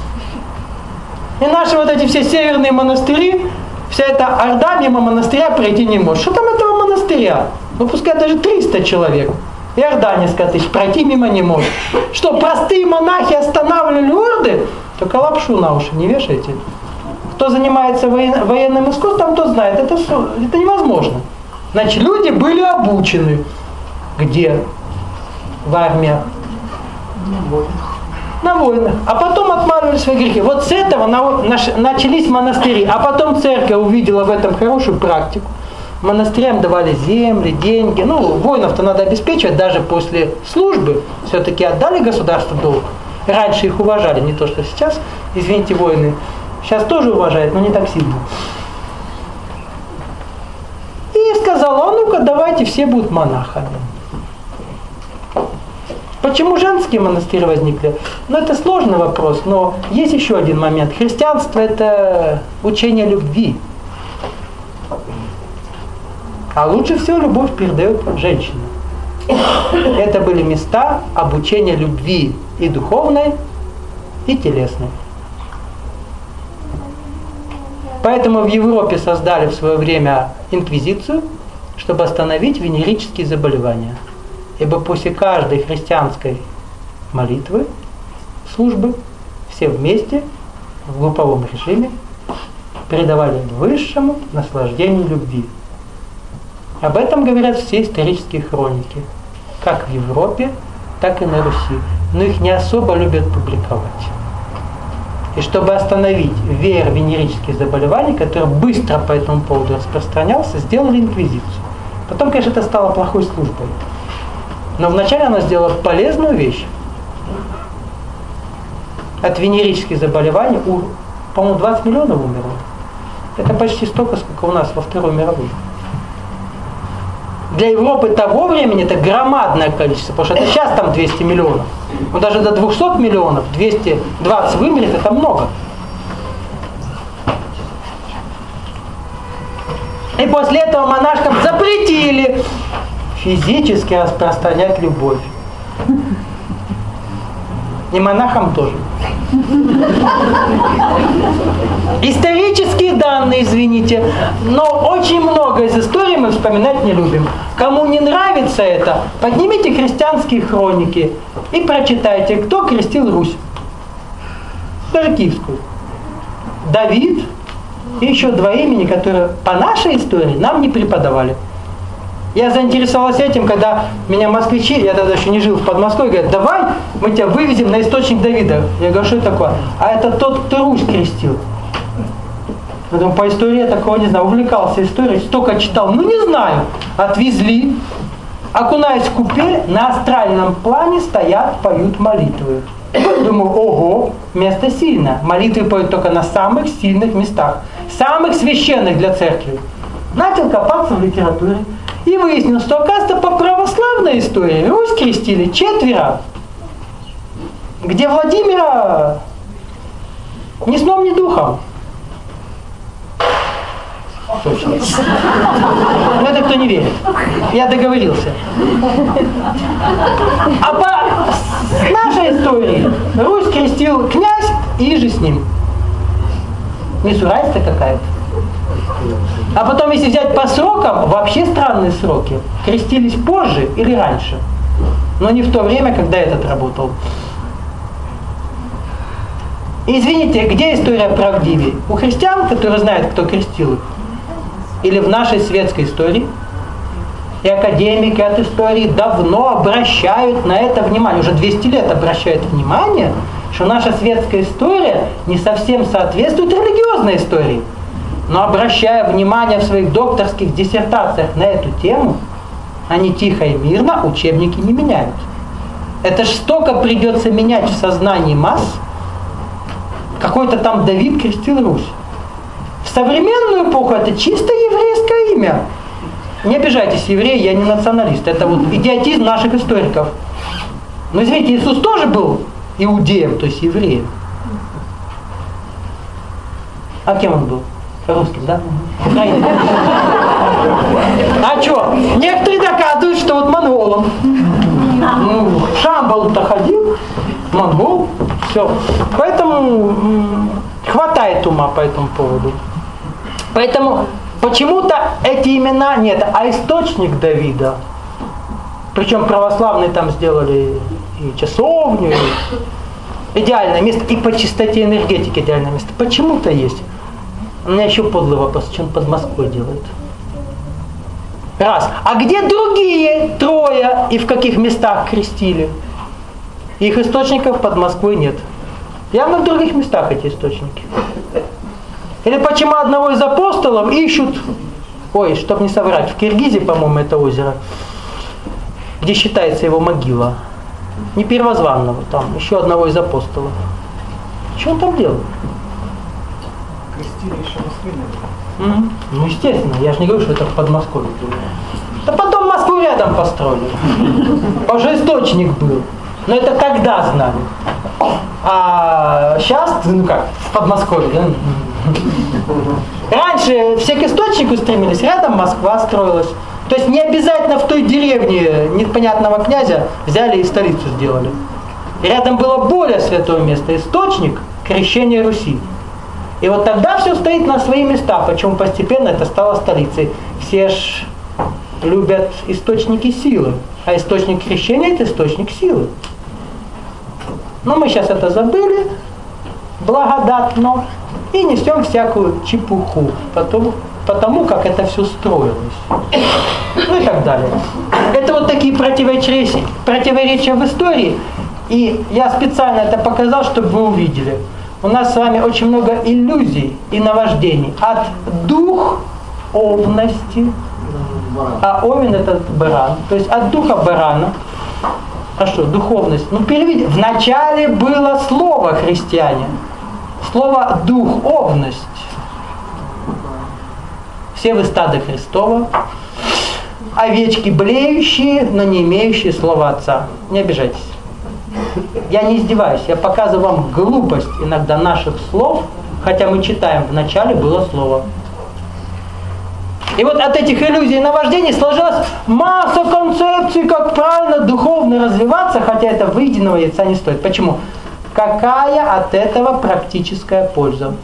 И наши вот эти все северные монастыри, вся эта орда мимо монастыря пройти не может. Что там этого монастыря? Ну пускай даже триста человек. И орда несколько тысяч пройти мимо не может. Что, простые монахи останавливали орды? Только лапшу на уши не вешайте. Кто занимается воен, военным искусством, тот знает, это, это невозможно. Значит, люди были обучены. Где? В армиях. На войнах. На войнах. А потом отмаливали свои грехи. Вот с этого на, наш, начались монастыри. А потом церковь увидела в этом хорошую практику. Монастырям давали земли, деньги. Ну, воинов-то надо обеспечивать даже после службы. Все-таки отдали государству долг. Раньше их уважали, не то что сейчас. Извините, воины. Сейчас тоже уважают, но не так сильно. И сказала, а ну-ка давайте все будут монахами. Почему женские монастыри возникли? Ну это сложный вопрос, но есть еще один момент. Христианство это учение любви. А лучше всего любовь передает женщина. Это были места обучения любви и духовной, и телесной. Поэтому в Европе создали в свое время инквизицию, чтобы остановить венерические заболевания. Ибо после каждой христианской молитвы, службы, все вместе в групповом режиме передавали высшему наслаждению любви. Об этом говорят все исторические хроники, как в Европе, так и на Руси. Но их не особо любят публиковать. И чтобы остановить веер венерических заболеваний, который быстро по этому поводу распространялся, сделали инквизицию. Потом, конечно, это стало плохой службой. Но вначале она сделала полезную вещь. От венерических заболеваний, у, по-моему, двадцать миллионов умерло. Это почти столько, сколько у нас во Второй мировой. Для Европы того времени это громадное количество, потому что это сейчас там двести миллионов. Но даже до двухсот миллионов, двести двадцать вымерет, это много. И после этого монашкам запретили физически распространять любовь. И монахам тоже. Исторические данные, извините, но очень много из истории мы вспоминать не любим. Кому не нравится это, поднимите христианские хроники и прочитайте, кто крестил Русь. Даже киевскую. Давид и еще два имени, которые по нашей истории нам не преподавали. Я заинтересовался этим, когда меня москвичи, я тогда еще не жил в Подмосковье, говорят, давай мы тебя вывезем на источник Давида. Я говорю, что это такое? А это тот, кто Русь крестил. Я думаю, по истории я такого не знаю, увлекался историей, столько читал, ну не знаю. Отвезли, окунаясь в купель, на астральном плане стоят, поют молитвы. Думаю, ого, место сильное. Молитвы поют только на самых сильных местах, самых священных для церкви. Начал копаться в литературе. И выяснилось, что, оказывается, по православной истории Русь крестили четверо, где Владимира ни сном, ни духом. Точно. Но это кто не верит. Я договорился. А по нашей истории Русь крестил князь и же с ним. Несуразица какая-то. А потом, если взять по срокам, вообще странные сроки. Крестились позже или раньше. Но не в то время, когда этот работал. Извините, где история правдивее? У христиан, которые знают, кто крестил их? Или в нашей светской истории? И академики от истории давно обращают на это внимание. Уже двести лет обращают внимание, что наша светская история не совсем соответствует религиозной истории. Но обращая внимание в своих докторских диссертациях на эту тему, они тихо и мирно учебники не меняют. Это ж столько придется менять в сознании масс. Какой-то там Давид крестил Русь. В современную эпоху это чисто еврейское имя. Не обижайтесь, евреи, я не националист. Это вот идиотизм наших историков. Но извините, Иисус тоже был иудеем, то есть евреем. А кем он был? Русским, да? Украинцем. А что? Некоторые доказывают, что вот монголом. Ну, в Шамбал-то ходил, монгол, все. Поэтому м- хватает ума по этому поводу. Поэтому почему-то эти имена нет, а источник Давида, причем православные там сделали и часовню, и идеальное место, и по чистоте энергетики идеальное место. Почему-то есть. У меня еще подлый вопрос, что он под Москвой делает? Раз. А где другие трое и в каких местах крестили? Их источников под Москвой нет. Явно в других местах эти источники. Или почему одного из апостолов ищут, ой, чтоб не соврать, в Киргизии, по-моему, это озеро, где считается его могила. Не первозванного, там, еще одного из апостолов. Что он там делал? Крестили еще Москвы, наверное. Mm-hmm. Ну, естественно, я же не говорю, что это в Подмосковье. Да потом Москву рядом построили. Уже источник был. Но это тогда знали. А сейчас, ну как, в Подмосковье, да? Раньше все к источнику стремились, рядом Москва строилась. То есть не обязательно в той деревне непонятного князя взяли и столицу сделали. И рядом было более святое место, источник крещения Руси. И вот тогда все стоит на свои места, почему постепенно это стало столицей. Все ж любят источники силы, а источник крещения – это источник силы. Но мы сейчас это забыли, благодатно, и несем всякую чепуху, потому, потому как это все строилось. Ну и так далее. Это вот такие противоречия, противоречия в истории, и я специально это показал, чтобы вы увидели. У нас с вами очень много иллюзий и наваждений от духовности, а овен это баран, то есть от духа барана. А что, духовность? Ну переведите. Вначале было слово христиане, слово духовность. Все вы стадо Христово, овечки блеющие, но не имеющие слова Отца. Не обижайтесь. Я не издеваюсь, я показываю вам глупость иногда наших слов, хотя мы читаем, в начале было слово. И вот от этих иллюзий и наваждений сложилась масса концепций, как правильно духовно развиваться, хотя это выеденного яйца не стоит. Почему? Какая от этого практическая польза?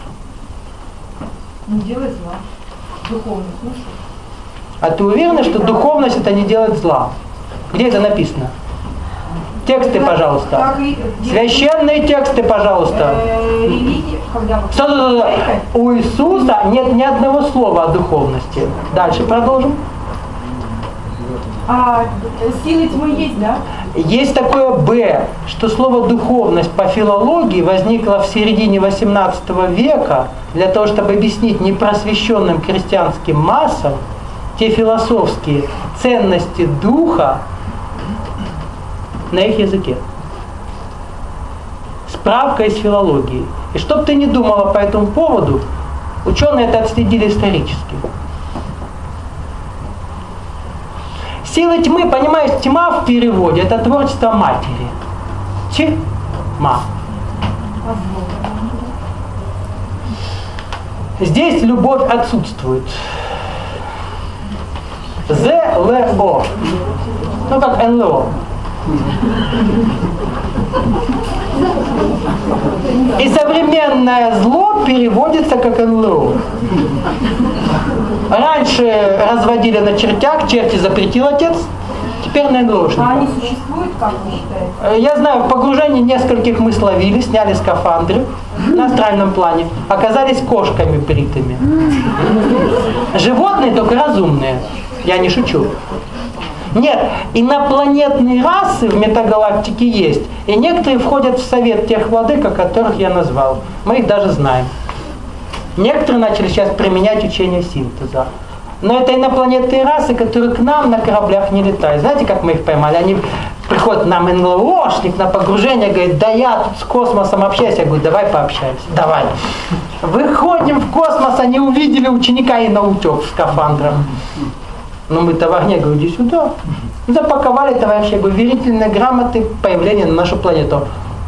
Не делай зла. Духовность, ну что? А ты уверена, что духовность это не делает зла? Где это написано? Тексты, пожалуйста. Священные тексты, пожалуйста. Что, что, что, у Иисуса нет ни одного слова о духовности. Дальше продолжим. А силы тьмы есть, да? Есть такое «б», что слово «духовность» по филологии возникло в середине восемнадцатого века для того, чтобы объяснить непросвещенным крестьянским массам те философские ценности духа на их языке. Справка из филологии. И чтоб ты не думала по этому поводу, ученые это отследили исторически. Силы тьмы, понимаешь, тьма в переводе это творчество матери. Тьма. Здесь любовь отсутствует. З Л О. Ну как Н Л О. И современное зло переводится как эн эл о. Раньше разводили на чертях, черти запретил отец, теперь на эн эл о-шников. А они существуют, как вы считаете? Я знаю, в погружении нескольких мы словили, сняли скафандры на астральном плане, оказались кошками бритыми. Животные только разумные, я не шучу. Нет, инопланетные расы в метагалактике есть, и некоторые входят в совет тех владык, о которых я назвал. Мы их даже знаем. Некоторые начали сейчас применять учение синтеза. Но это инопланетные расы, которые к нам на кораблях не летают. Знаете, как мы их поймали? Они приходят, нам эн эл о-шник на погружение, говорит, да я тут с космосом общаюсь. Я говорю, давай пообщаемся, давай. Выходим в космос, они увидели ученика и наутек в скафандрах. Ну мы-то в огне, говорю, иди сюда. Запаковали, товарищи, я говорю, верительные грамоты появления на нашу планету.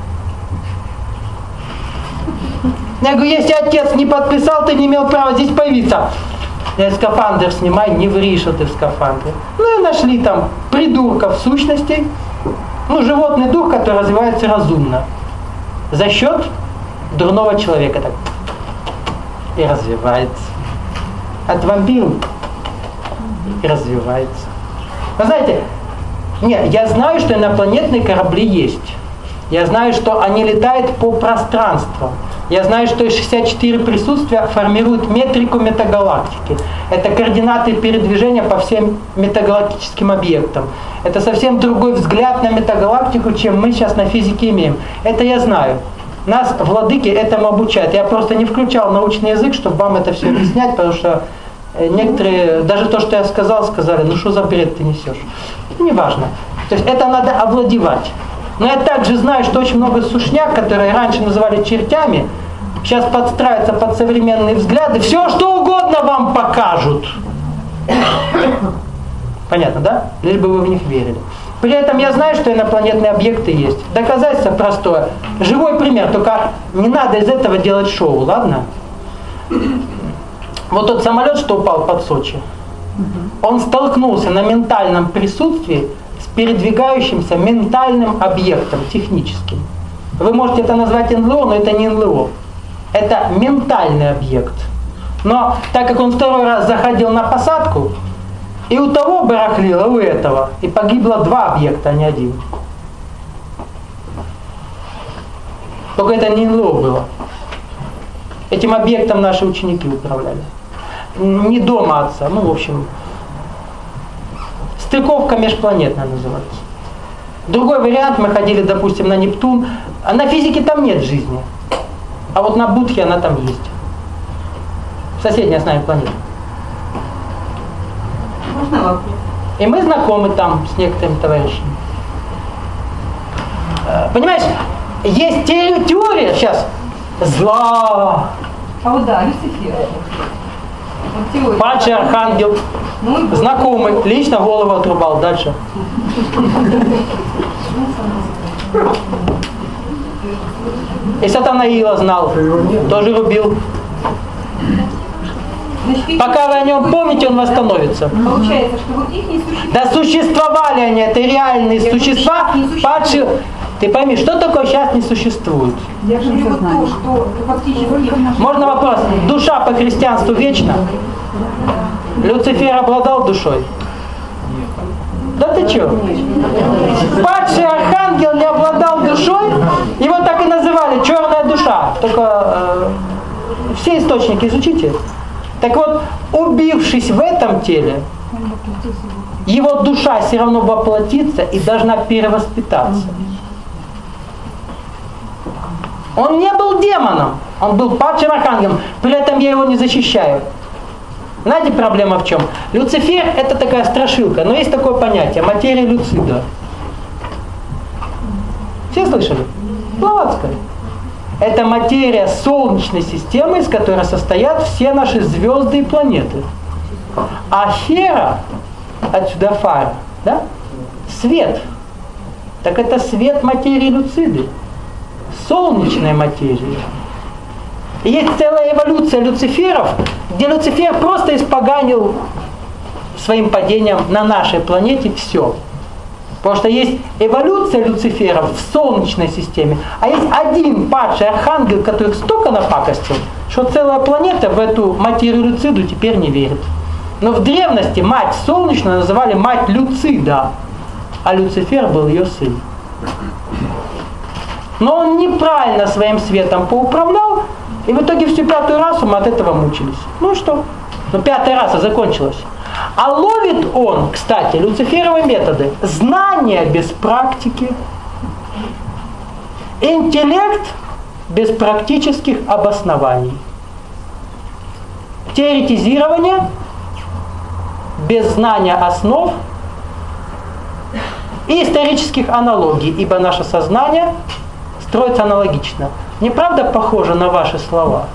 Я говорю, если отец не подписал, ты не имел права здесь появиться. Я скафандр снимай, не ври, что ты в скафандре. Ну и нашли там придурков сущностей. Ну, животный дух, который развивается разумно. За счет дурного человека так. И развивается. От вампиров и развивается. Вы знаете, нет, я знаю, что инопланетные корабли есть. Я знаю, что они летают по пространству. Я знаю, что шестьдесят четыре присутствия формируют метрику метагалактики. Это координаты передвижения по всем метагалактическим объектам. Это совсем другой взгляд на метагалактику, чем мы сейчас на физике имеем. Это я знаю. Нас, владыки, этому обучают. Я просто не включал научный язык, чтобы вам это все объяснять, потому что некоторые, даже то, что я сказал, сказали, ну что за бред ты несешь. Это не важно. То есть это надо овладевать. Но я также знаю, что очень много сушняк, которые раньше называли чертями, сейчас подстраиваются под современные взгляды, все что угодно вам покажут. Понятно, да? Лишь бы вы в них верили. При этом я знаю, что инопланетные объекты есть. Доказательство простое. Живой пример, только не надо из этого делать шоу, ладно? Вот тот самолет, что упал под Сочи, он столкнулся на ментальном присутствии с передвигающимся ментальным объектом, техническим. Вы можете это назвать эн эл о, но это не эн эл о. Это ментальный объект. Но так как он второй раз заходил на посадку, и у того барахлило, у этого, и погибло два объекта, а не один. Только это не эн эл о было. Этим объектом наши ученики управляли. Не дома отца, ну в общем... Стыковка межпланетная называется. Другой вариант, мы ходили, допустим, на Нептун, а на физике там нет жизни. А вот на Будхе она там есть. Соседняя с нами планета. Можно вопрос? И мы знакомы там с некоторыми товарищами. Понимаешь, есть теория сейчас зла. А вот да, Люцифер. Вот теория. Падший архангел. Ну, Знакомый, лично голову отрубал. Дальше. И Сатанаила знал, тоже рубил. Значит, Пока вы о нем помните, он восстановится. получается, что вот их не существует. Да существовали они, это реальные Я существа, говорю, не падшие. Ты пойми, что такое сейчас не существует? Я говорю вот то, что фактически... Можно вопрос? Душа по христианству вечна? Люцифер обладал душой? Да ты чё? Падший архангел не обладал душой? Его так и называли черная душа. Только э, все источники изучите. Так вот, убившись в этом теле, его душа все равно воплотится и должна перевоспитаться. Он не был демоном, он был падшим архангелом, при этом я его не защищаю. Знаете, проблема в чем? Люцифер — это такая страшилка, но есть такое понятие — материя Люцида. Все слышали? Блаватская. Это материя Солнечной системы, из которой состоят все наши звезды и планеты. А Хера, отсюда фара, да? Свет. Так это свет материи Люциды. Солнечная материя. И есть целая эволюция Люциферов, где Люцифер просто испоганил своим падением на нашей планете все. Потому что есть эволюция Люцифера в Солнечной системе, а есть один падший архангел, который столько напакостил, что целая планета в эту материю Люциду теперь не верит. Но в древности мать Солнечную называли мать Люцида, а Люцифер был ее сын. Но он неправильно своим светом поуправлял, и в итоге всю пятую расу мы от этого мучились. Ну и что? Ну пятая раса закончилась. А ловит он, кстати, люциферовые методы: знания без практики, интеллект без практических обоснований, теоретизирование без знания основ и исторических аналогий, ибо наше сознание строится аналогично. Неправда похоже на ваши слова?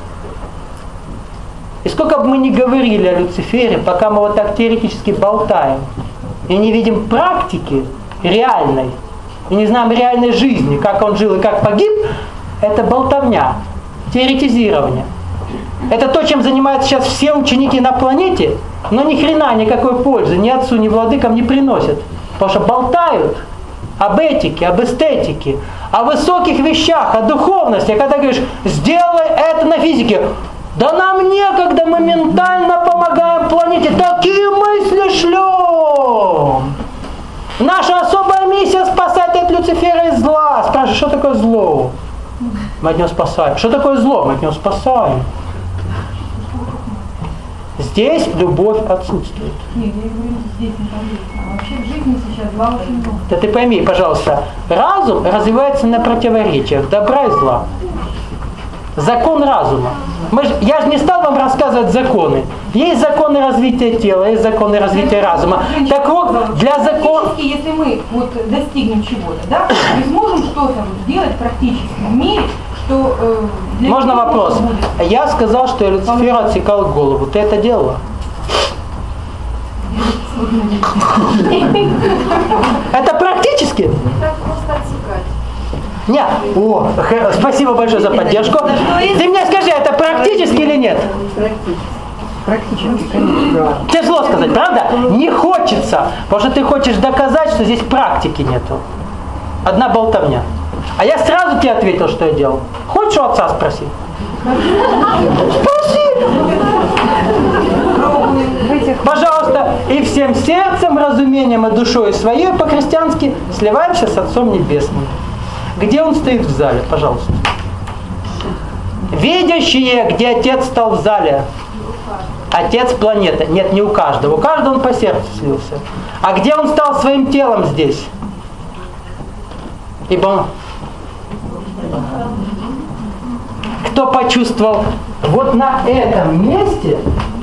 И сколько бы мы ни говорили о Люцифере, пока мы вот так теоретически болтаем и не видим практики реальной, и не знаем реальной жизни, как он жил и как погиб, это болтовня, теоретизирование. Это то, чем занимаются сейчас все ученики на планете, но ни хрена никакой пользы ни отцу, ни владыкам не приносят. Потому что болтают об этике, об эстетике, о высоких вещах, о духовности. А когда говоришь, сделай это на физике, да нам некогда, мы ментально помогаем планете, такие мысли шлем. Наша особая миссия спасать от Люцифера из зла. Спрашивай, что такое зло? Мы от него спасаем. Что такое зло? Мы от него спасаем. Здесь любовь отсутствует. Нет, я говорю, здесь не полезно. А вообще в жизни сейчас зла очень много. Да ты пойми, пожалуйста, разум развивается на противоречиях добра и зла. Закон разума. Мы ж, я же не стал вам рассказывать законы. Есть законы развития тела, есть законы развития разума. Так вот, для закона... Если мы вот достигнем чего-то, да, мы сможем что-то вот сделать практически в мире, что... Э, для Можно вопрос? Будет... Я сказал, что я Люциферу отсекал голову. Ты это делала? Это практически? Так просто отсекать. Нет. О, спасибо большое за поддержку. Ты мне скажи, это практически или нет? Практически, конечно. Тяжело сказать, правда? Не хочется, потому что ты хочешь доказать, что здесь практики нету. Одна болтовня. А я сразу тебе ответил, что я делал. Хочешь у отца спроси? Спроси! Пожалуйста, и всем сердцем, разумением и душой своей по-христиански сливаемся с Отцом Небесным. Где он стоит в зале, пожалуйста? Видящие, где Отец стал в зале. Отец планеты. Нет, не у каждого. У каждого он по сердцу слился. А где он стал своим телом здесь? Ибо он... Кто почувствовал вот на этом месте...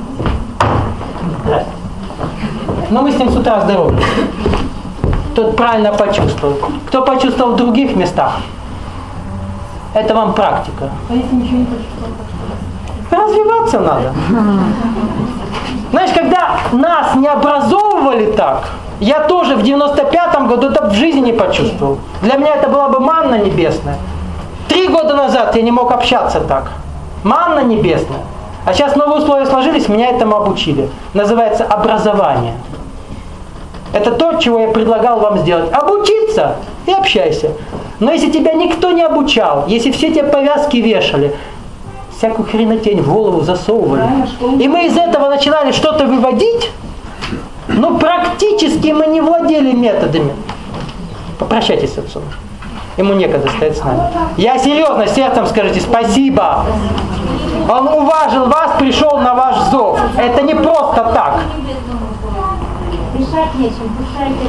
Но мы с ним с утра здоровы. Тот правильно почувствовал. Кто почувствовал в других местах? Это вам практика. А если ничего не почувствовал? Развиваться надо. Знаешь, когда нас не образовывали так, я тоже в девяносто пятом году это в жизни не почувствовал. Для меня это была бы манна небесная. Три года назад я не мог общаться так. Манна небесная. А сейчас новые условия сложились, меня этому обучили. Называется образование. Это то, чего я предлагал вам сделать. Обучиться и общайся. Но если тебя никто не обучал, если все тебе повязки вешали, всякую хренотень в голову засовывали, и мы из этого начинали что-то выводить, но практически мы не владели методами. Попрощайтесь с отцом. Ему некогда стоять с нами. Я серьезно, сердцем скажите спасибо. Он уважил вас, пришел на ваш зов. Это не просто так. Дышать нечем, дышать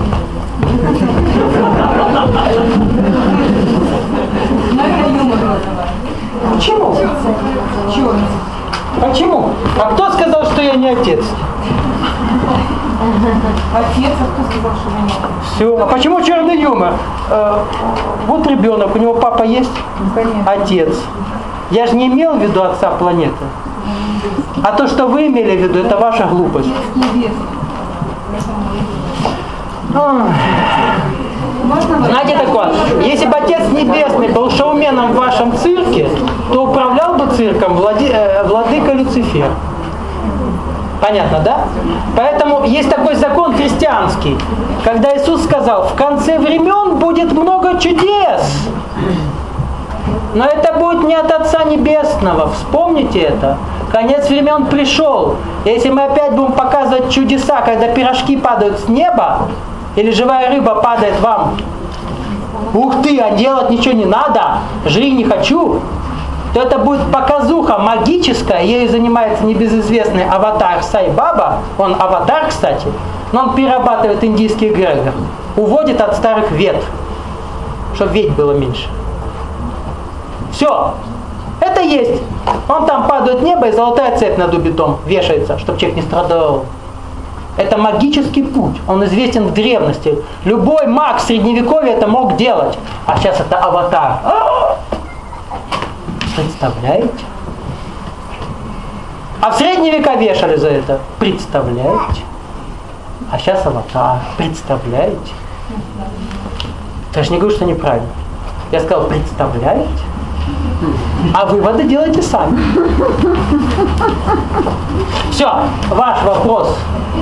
Почему? Почему? А кто сказал, что я не отец? Отец, а кто сказал, что вы нет? Все. А почему черный юмор? Э, вот ребенок, у него папа есть? Конечно. Отец. Я же не имел в виду отца планеты. А то, что вы имели в виду, это ваша глупость. Знаете такое, если бы Отец Небесный был шоуменом в вашем цирке, то управлял бы цирком влади, э, владыка Люцифер. Понятно, да? Поэтому есть такой закон христианский, когда Иисус сказал, в конце времен будет много чудес. Но это будет не от Отца Небесного. Вспомните это. Конец времен пришел. Если мы опять будем показывать чудеса, когда пирожки падают с неба, или живая рыба падает вам, ух ты, а делать ничего не надо, жри не хочу, то это будет показуха магическая, ею занимается небезызвестный аватар Сай Баба, он аватар, кстати, но он перерабатывает индийский эгрегор, уводит от старых вед, чтобы ведь было меньше. Все, это есть. Он там падает в небо, и золотая цепь над убитом вешается, чтобы человек не страдал. Это магический путь, он известен в древности. Любой маг средневековья это мог делать, а сейчас это аватар. Представляете? А в средние века вешали за это. Представляете? А сейчас аватар. Представляете? Я же не говорю, что неправильно. Я сказал, представляете? А выводы делайте сами. Все, ваш вопрос.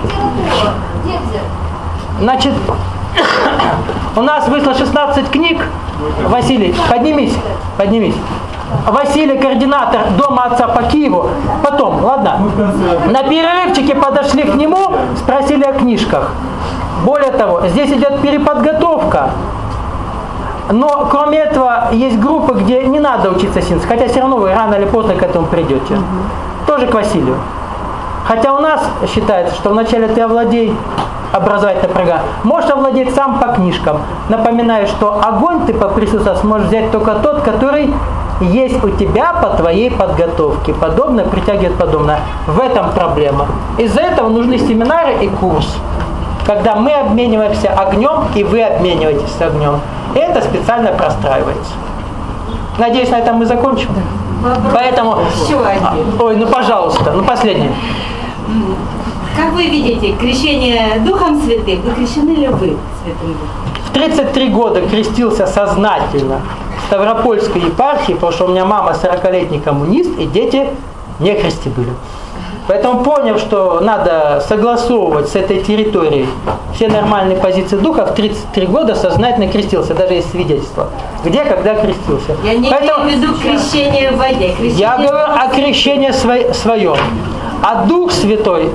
Значит, у нас вышло шестнадцать книг. Василий, поднимись, поднимись. Василий, координатор Дома Отца по Киеву. Потом, ладно, на перерывчике подошли к нему, спросили о книжках. Более того, здесь идет переподготовка. Но кроме этого есть группы, где не надо учиться синтезу, хотя все равно вы рано или поздно к этому придете. Тоже к Василию. Хотя у нас считается, что вначале ты овладей образовательной программой. Можешь овладеть сам по книжкам. Напоминаю, что огонь ты по присутствию сможешь взять только тот, который есть у тебя по твоей подготовке. Подобное притягивает подобное. В этом проблема. Из-за этого нужны семинары и курс. Когда мы обмениваемся огнем, и вы обмениваетесь с огнем. Это специально простраивается. Надеюсь, на этом мы закончим. Вопрос. Поэтому... Еще один. Ой, ну пожалуйста, ну последний. Как вы видите, крещение Духом Святым, вы крещены ли вы Святым Духом? В тридцать три года крестился сознательно в Ставропольской епархии, потому что у меня мама сорокалетний коммунист, и дети не христи были. Поэтому понял, что надо согласовывать с этой территорией все нормальные позиции духа, в тридцать три года сознательно крестился, даже есть свидетельство. Где, когда крестился. Я не Поэтому имею в виду крещение в воде. Крещение я говорю о крещении своем. А Дух Святой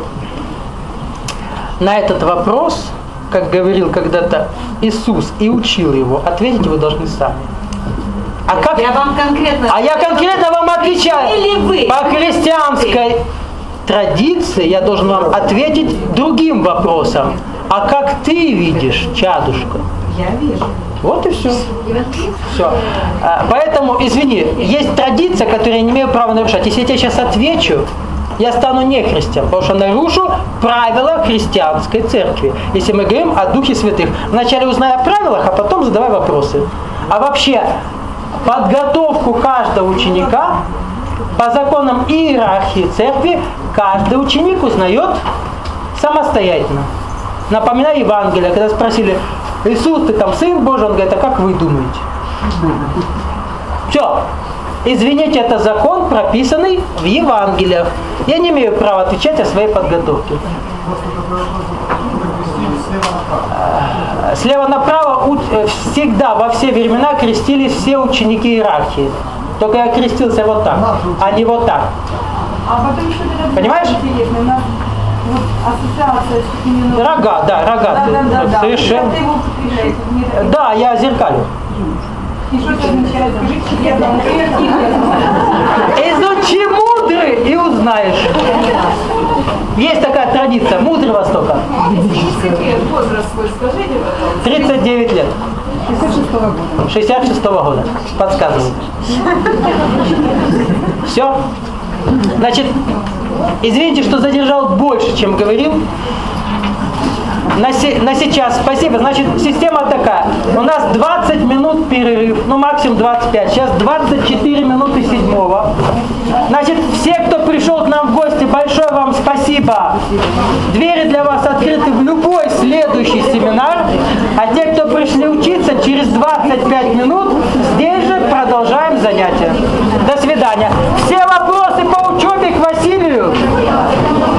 на этот вопрос, как говорил когда-то Иисус и учил его, ответить вы должны сами. А как? Я вам конкретно... А я конкретно вам отвечаю. Вы? По христианской традиции я должен вам ответить другим вопросом. А как ты видишь, чадушка? Я вижу. Вот и все. Все. Поэтому, извини, есть традиция, которую я не имею права нарушать. Если я тебе сейчас отвечу, я стану не христиан, потому что нарушу правила христианской церкви. Если мы говорим о Духе Святых. Вначале узнай о правилах, а потом задавай вопросы. А вообще, подготовку каждого ученика по законам иерархии церкви каждый ученик узнает самостоятельно. Напоминаю Евангелие, когда спросили, Иисус, ты там Сын Божий? Он говорит, а как вы думаете? Все. Извините, это закон, прописанный в Евангелиях. Я не имею права отвечать о своей подготовке. Слева направо всегда, во все времена крестились все ученики иерархии. Только я крестился вот так, а не вот так. А потом еще это понимаешь? Интересно, у нас вот ассоциация с именно... Рога, да, рога. Да, да, да, Совершенно. Да, да, я зеркалю. И что это означает? Скажите, я там изучи мудрый и узнаешь. Есть такая традиция, мудрый Востока. Возраст свой скажите, пожалуйста. тридцать девять лет. шестьдесят шестого года. шестьдесят шестого года. Подсказываю. Все. Значит, извините, что задержал больше, чем говорил. На, се, на сейчас, спасибо. Значит, система такая. У нас двадцать минут перерыв, ну максимум двадцать пять. Сейчас двадцать четыре минуты седьмого. Значит, все, кто пришел к нам в гости, большое вам спасибо. Двери для вас открыты в любой следующий семинар. А те, кто пришли учиться, через двадцать пять минут здесь же продолжаем занятия. До свидания. Все вопросы по учебе к Василию.